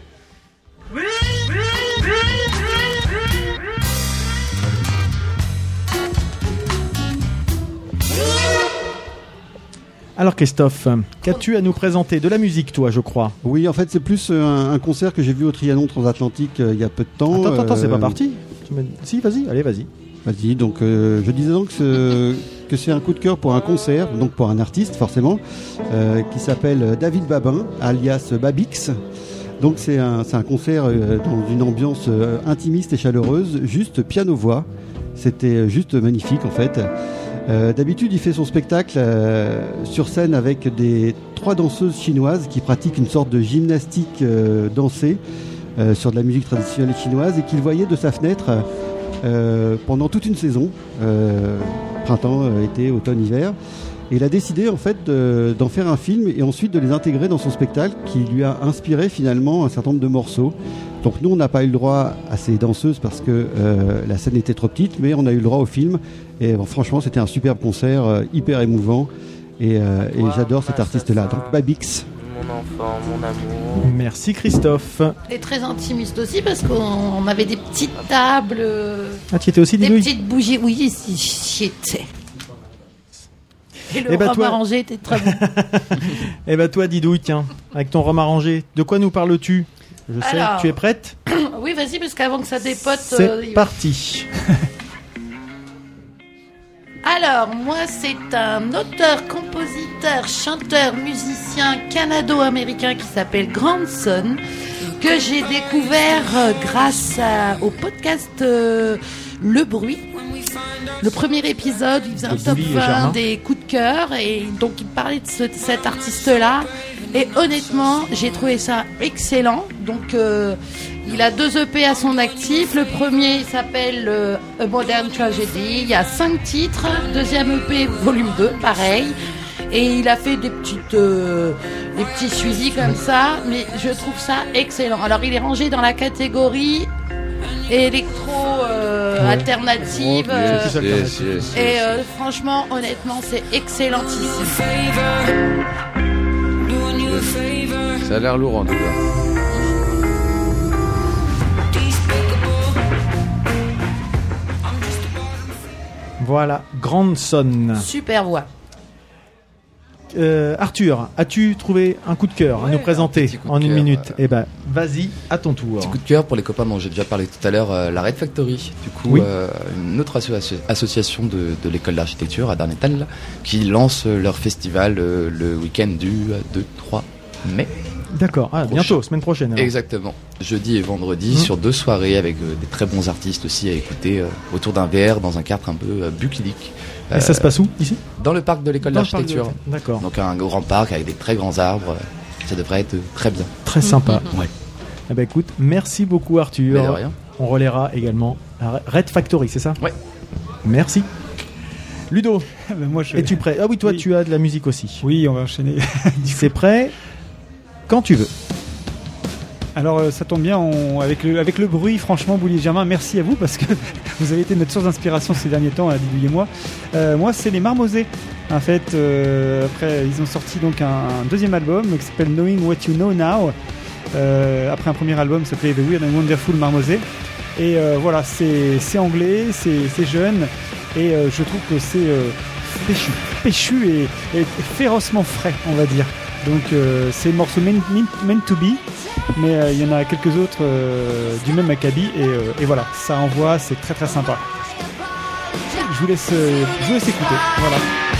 Alors Christophe, qu'as-tu à nous présenter ? De la musique, toi, je crois. Oui, en fait, c'est plus un concert que j'ai vu au Trianon Transatlantique il y a peu de temps. Attends, c'est pas parti. Si, vas-y. Vas-y, donc je disais donc que c'est un coup de cœur pour un concert, donc pour un artiste forcément, qui s'appelle David Babin, alias Babix. Donc c'est un concert dans une ambiance intimiste et chaleureuse, juste piano-voix. C'était juste magnifique en fait. D'habitude, il fait son spectacle sur scène avec 3 danseuses chinoises qui pratiquent une sorte de gymnastique dansée sur de la musique traditionnelle chinoise et qu'il voyait de sa fenêtre pendant toute une saison, printemps, été, automne, hiver. Et il a décidé en fait d'en faire un film et ensuite de les intégrer dans son spectacle qui lui a inspiré finalement un certain nombre de morceaux. Donc nous on n'a pas eu le droit à ces danseuses parce que la scène était trop petite, mais on a eu le droit au film et franchement c'était un superbe concert, hyper émouvant et j'adore cet artiste-là. Donc Babix. Mon enfant, mon amour. Merci Christophe. Et très intimiste aussi parce qu'on avait des petites tables. Ah tu étais aussi des Didouille? Petites bougies, oui, j'y étais. Et le rhum arrangé était très bon. Et bah toi Didouille, tiens, avec ton rhum arrangé, de quoi nous parles-tu? Je sais, tu es prête? Oui, vas-y, parce qu'avant que ça dépote... C'est parti. Alors, moi, c'est un auteur, compositeur, chanteur, musicien canado-américain qui s'appelle Grandson, que j'ai découvert grâce au podcast Le Bruit. Le premier épisode, il faisait un top 20 des coups de cœur et donc il parlait de cet artiste-là et honnêtement, j'ai trouvé ça excellent. Donc il a 2 EP à son actif. Le premier il s'appelle A Modern Tragedy, il y a 5 titres. Deuxième EP, volume 2, pareil. Et il a fait des petits suivis comme ça, mais je trouve ça excellent. Alors il est rangé dans la catégorie électro alternative et franchement honnêtement c'est excellentissime. Ça a l'air lourd en tout cas. Voilà, Grandson. Super voix. Arthur, as-tu trouvé un coup de cœur à nous présenter en une minute? Eh ben, vas-y, à ton tour. Petit coup de cœur pour les copains dont j'ai déjà parlé tout à l'heure, la Red Factory. Du coup, une autre association de l'école d'architecture à Darnétal qui lance leur festival le week-end du 2-3 mai. D'accord, bientôt, semaine prochaine. Alors. Exactement. Jeudi et vendredi sur 2 soirées avec des très bons artistes aussi à écouter autour d'un verre dans un cadre un peu bucolique. Et ça se passe où, ici? Dans le parc de l'école d'architecture. D'accord. Donc un grand parc avec des très grands arbres. Ça devrait être très bien. Très sympa. Ouais. Eh ben écoute, merci beaucoup Arthur. Mais de rien. On relaiera également la Red Factory, c'est ça? Ouais. Merci. Ludo, moi, es-tu prêt? Ah oui, toi tu as de la musique aussi. Oui, on va enchaîner. C'est prêt quand tu veux. Alors ça tombe bien, avec le bruit, franchement, Boulier Germain, merci à vous parce que vous avez été notre source d'inspiration ces derniers temps, Didouille et moi. Moi, c'est les Marmosets. En fait, après, ils ont sorti donc un deuxième album qui s'appelle Knowing What You Know Now. Après un premier album, ça s'appelait The Weird and Wonderful Marmoset. Et voilà, c'est anglais, c'est jeune, et je trouve que c'est péchu et férocement frais, on va dire. Donc c'est le morceau Meant to Be, mais il y en a quelques autres du même acabit et voilà, ça envoie, c'est très très sympa. Je vous laisse écouter, voilà.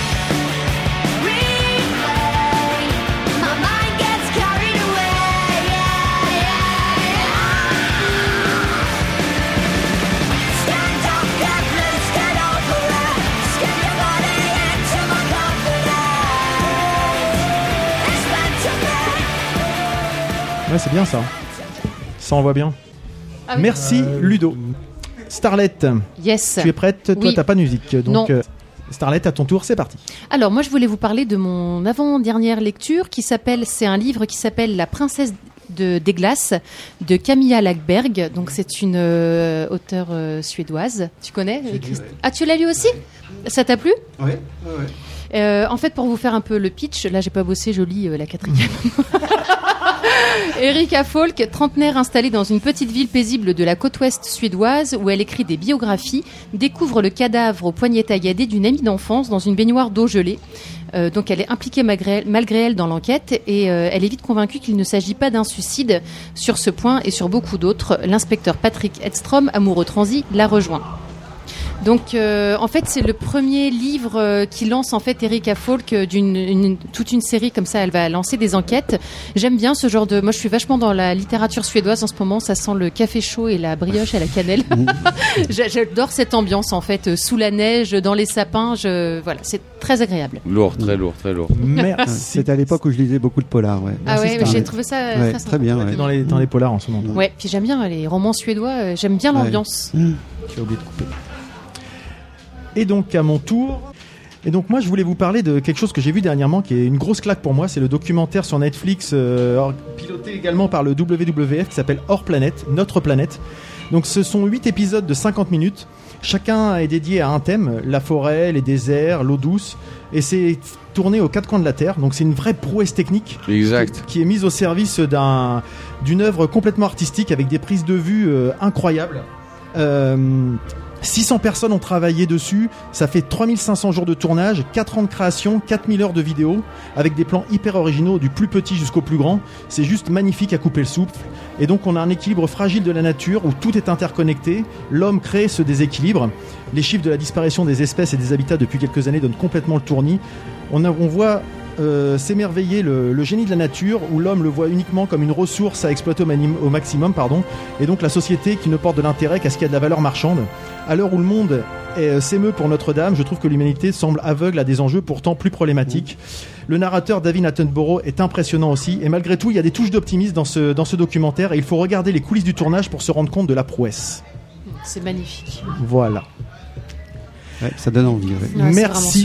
Ouais, c'est bien ça. Ça envoie bien. Ah oui. Merci Ludo. Starlet. Yes. Tu es prête? Toi, t'as pas de musique. Donc, Starlet, à ton tour, c'est parti. Alors, moi, je voulais vous parler de mon avant-dernière lecture c'est un livre qui s'appelle La princesse des glaces de Camilla Läckberg. Donc, c'est une auteure suédoise. Tu connais? Ah, tu l'as lu aussi? Ça t'a plu? Oui. En fait, pour vous faire un peu le pitch, là, j'ai pas bossé, je lis la 4e. Erika Falk, trentenaire installée dans une petite ville paisible de la côte ouest suédoise où elle écrit des biographies, découvre le cadavre au poignet tailladé d'une amie d'enfance dans une baignoire d'eau gelée. Donc elle est impliquée malgré elle dans l'enquête et elle est vite convaincue qu'il ne s'agit pas d'un suicide. Sur ce point et sur beaucoup d'autres, l'inspecteur Patrick Edstrom, amoureux transi, la rejoint. Donc, en fait, c'est le premier livre qui lance en fait Erika Falk toute une série comme ça. Elle va lancer des enquêtes. J'aime bien ce genre de. Moi, je suis vachement dans la littérature suédoise en ce moment. Ça sent le café chaud et la brioche à la cannelle. J'adore cette ambiance en fait, sous la neige, dans les sapins. Voilà, c'est très agréable. Lourd, très lourd, très lourd. Merci. C'était à l'époque où je lisais beaucoup de polars. Ouais. Ah ouais, j'ai trouvé ça très sympa. Très bien. Ouais. Dans les polars en ce moment. Ouais, puis j'aime bien les romans suédois. J'aime bien l'ambiance. J'ai oublié de couper. Et donc à mon tour, moi je voulais vous parler de quelque chose que j'ai vu dernièrement qui est une grosse claque pour moi, c'est le documentaire sur Netflix piloté également par le WWF qui s'appelle Hors Planète, Notre Planète. Donc ce sont 8 épisodes de 50 minutes, chacun est dédié à un thème, la forêt, les déserts, l'eau douce, et c'est tourné aux 4 coins de la Terre, donc c'est une vraie prouesse technique qui est mise au service d'une œuvre complètement artistique avec des prises de vue incroyables. 600 personnes ont travaillé dessus, ça fait 3500 jours de tournage, 4 ans de création, 4000 heures de vidéo, avec des plans hyper originaux du plus petit jusqu'au plus grand. C'est juste magnifique à couper le souffle. Et donc on a un équilibre fragile de la nature où tout est interconnecté. L'homme crée ce déséquilibre. Les chiffres de la disparition des espèces et des habitats depuis quelques années donnent complètement le tournis. On voit s'émerveiller le génie de la nature où l'homme le voit uniquement comme une ressource à exploiter au maximum, et donc la société qui ne porte de l'intérêt qu'à ce qu'il y a de la valeur marchande. À l'heure où le monde s'émeut pour Notre-Dame, je trouve que l'humanité semble aveugle à des enjeux pourtant plus problématiques. Le narrateur David Attenborough est impressionnant aussi, et malgré tout il y a des touches d'optimisme dans ce documentaire, et il faut regarder les coulisses du tournage pour se rendre compte de la prouesse. C'est magnifique. Voilà. Ouais, ça donne envie. Ouais.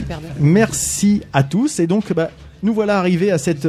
Merci à tous. Et donc, nous voilà arrivés à cette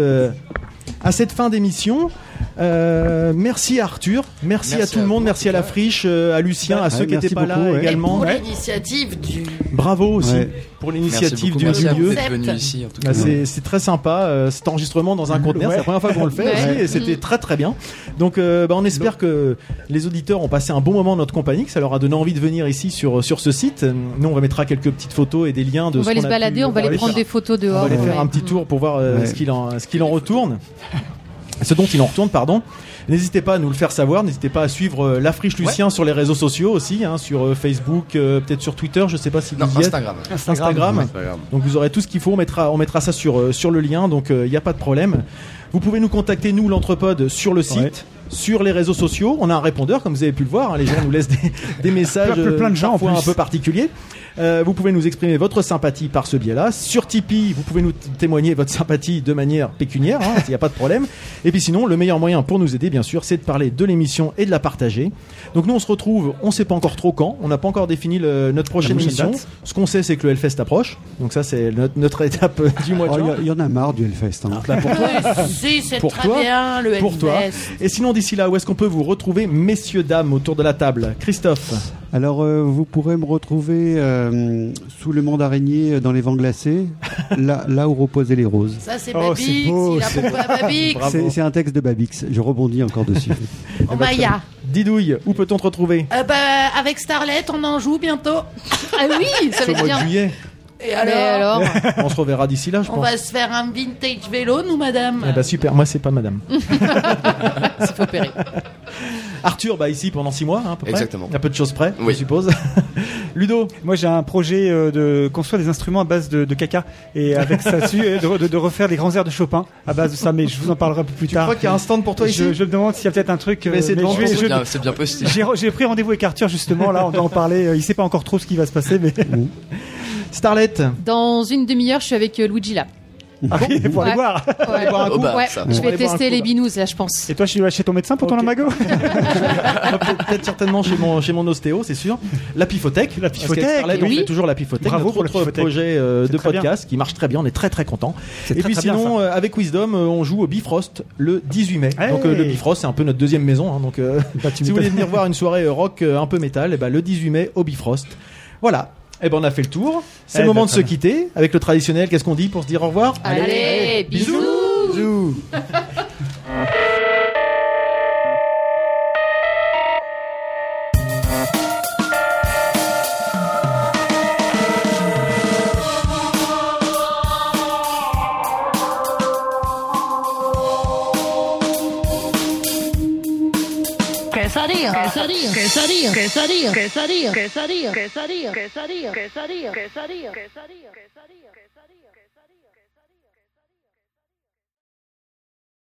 fin d'émission. Merci à Arthur, merci à tout le monde, merci à la Friche, à Lucien, à ceux qui n'étaient pas là également. Et pour l'initiative du. Bravo aussi pour l'initiative du lieu. Ici, en tout cas. C'est très sympa cet enregistrement dans un conteneur. C'est la première fois qu'on le fait aussi, et c'était très très bien. Donc on espère que les auditeurs ont passé un bon moment en notre compagnie, que ça leur a donné envie de venir ici sur ce site. Nous on va mettre quelques petites photos et des liens de. On va aller se balader, on va aller prendre des photos dehors. On va aller faire un petit tour pour voir ce qu'il en retourne. Ce dont il en retourne, pardon. N'hésitez pas à nous le faire savoir, n'hésitez pas à suivre La Friche Lucien sur les réseaux sociaux aussi, sur Facebook, peut-être sur Twitter, je sais pas si vous y êtes. Instagram. Donc vous aurez tout ce qu'il faut, on mettra ça sur le lien, donc il n'y a pas de problème. Vous pouvez nous contacter, nous, l'Entrepode, sur le site, sur les réseaux sociaux. On a un répondeur, comme vous avez pu le voir, les gens nous laissent des messages plein de gens parfois un peu particuliers. Vous pouvez nous exprimer votre sympathie par ce biais-là. Sur Tipeee, vous pouvez nous témoigner votre sympathie de manière pécuniaire, il n'y a pas de problème. Et puis sinon, le meilleur moyen pour nous aider, bien sûr, c'est de parler de l'émission et de la partager. Donc nous, on se retrouve, on ne sait pas encore trop quand, on n'a pas encore défini notre prochaine émission. Ce qu'on sait, c'est que le Hellfest approche. Donc ça, c'est notre étape du mois de juin. Il y en a marre du Hellfest. Là, pour toi, si, c'est très bien, le Hellfest. Pour toi. Et sinon, d'ici là, où est-ce qu'on peut vous retrouver, messieurs, dames, autour de la table? Christophe. Alors, vous pourrez me retrouver sous le monde araignée dans les vents glacés, là où reposaient les roses. Ça, c'est Babix, il a pompé à Babix. C'est un texte de Babix, je rebondis encore dessus. Oh Maya. Didouille, où peut-on te retrouver? Avec Starlet, on en joue bientôt. Ah oui, ça va être bien. Au mois de juillet. Et alors On se reverra d'ici là, je pense. On va se faire un vintage vélo, nous, madame. Super, moi, c'est pas madame. C'est faut opérer. Arthur, ici pendant 6 mois, à peu près. Exactement. À peu de choses près, je suppose. Ludo. Moi, j'ai un projet de construire des instruments à base de caca et avec ça dessus, de refaire les grands airs de Chopin à base de ça. Mais je vous en parlerai un peu plus tard. Tu crois qu'il y a un stand pour toi ici? Je me demande s'il y a peut-être un truc. C'est bien possible. J'ai pris rendez-vous avec Arthur justement. Là, on doit en parler. Il sait pas encore trop ce qui va se passer, mais. Starlet. Dans une demi-heure, je suis avec Luigi là. Ah bon, pour aller boire. Je vais tester les binous là, je pense. Et toi, je vais chez ton médecin pour ton lumbago? Peut-être certainement chez mon ostéo, c'est sûr. La Pifothèque. La Pifothèque. On fait toujours la Pifothèque. Bravo pour notre projet de podcast qui marche très bien. On est très très content. Et puis sinon, avec Wisdom, on joue au Bifrost le 18 mai. Donc le Bifrost, c'est un peu notre deuxième maison. Donc si vous voulez venir voir une soirée rock un peu métal, le 18 mai au Bifrost. Voilà. On a fait le tour. C'est le moment de se quitter avec le traditionnel. Qu'est-ce qu'on dit pour se dire au revoir? Allez, bisous. Bisous. Quesadilla. quesadilla, quesadilla, quesadilla, quesadilla, quesadilla, quesadilla, quesadilla, quesadilla, quesadilla.